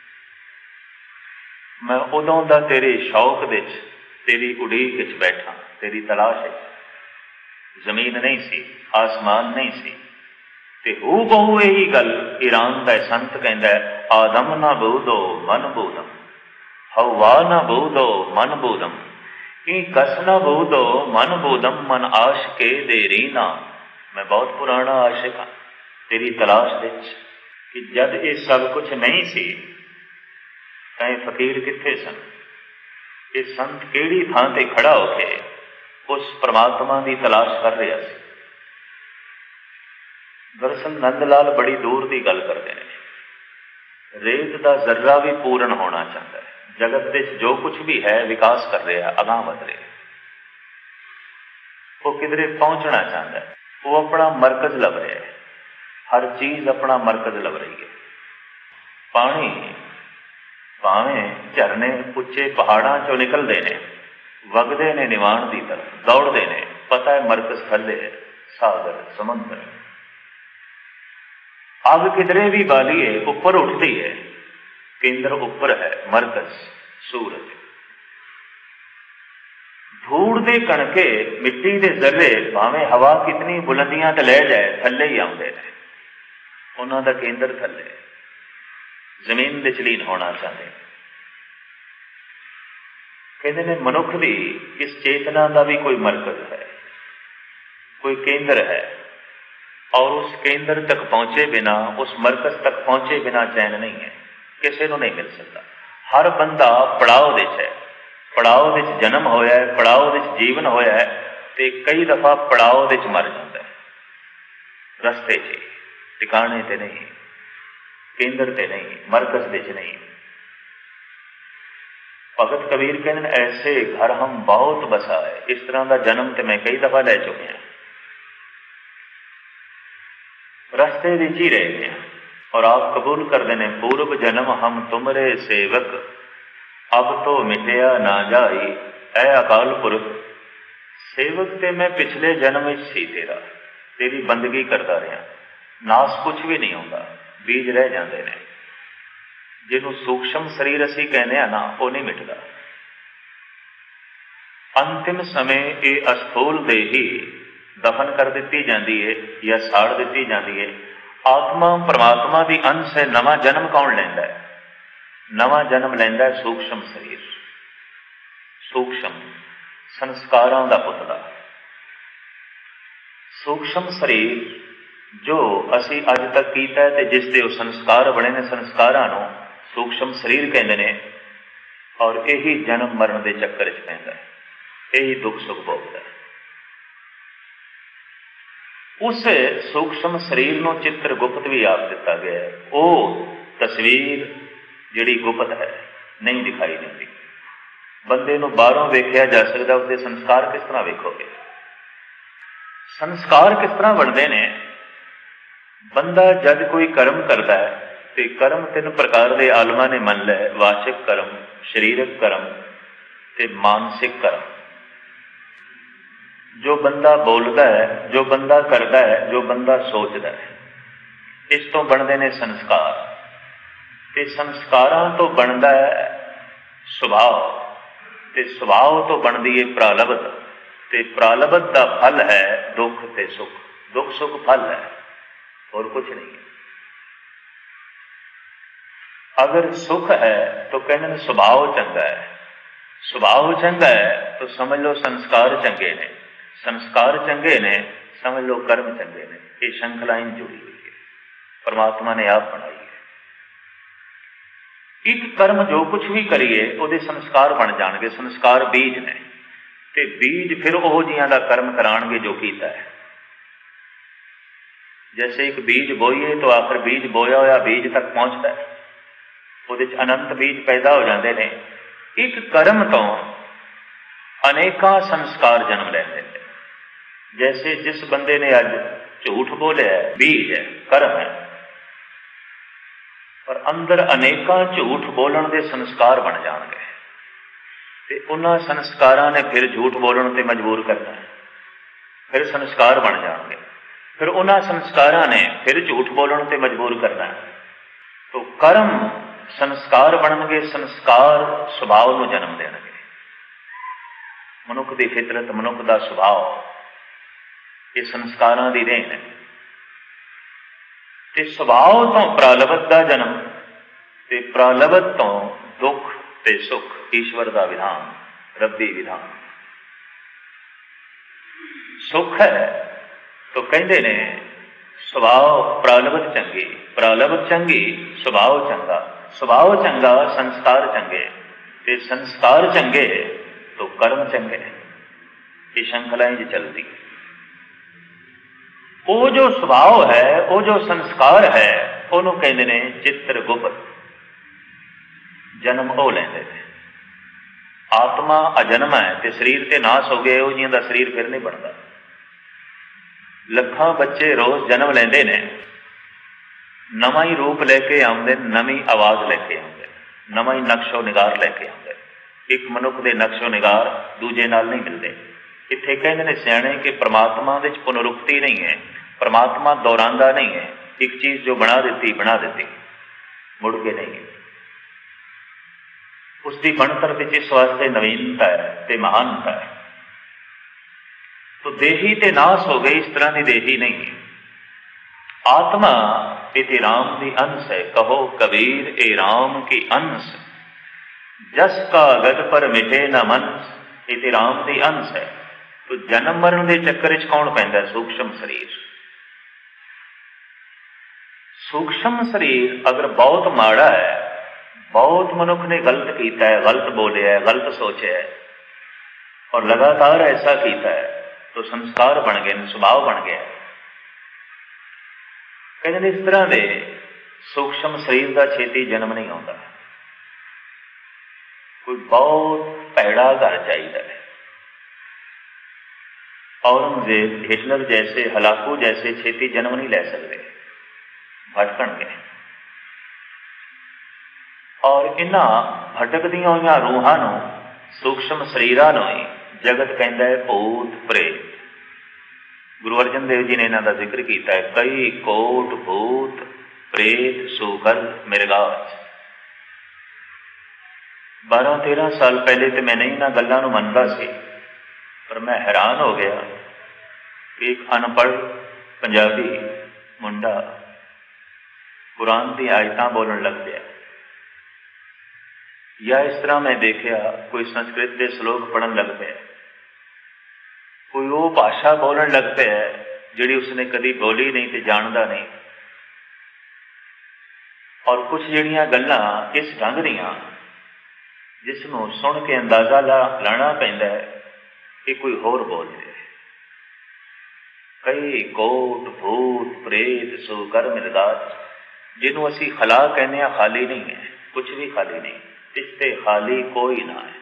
मैं उदों दा तेरे शौक विच तेरी उड़ीक विच बैठा, तेरी तलाश विच। जमीन नहीं सी, आसमान नहीं सी। ते हू बहु यही गल ईरान का संत कहता है, आदम ना बूदो मन बूदम, हवा ना बूदो मन बूदम, कि कस ना बूदो मन बूदम, मन आश के दे रीना। मैं बहुत पुराना आशिक हाँ तेरी तलाश विच। कि जब ये सब कुछ नहीं सी तां फकीर कित्थे सन? ये संत किहड़ी थां ते खड़ा होके उस परमात्मा की तलाश कर रहा सी। दरअसल नंद लाल बड़ी दूर की गल करते हैं। रेत का जर्रा भी पूर्ण होना चाहता है। जगत विच जो कुछ भी है विकास कर रहा, अगां वध रहा, वो किधरे पहुंचना चाहता है। वो अपना मरकज लभ रहा है। हर चीज़ अपना मरकज लभ रही है। पानी भावें झरने उच्चे पहाड़ों चों निकलते हैं, वगदे ने निवाण की तरफ, दौड़ते हैं, पता है मरकज थले है, सागर समुद्र। अग किधरे भी बालीए ऊपर उठती है, केंद्र ऊपर है, मरकज सूरज। धूड़ दे कणके मिट्टी के जर्रे भावें हवा कितनी बुलंदियां ते ले जाए थले ही आउंदे ने, उन्हों का केंद्र थले। जमीन दे चलीन होना चाहते। कहते हैं मनुख की इस चेतना का भी कोई मरकज है, कोई केंद्र है, और उस केंद्र तक पहुंचे बिना, उस मरकज तक पहुंचे बिना चैन नहीं है, किसी को नहीं मिल सकता। हर बंदा पड़ाव विच है, पड़ाव विच जन्म होया है, पड़ाव विच जीवन होया है, ते कई दफा पड़ाव विच मर जाता है। रस्ते च टिकाने ते नहीं, केंद्र ते नहीं, मरकज विच नहीं। भगत कबीर कहते ऐसे घर हम बहुत बसाए। इस तरह का जन्म तो मैं कई दफा लै चुके हैं। रस्ते विच ही रह गए और आप कबूल करते हैं, पूर्व जन्म हम तुमरे सेवक, अब तो मिटिया ना जाई। ऐ अकाल पुरख सेवक ते मैं पिछले जन्म विच सी तेरा, तेरी बंदगी करता रहा। नास कुछ भी नहीं होता, बीज रह जाते हैं। जिन्हों सूक्ष्म शरीर असी कहने ना, वो नहीं मिटता। अंतिम समय ये अस्थूल देही दफन कर दी जाती है या साड़ दी जाती है। आत्मा परमात्मा की अंश है। नवा जन्म कौन लैंदा है? नवा जन्म लैंदा है सूक्ष्म शरीर, सूक्ष्म संस्कारां दा पुतला। सूक्ष्म शरीर जो असी अज तक कीता है, जिसते वो संस्कार बने ने, संस्कारां नूं सूक्ष्म शरीर कहते हैं। और यही जन्म मरण के चक्कर च पैंदा है, यही दुख सुख भोगदा है। उस सूक्ष्म शरीर नूं चित्र गुप्त भी आप दिता गया है। वो तस्वीर जिहड़ी गुप्त है, नहीं दिखाई देती। बंदे नूं बाहरों वेख्या जा सकता, उसके संस्कार किस तरह वेखोगे? संस्कार किस तरह बनते हैं? बंदा जब कोई कर्म करता है तो कर्म तीन प्रकार के आलमा ने मन लै, वाचिक कर्म, शरीरक कर्म ते मानसिक कर्म। जो बंदा बोलता है, जो बंदा करता है, जो बंदा सोचता है, इस तो बनते हैं संस्कार। ते संस्कारां तो बनता है सुभाव, ते सुभाव तो बनती है प्रालब्ध, ते प्रालब्ध का फल है दुख ते सुख। दुख सुख फल है और कुछ नहीं है। अगर सुख है तो कहते हैं सुभाव चंगा है, सुभाव चंगा है तो समझ लो संस्कार चंगे ने, संस्कार चंगे ने समझ लो कर्म चंगे ने। ये श्रृंखला जुड़ी हुई है, परमात्मा ने आप बनाई है। एक कर्म जो कुछ भी करिए ਉਹਦੇ संस्कार बन जाएंगे, संस्कार बीज ने ते बीज फिर ਉਹ ਜਿਹਾਂ ਦਾ कर्म कराएंगे जो कीता है। जैसे एक बीज बोईए तो आखिर बीज बोया होया बीज तक पहुंचता है, ਉਹਦੇ ਚ अनंत बीज पैदा हो जाते हैं। एक कर्म तो अनेका संस्कार जन्म लेते हैं। जैसे जिस बंदे ने अज झूठ बोलिया है, बीज है, कर्म है, पर अंदर अनेका झूठ बोलन के संस्कार बन जाएंगे ते उन्हां संस्कारां ने फिर झूठ बोलन ते मजबूर करना है, फिर संस्कार बन जाएंगे, फिर उन्हां संस्कारां ने फिर झूठ बोलन ते मजबूर करना है। तो कर्म संस्कार बनणगे, संस्कार सुभाव नूं जन्म देणगे। मनुख की फितरत, मनुख का सुभाव ये संस्कारां दी देन है। ते सुभाव तो प्रालब्ध का जन्म ते प्रालब्ध तो दुख ते सुख, ईश्वर का विधान, रब्बी विधान। सुख है तो कहते ने सुभाव प्रालब्ध चंगी, प्रालब्ध चंगी सुभाव चंगा, सुभाव चंगा संस्कार चंगे, ते संस्कार चंगे तो कर्म चंगे। ये श्रृंखला जी चलती है। वो जो सुभाव है, वो जो संस्कार है, उन्होंने कहते ने चित्रगुप्त। जन्म वो लेंदे ने। आत्मा अजन्म है तो शरीर ते नाश हो गए, जिहां दा शरीर फिर नहीं बनता। लखां बच्चे रोज जन्म लेंदे ने, नवा ही रूप लेके आउंदे, नवी आवाज़ लेके आउंदे, नवा ही नक्शो निगार लेके आउंदे। एक मनुख दे नक्शो निगार दूजे नाल नहीं मिलते। इत्थे कहते ने सियाणे कि परमात्मा दे पुनरुक्ति नहीं है, परमात्मा दोहरांदा नहीं है। एक चीज़ जो बना दी बना दी मुड़ के नहीं है। उसकी बनतर विच इस वास्ते नवीनता है ते महानता है। तो देही ते नाश हो गई, इस तरह की देही नहीं है। आत्मा इति राम की अंश है, कहो कबीर ए राम की अंश। जस का गद पर मिटे न मनस, इति राम की अंश है। तो जन्म मरण के चक्कर च कौन पैंदा? सूक्ष्म शरीर। सूक्ष्म शरीर अगर बहुत माड़ा है, बहुत मनुख ने गलत किया है, गलत बोलिया है, गलत सोचा है और लगातार ऐसा किया है, तो संस्कार बन गए, सुभाव बन गया। कहते इस तरह के सूक्ष्म शरीर का छेती जन्म नहीं आता। कोई बहुत भैड़ा घर चाहिए है। औरंगजेब, हिटलर जैसे हलाकू जैसे छेती जन्म नहीं ले सकते, भटकणगे। और इन्हां भटकदियां होइयां रूहां नूं, सूक्ष्म शरीरां नूं ही जगत कहता है भूत प्रेत। गुरु अर्जन देव जी ने इन्हां दा जिक्र किया है, कई कोट भूत प्रेत सूकर मिर्गाज। बारह तेरह साल पहले तो मैं नहीं इन्हां गल्लां नूं मनदा सी, पर मैं हैरान हो गया कि एक अनपढ़ पंजाबी मुंडा कुरान की आयतां बोलन लग गया, या इस तरह मैं देखा कोई संस्कृत के श्लोक पढ़न लग पाया, कोई वो भाषा बोलन लग पाया जिहड़ी उसने कभी बोली नहीं तो जानता नहीं। और कुछ जिहड़ियां गल्लां इस ढंग दीयां जिसनों सुन के अंदाजा ला लाना पैंदा है कि कोई होर बोल रहा है। कई कोट भूत प्रेत सूकर मिर्गाज, जिन्हों असी खला कहने खाली नहीं है, कुछ भी खाली नहीं, इससे खाली कोई ना है।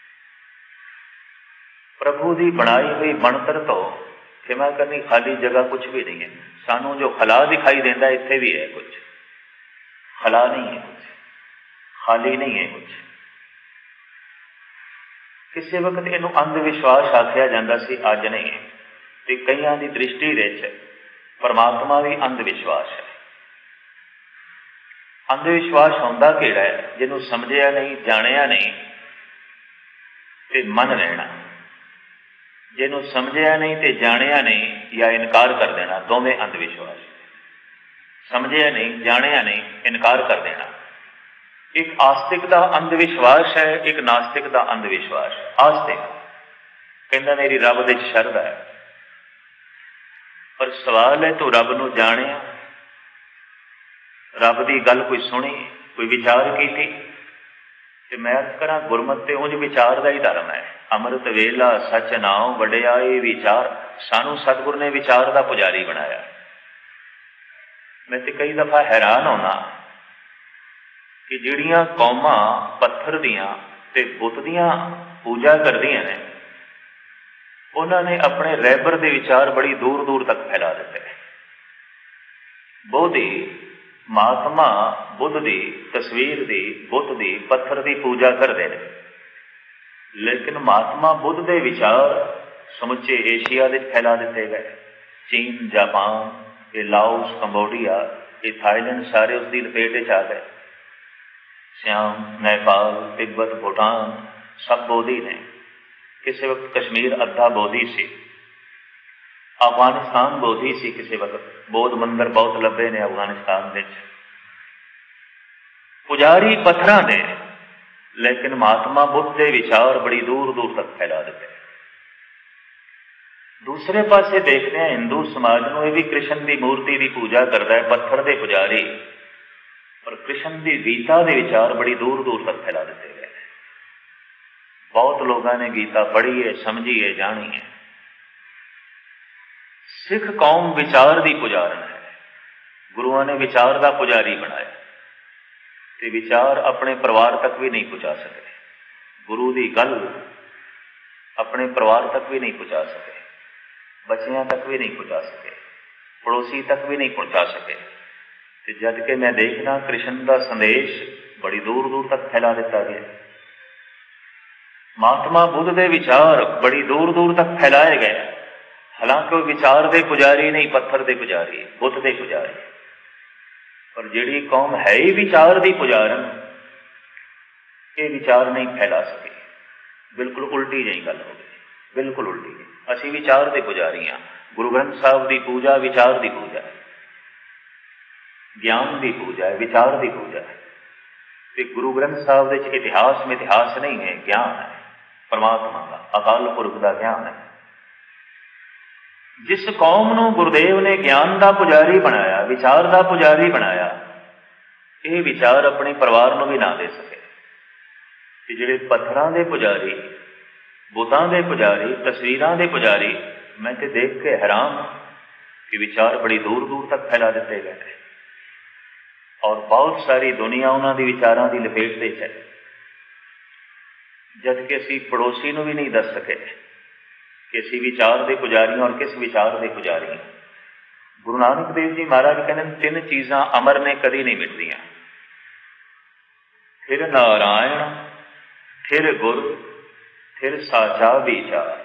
प्रभु की बनाई हुई बनतर तो क्षमा करनी खाली जगह कुछ भी नहीं है। सानू जो खला दिखाई देता इत्थे भी है कुछ, खला नहीं है कुछ, खाली नहीं है कुछ। किसी वक्त इनू अंधविश्वास आख्या जाता सी, अज नहीं है। तो कईयां की दृष्टि विच परमात्मा भी अंधविश्वास है। अंधविश्वास होंदा किहड़ा है? जिन्हों समझिया नहीं, जानिया नहीं ते मन रहना, जिन्हों समझिया नहीं ते जानिया नहीं या इनकार कर देना, दोवें अंधविश्वास। समझिया नहीं, जानिया नहीं, इनकार कर देना, ਇੱਕ ਆਸਤਿਕ ਦਾ ਅੰਧ ਵਿਸ਼ਵਾਸ ਹੈ, ਇੱਕ ਨਾਸਤਿਕ ਦਾ ਅੰਧ ਵਿਸ਼ਵਾਸ ਹੈ। ਆਸਤਿਕ ਕਹਿੰਦਾ ਮੇਰੀ ਰੱਬ ਦੇ 'ਚ ਸ਼ਰਧਾ ਹੈ, ਪਰ ਸਵਾਲ ਹੈ ਤੂੰ ਰੱਬ ਨੂੰ ਜਾਣਿਆ, ਰੱਬ ਦੀ ਗੱਲ ਕੋਈ ਸੁਣੀ, ਕੋਈ ਵਿਚਾਰ ਕੀਤੀ? ਤੇ ਮੈਂ ਅਰਜ਼ ਕਰਾਂ ਗੁਰਮਤਿ ਤੇ ਉਂਝ ਵਿਚਾਰ ਦਾ ਹੀ ਧਰਮ ਹੈ। ਅੰਮ੍ਰਿਤ ਵੇਲਾ ਸੱਚ ਨਾਉ ਵਡਿਆਈ ਵਿਚਾਰ, ਸਾਨੂੰ ਸਤਿਗੁਰ ਨੇ ਵਿਚਾਰ ਦਾ ਪੁਜਾਰੀ ਬਣਾਇਆ। ਮੈਂ ਤੇ ਕਈ ਦਫਾ ਹੈਰਾਨ ਹੋਣਾ ਕਿ ਜਿਹੜੀਆਂ ਕੌਮਾਂ ਪੱਥਰ ਦੀਆਂ ਤੇ ਬੁੱਤ ਦੀਆਂ ਪੂਜਾ ਕਰਦੀਆਂ ਨੇ, ਉਹਨਾਂ ਨੇ ਆਪਣੇ ਰਹਿਬਰ ਦੇ ਵਿਚਾਰ ਬੜੀ ਦੂਰ ਦੂਰ ਤੱਕ ਫੈਲਾ ਦਿੱਤੇ। ਬੋਧੀ ਮਹਾਤਮਾ ਬੁੱਧ ਦੀ ਤਸਵੀਰ ਦੀ, ਬੁੱਤ ਦੀ, ਪੱਥਰ ਦੀ ਪੂਜਾ ਕਰਦੇ ਨੇ, ਲੇਕਿਨ ਮਹਾਤਮਾ ਬੁੱਧ ਦੇ ਵਿਚਾਰ ਸਮੁੱਚੇ ਏਸ਼ੀਆ ਦੇ ਫੈਲਾ ਦਿੱਤੇ ਗਏ। ਚੀਨ, ਜਾਪਾਨ, ਇਹ ਲਾਓਸ, ਕੰਬੋਡੀਆ, ਇਹ ਥਾਈਲੈਂਡ, ਸਾਰੇ ਉਸ ਦੀ ਲਪੇਟ ਵਿੱਚ ਆ ਗਏ। ਸਿਆਮ, ਨੇਪਾਲ, ਤਿੱਬਤ, ਭੂਟਾਨ ਸਭ ਬੋਧੀ ਨੇ। ਕਿਸੇ ਵਕਤ ਕਸ਼ਮੀਰ ਅੱਧਾ ਬੋਧੀ ਸੀ, ਅਫਗਾਨਿਸਤਾਨ ਬੋਧੀ ਸੀ ਕਿਸੇ ਵਕਤ। ਬੋਧ ਮੰਦਰ ਬਹੁਤ ਲੱਭੇ ਨੇ ਅਫਗਾਨਿਸਤਾਨ ਵਿੱਚ। ਪੁਜਾਰੀ ਪੱਥਰਾਂ ਦੇ, ਲੇਕਿਨ ਮਹਾਤਮਾ ਬੁੱਧ ਦੇ ਵਿਚਾਰ ਬੜੀ ਦੂਰ ਦੂਰ ਤੱਕ ਫੈਲਾ ਦਿੱਤੇ। ਦੂਸਰੇ ਪਾਸੇ ਦੇਖਦੇ ਹਾਂ ਹਿੰਦੂ ਸਮਾਜ ਨੂੰ, ਇਹ ਵੀ ਕ੍ਰਿਸ਼ਨ ਦੀ ਮੂਰਤੀ ਦੀ ਪੂਜਾ ਕਰਦਾ ਹੈ, ਪੱਥਰ ਦੇ ਪੁਜਾਰੀ, ਪਰ ਕ੍ਰਿਸ਼ਨ ਦੀ ਗੀਤਾ ਦੇ ਵਿਚਾਰ ਬੜੀ ਦੂਰ ਦੂਰ ਤੱਕ ਫੈਲਾ ਦਿੱਤੇ ਗਏ। ਬਹੁਤ ਲੋਕਾਂ ਨੇ ਗੀਤਾ ਪੜ੍ਹੀ ਹੈ, ਸਮਝੀ ਹੈ, ਜਾਣੀ ਹੈ। ਸਿੱਖ ਕੌਮ ਵਿਚਾਰ ਦੀ ਪੁਜਾਰਨ ਹੈ। ਗੁਰੂਆਂ ਨੇ ਵਿਚਾਰ ਦਾ ਪੁਜਾਰੀ ਬਣਾਇਆ ਤੇ ਵਿਚਾਰ ਆਪਣੇ ਪਰਿਵਾਰ ਤੱਕ ਵੀ ਨਹੀਂ ਪਹੁੰਚਾ ਸਕੇ। ਗੁਰੂ ਦੀ ਗੱਲ ਆਪਣੇ ਪਰਿਵਾਰ ਤੱਕ ਵੀ ਨਹੀਂ ਪਹੁੰਚਾ ਸਕੇ, ਬੱਚਿਆਂ ਤੱਕ ਵੀ ਨਹੀਂ ਪਹੁੰਚਾ ਸਕੇ, ਪੜੋਸੀ ਤੱਕ ਵੀ ਨਹੀਂ ਪਹੁੰਚਾ ਸਕੇ। ਤੇ ਜਦ ਕਿ ਮੈਂ ਦੇਖਦਾ ਕ੍ਰਿਸ਼ਨ ਦਾ ਸੰਦੇਸ਼ ਬੜੀ ਦੂਰ ਦੂਰ ਤੱਕ ਫੈਲਾ ਦਿੱਤਾ ਗਿਆ। ਮਹਾਤਮਾ ਬੁੱਧ ਦੇ ਵਿਚਾਰ ਬੜੀ ਦੂਰ ਦੂਰ ਤੱਕ ਫੈਲਾਏ ਗਏ, ਹਾਲਾਂਕਿ ਉਹ ਵਿਚਾਰ ਦੇ ਪੁਜਾਰੀ ਨਹੀਂ, ਪੱਥਰ ਦੇ ਪੁਜਾਰੀ, ਬੁੱਧ ਦੇ ਪੁਜਾਰੀ। ਪਰ ਜਿਹੜੀ ਕੌਮ ਹੈ ਹੀ ਵਿਚਾਰ ਦੀ ਪੁਜਾਰਨ, ਇਹ ਵਿਚਾਰ ਨਹੀਂ ਫੈਲਾ ਸਕੇ। ਬਿਲਕੁਲ ਉਲਟੀ ਜਿਹੀ ਗੱਲ ਹੋ ਗਈ, ਬਿਲਕੁਲ ਉਲਟੀ। ਅਸੀਂ ਵਿਚਾਰ ਦੇ ਪੁਜਾਰੀ ਹਾਂ। ਗੁਰੂ ਗ੍ਰੰਥ ਸਾਹਿਬ ਦੀ ਪੂਜਾ ਵਿਚਾਰ ਦੀ ਪੂਜਾ ਹੈ, ਗਿਆਨ ਦੀ ਪੂਜਾ ਹੈ, ਵਿਚਾਰ ਦੀ ਪੂਜਾ ਹੈ। ਤੇ ਗੁਰੂ ਗ੍ਰੰਥ ਸਾਹਿਬ ਵਿੱਚ ਇਤਿਹਾਸ ਮਿਥਿਹਾਸ ਨਹੀਂ ਹੈ, ਗਿਆਨ ਹੈ, ਪਰਮਾਤਮਾ ਦਾ, ਅਕਾਲ ਪੁਰਖ ਦਾ ਗਿਆਨ ਹੈ। ਜਿਸ ਕੌਮ ਨੂੰ ਗੁਰਦੇਵ ਨੇ ਗਿਆਨ ਦਾ ਪੁਜਾਰੀ ਬਣਾਇਆ, ਵਿਚਾਰ ਦਾ ਪੁਜਾਰੀ ਬਣਾਇਆ, ਇਹ ਵਿਚਾਰ ਆਪਣੇ ਪਰਿਵਾਰ ਨੂੰ ਵੀ ਨਾ ਦੇ ਸਕੇ। ਕਿ ਜਿਹੜੇ ਪੱਥਰਾਂ ਦੇ ਪੁਜਾਰੀ, ਬੁੱਤਾਂ ਦੇ ਪੁਜਾਰੀ, ਤਸਵੀਰਾਂ ਦੇ ਪੁਜਾਰੀ, ਮੈਂ ਤੇ ਦੇਖ ਕੇ ਹੈਰਾਨ ਕਿ ਵਿਚਾਰ ਬੜੀ ਦੂਰ ਦੂਰ ਤੱਕ ਫੈਲਾ ਦਿੱਤੇ ਗਏ ਔਰ ਬਹੁਤ ਸਾਰੀ ਦੁਨੀਆ ਉਹਨਾਂ ਦੀ ਵਿਚਾਰਾਂ ਦੀ ਲਪੇਟ ਵਿੱਚ ਹੈ। ਜਦ ਕਿ ਅਸੀਂ ਪੜੋਸੀ ਨੂੰ ਵੀ ਨਹੀਂ ਦੱਸ ਸਕੇ ਕਿ ਅਸੀਂ ਵਿਚਾਰ ਦੇ ਪੁਜਾਰੀ ਔਰ ਕਿਸ ਵਿਚਾਰ ਦੇ ਪੁਜਾਰੀ ਹਾਂ। ਗੁਰੂ ਨਾਨਕ ਦੇਵ ਜੀ ਮਹਾਰਾਜ ਕਹਿੰਦੇ ਨੇ ਤਿੰਨ ਚੀਜ਼ਾਂ ਅਮਰ ਨੇ, ਕਦੀ ਨਹੀਂ ਮਿਟਦੀਆਂ। ਫਿਰ ਨਾਰਾਇਣ, ਫਿਰ ਗੁਰ, ਫਿਰ ਸਾਚਾ ਵਿਚਾਰ।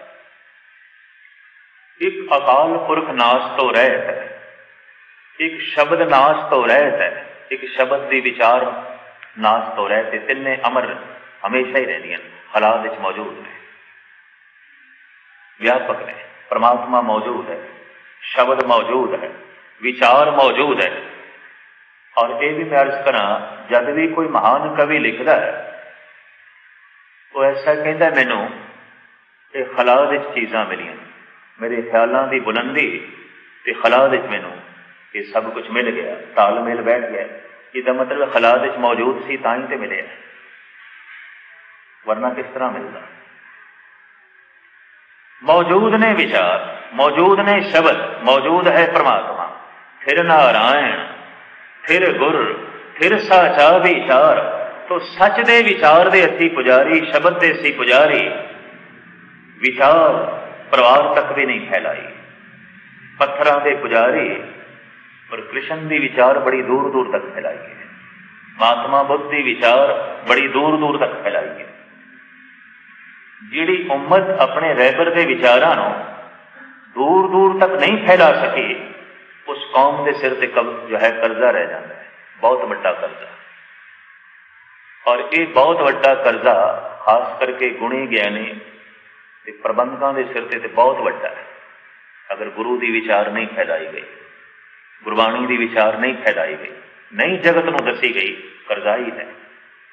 ਇੱਕ ਅਕਾਲ ਪੁਰਖ ਨਾਸ ਤੋਂ ਰਹਿਤ ਹੈ, ਇੱਕ ਸ਼ਬਦ ਨਾਸ ਤੋਂ ਰਹਿਤ ਹੈ, ਇੱਕ ਸ਼ਬਦ ਦੀ ਵਿਚਾਰ ਨਾਸ ਤੋਂ ਰਹਿਤ ਹੈ। ਤਿੰਨੇ ਅਮਰ ਹਮੇਸ਼ਾ ਹੀ ਰਹਿੰਦੀਆਂ, ਹਾਲਾਤ ਵਿੱਚ ਮੌਜੂਦ ਨੇ, ਵਿਆਪਕ ਨੇ। ਪਰਮਾਤਮਾ ਮੌਜੂਦ ਹੈ, ਸ਼ਬਦ ਮੌਜੂਦ ਹੈ, ਵਿਚਾਰ ਮੌਜੂਦ ਹੈ। ਔਰ ਇਹ ਵੀ ਮੈਂ ਅਰਜ਼ ਕਰਾਂ, ਜਦ ਵੀ ਕੋਈ ਮਹਾਨ ਕਵੀ ਲਿਖਦਾ ਹੈ, ਉਹ ਐਸਾ ਕਹਿੰਦਾ ਮੈਨੂੰ ਇਹ ਖਲਾ ਵਿੱਚ ਚੀਜ਼ਾਂ ਮਿਲੀਆਂ, ਮੇਰੇ ਖਿਆਲਾਂ ਦੀ ਬੁਲੰਦੀ ਤੇ ਖਲਾ ਵਿੱਚ ਮੈਨੂੰ ਇਹ ਸਭ ਕੁਝ ਮਿਲ ਗਿਆ, ਤਾਲਮੇਲ ਬੈਠ ਗਿਆ। ਇਹਦਾ ਮਤਲਬ ਖਲਾ ਵਿੱਚ ਮੌਜੂਦ ਸੀ ਤਾਂ ਹੀ ਤੇ ਮਿਲਿਆ, ਵਰਨਾ ਕਿਸ ਤਰ੍ਹਾਂ ਮਿਲਦਾ। ਮੌਜੂਦ ਨੇ ਵਿਚਾਰ, ਮੌਜੂਦ ਨੇ ਸ਼ਬਦ, ਮੌਜੂਦ ਹੈ ਪਰਮਾਤਮਾ। ਫਿਰ ਨਾਰਾਇਣ, ਫਿਰ ਗੁਰ, ਫਿਰ ਸਾਚਾ ਵਿਚਾਰ। ਤੋ ਸੱਚ ਦੇ ਵਿਚਾਰ ਦੇ ਅਸੀਂ ਪੁਜਾਰੀ, ਸ਼ਬਦ ਦੇ ਅਸੀਂ ਪੁਜਾਰੀ। ਵਿਚਾਰ ਪਰਿਵਾਰ ਤੱਕ ਵੀ ਨਹੀਂ ਫੈਲਾਈ, ਪੱਥਰਾਂ ਦੇ ਪੁਜਾਰੀ, ਪਰ ਕ੍ਰਿਸ਼ਨ ਦੀ ਵਿਚਾਰ ਬੜੀ ਦੂਰ ਦੂਰ ਤੱਕ ਫੈਲਾਈ ਹੈ। ਮਹਾਤਮਾ ਬੁੱਧ ਦੀ ਵਿਚਾਰ ਬੜੀ ਦੂਰ ਦੂਰ ਤੱਕ ਫੈਲਾਈ ਹੈ। ਜਿਹੜੀ ਉਮਤ ਆਪਣੇ ਰਹਿਬਰ ਦੇ ਵਿਚਾਰਾਂ ਨੂੰ ਦੂਰ ਦੂਰ ਤੱਕ ਨਹੀਂ ਫੈਲਾ ਸਕੀ, ਉਸ ਕੌਮ ਦੇ ਸਿਰ ਤੇ ਜੋ ਹੈ ਕਰਜ਼ਾ ਰਹਿ ਜਾਂਦਾ ਹੈ, ਬਹੁਤ ਵੱਡਾ ਕਰਜ਼ਾ। ਔਰ ਇਹ ਬਹੁਤ ਵੱਡਾ ਕਰਜ਼ਾ ਖਾਸ ਕਰਕੇ ਗੁਣੀ ਗਿਆਨੀ ਤੇ ਪ੍ਰਬੰਧਕਾਂ ਦੇ ਸਿਰ ਤੇ ਤੇ ਬਹੁਤ ਵੱਡਾ ਹੈ। ਅਗਰ ਗੁਰੂ ਦੀ ਵਿਚਾਰ ਨਹੀਂ ਫੈਲਾਈ ਗਈ, ਗੁਰਬਾਣੀ ਦੀ ਵਿਚਾਰ ਨਹੀਂ ਫੈਲਾਈ ਗਈ, ਨਹੀਂ ਜਗਤ ਨੂੰ ਦੱਸੀ ਗਈ, ਕਰਜ਼ਾ ਹੀ ਹੈ।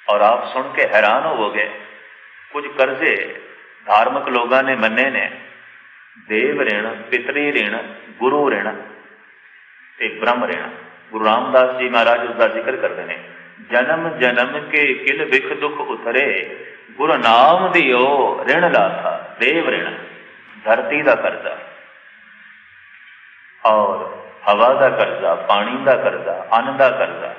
और आप सुन के हैरान होवोगे। कुछ कर्जे धार्मिक लोगों ने मन्ने ने, देव ऋण, पितरी ऋण, गुरु ऋण ते ब्रह्म ऋण। गुरु रामदास जी महाराज उसका जिक्र करते हैं। जन्म जन्म के किल बिख दुख उतरे, गुरु नाम दियो ऋण लाथा। देव ऋण धरती का कर्जा और हवा का कर्जा, पानी का कर्जा, अन्न का कर्जा,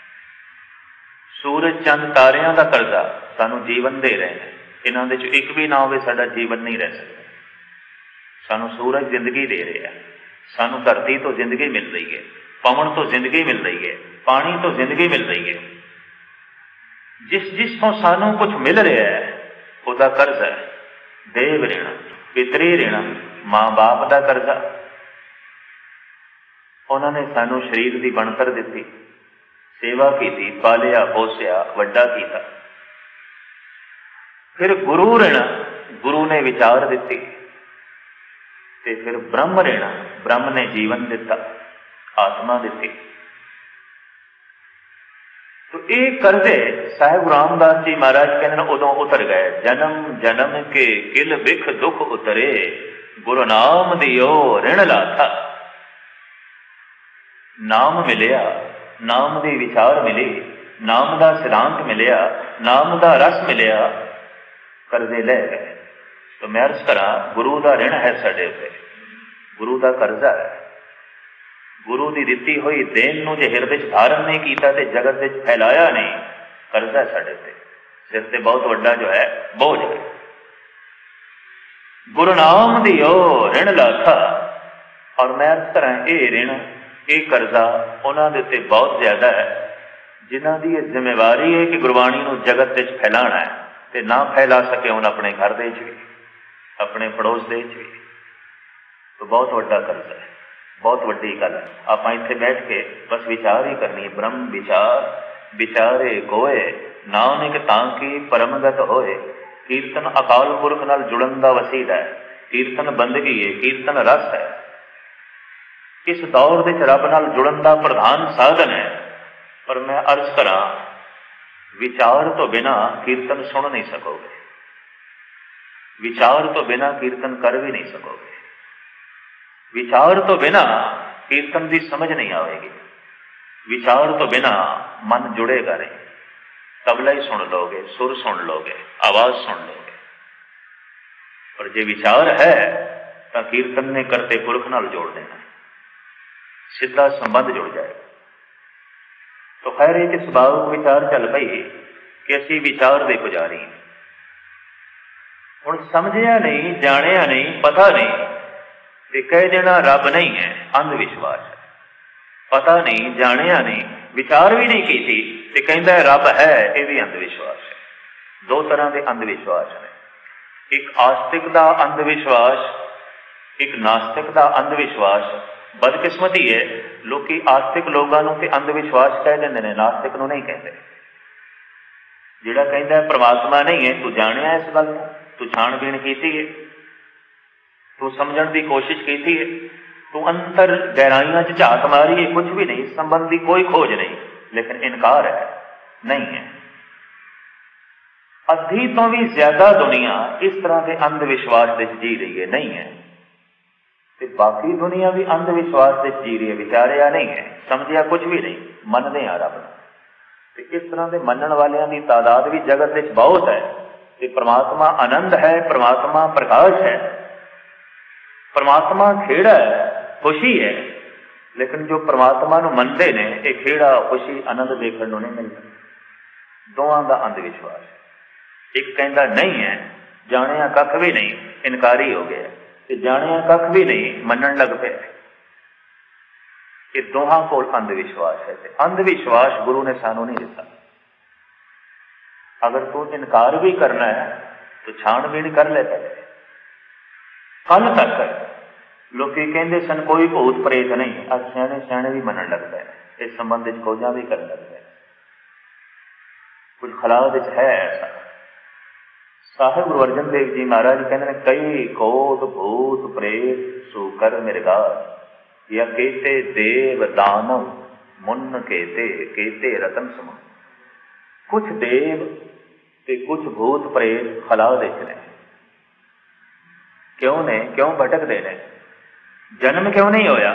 सूरज चंद तारियां का कर्जा सानू जीवन दे रहे हैं। इन्हों दे चों एक भी ना होवे साडा जीवन नहीं रह सकता। सानू सूरज जिंदगी दे रहा है, सानू धरती तो जिंदगी मिल रही है, पवन तो जिंदगी मिल रही है, पानी तो जिंदगी मिल रही है। जिस जिस तो सानू कुछ मिल रहा है उसका कर्ज है। देव ऋण, पितरी ऋण, माँ बाप का कर्जा। उन्होंने सानू शरीर की बनतर दी, सेवा की, पालिया पोसिया, वड्डा किया। फिर गुरु ऋण, गुरु ने विचार दिती। ते फिर ब्रह्म ऋण, ब्रह्म ने जीवन दिता, आत्मा दी। तो ये कर्जे साहिब गुरु रामदास जी महाराज कहते उदों उतर गए। जन्म जन्म के किल बिख दुख उतरे, गुरु नाम दियो ऋण लाथा। नाम मिलिया, नाम की विचार मिली, नाम का सिद्धांत मिलिया, नाम का रस मिलिया, कर्जे ले गए। तो मैं अर्ज करा, गुरु का ऋण है साडे उत्ते, गुरु का कर्जा है। गुरु की दिती हुई देन नूं जे हिरदे च धारण नहीं किया तो जगत विच फैलाया नहीं, कर्जा साडे उत्ते, सिर ते बहुत वड्डा जो है बोझ है। गुरु नाम दियो ऋण लाथा। और मैं अर्ज करा, ये ऋण, ये कर्जा उन्हां दे उत्ते बहुत ज्यादा है, जिन्हां दी ये जिम्मेवारी है कि गुरबाणी नूं जगत विच फैलाना है, ते ना फैला सके उन अपने घर दे विच भी, अपने पड़ोस दे विच भी। तो बहुत वड्डा कर्जा है, बहुत वड्डी गल है। आप इत्थे बैठ के बस विचार ही करनी है। ब्रह्म विचार विचारे कोय, नानक तांकी परमगत होए। कीर्तन अकाल पुरख नाल जुड़न दा वसीला है, कीर्तन बंदगी है, कीर्तन रस है। इस दौर विच रब नाल जुड़न दा प्रधान साधन है। पर मैं अर्ज करा, विचार तो बिना कीर्तन सुन नहीं सकोगे, विचार तो बिना कीर्तन कर भी नहीं सकोगे, विचार तो बिना कीर्तन की समझ नहीं आएगी, विचार तो बिना मन जुड़ेगा नहीं। तबला ही सुन लोगे, सुर सुन लोगे, आवाज सुन लोगे, और जे विचार है तो कीर्तन ने करते पुरख नाल जोड़ देना, सीधा संबंध जुड़ जाएगा। तो खैर एक सुभाविक विचार चल पई कि असी विचार दे पुजारी हैं। हुण समझिया नहीं, जानिया नहीं, पता नहीं ते कह देना रब नहीं है, अंधविश्वास है। पता नहीं, जानिया नहीं, विचार भी नहीं की थी ते कहंदा रब है, यह भी अंधविश्वास है। दो तरह के अंधविश्वास ने, एक आस्तिक का अंधविश्वास, एक नास्तिक का अंधविश्वास। बदकिस्मती है, लोग आस्तिक लोगों को अंधविश्वास कह देंगे ने, नास्तिक नूं नहीं कहते। जिहड़ा कहंदा परमात्मा नहीं है, तू जानिया इस गल नूं, तू छाणबीण कीती है, तू समझण की कोशिश की है, तू अंतर गहराइयां च झात मारी है, कुछ भी नहीं, संबंध की कोई खोज नहीं, लेकिन इनकार है, नहीं है। अद्धी तो भी ज्यादा दुनिया इस तरह के अंधविश्वास विच जी रही है, नहीं है। ते बाकी दुनिया भी अंधविश्वास विच जी रही है, विचारिया नहीं है, समझिया कुछ भी नहीं, मनदे आ रब नूं। इस तरह के मनण वालियां की तादाद भी जगत विच बहुत है। ते परमात्मा आनंद है, परमात्मा प्रकाश है, परमात्मा खेड़ा है, खुशी है। लेकिन जो परमात्मा नूं मनदे ने, ये खेड़ा खुशी आनंद देखने को नहीं मिलता। दोवां दा अंधविश्वास है। एक कहता नहीं है, जानिया कख भी नहीं, इनकारी हो गया, ते जानिया कख भी नहीं, मनन लग पे। ये दोहां कोल अंधविश्वास है। ते अंधविश्वास गुरु ने सानू नहीं दिता। अगर तू इनकार भी करना है तो छाणबीण कर ले। पहले कल तक लोग कहते सन कोई भूत प्रेत नहीं, अज सियाने सियाने भी मनन लग पे, इस संबंध में खोजा भी करने लग पे। कुछ खलाद है ऐसा। साहिब गुरु अर्जन देव जी महाराज कहते हैं, कई कोट भूत प्रेत सूकर मृगा, या कहते देव दानव मुन्न कहते कहते रतन समूह। ਕੁਛ ਦੇਵ ਤੇ ਕੁਛ ਭੂਤ ਪ੍ਰੇਤ ਖਲਾ ਵਿੱਚ ਨੇ। ਕਿਉਂ ਨੇ? ਕਿਉਂ ਭਟਕਦੇ ਨੇ? ਜਨਮ ਕਿਉਂ ਨਹੀਂ ਹੋਇਆ?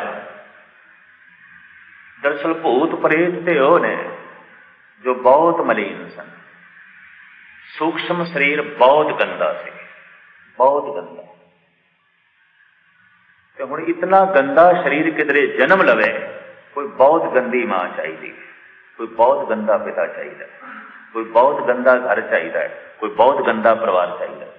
ਦਰਅਸਲ ਭੂਤ ਪ੍ਰੇਤ ਤੇ ਉਹ ਨੇ ਜੋ ਬਹੁਤ ਮਲੀਨ ਸਨ। ਸੂਖਸ਼ਮ ਸਰੀਰ ਬਹੁਤ ਗੰਦਾ ਸੀ, ਬਹੁਤ ਗੰਦਾ। ਤੇ ਹੁਣ ਇਤਨਾ ਗੰਦਾ ਸਰੀਰ ਕਿਧਰੇ ਜਨਮ ਲਵੇ, ਕੋਈ ਬਹੁਤ ਗੰਦੀ ਮਾਂ ਚਾਹੀਦੀ, ਕੋਈ ਬਹੁਤ ਗੰਦਾ ਪਿਤਾ ਚਾਹੀਦਾ, ਕੋਈ ਬਹੁਤ ਗੰਦਾ ਘਰ ਚਾਹੀਦਾ ਹੈ, ਕੋਈ ਬਹੁਤ ਗੰਦਾ ਪਰਿਵਾਰ ਚਾਹੀਦਾ।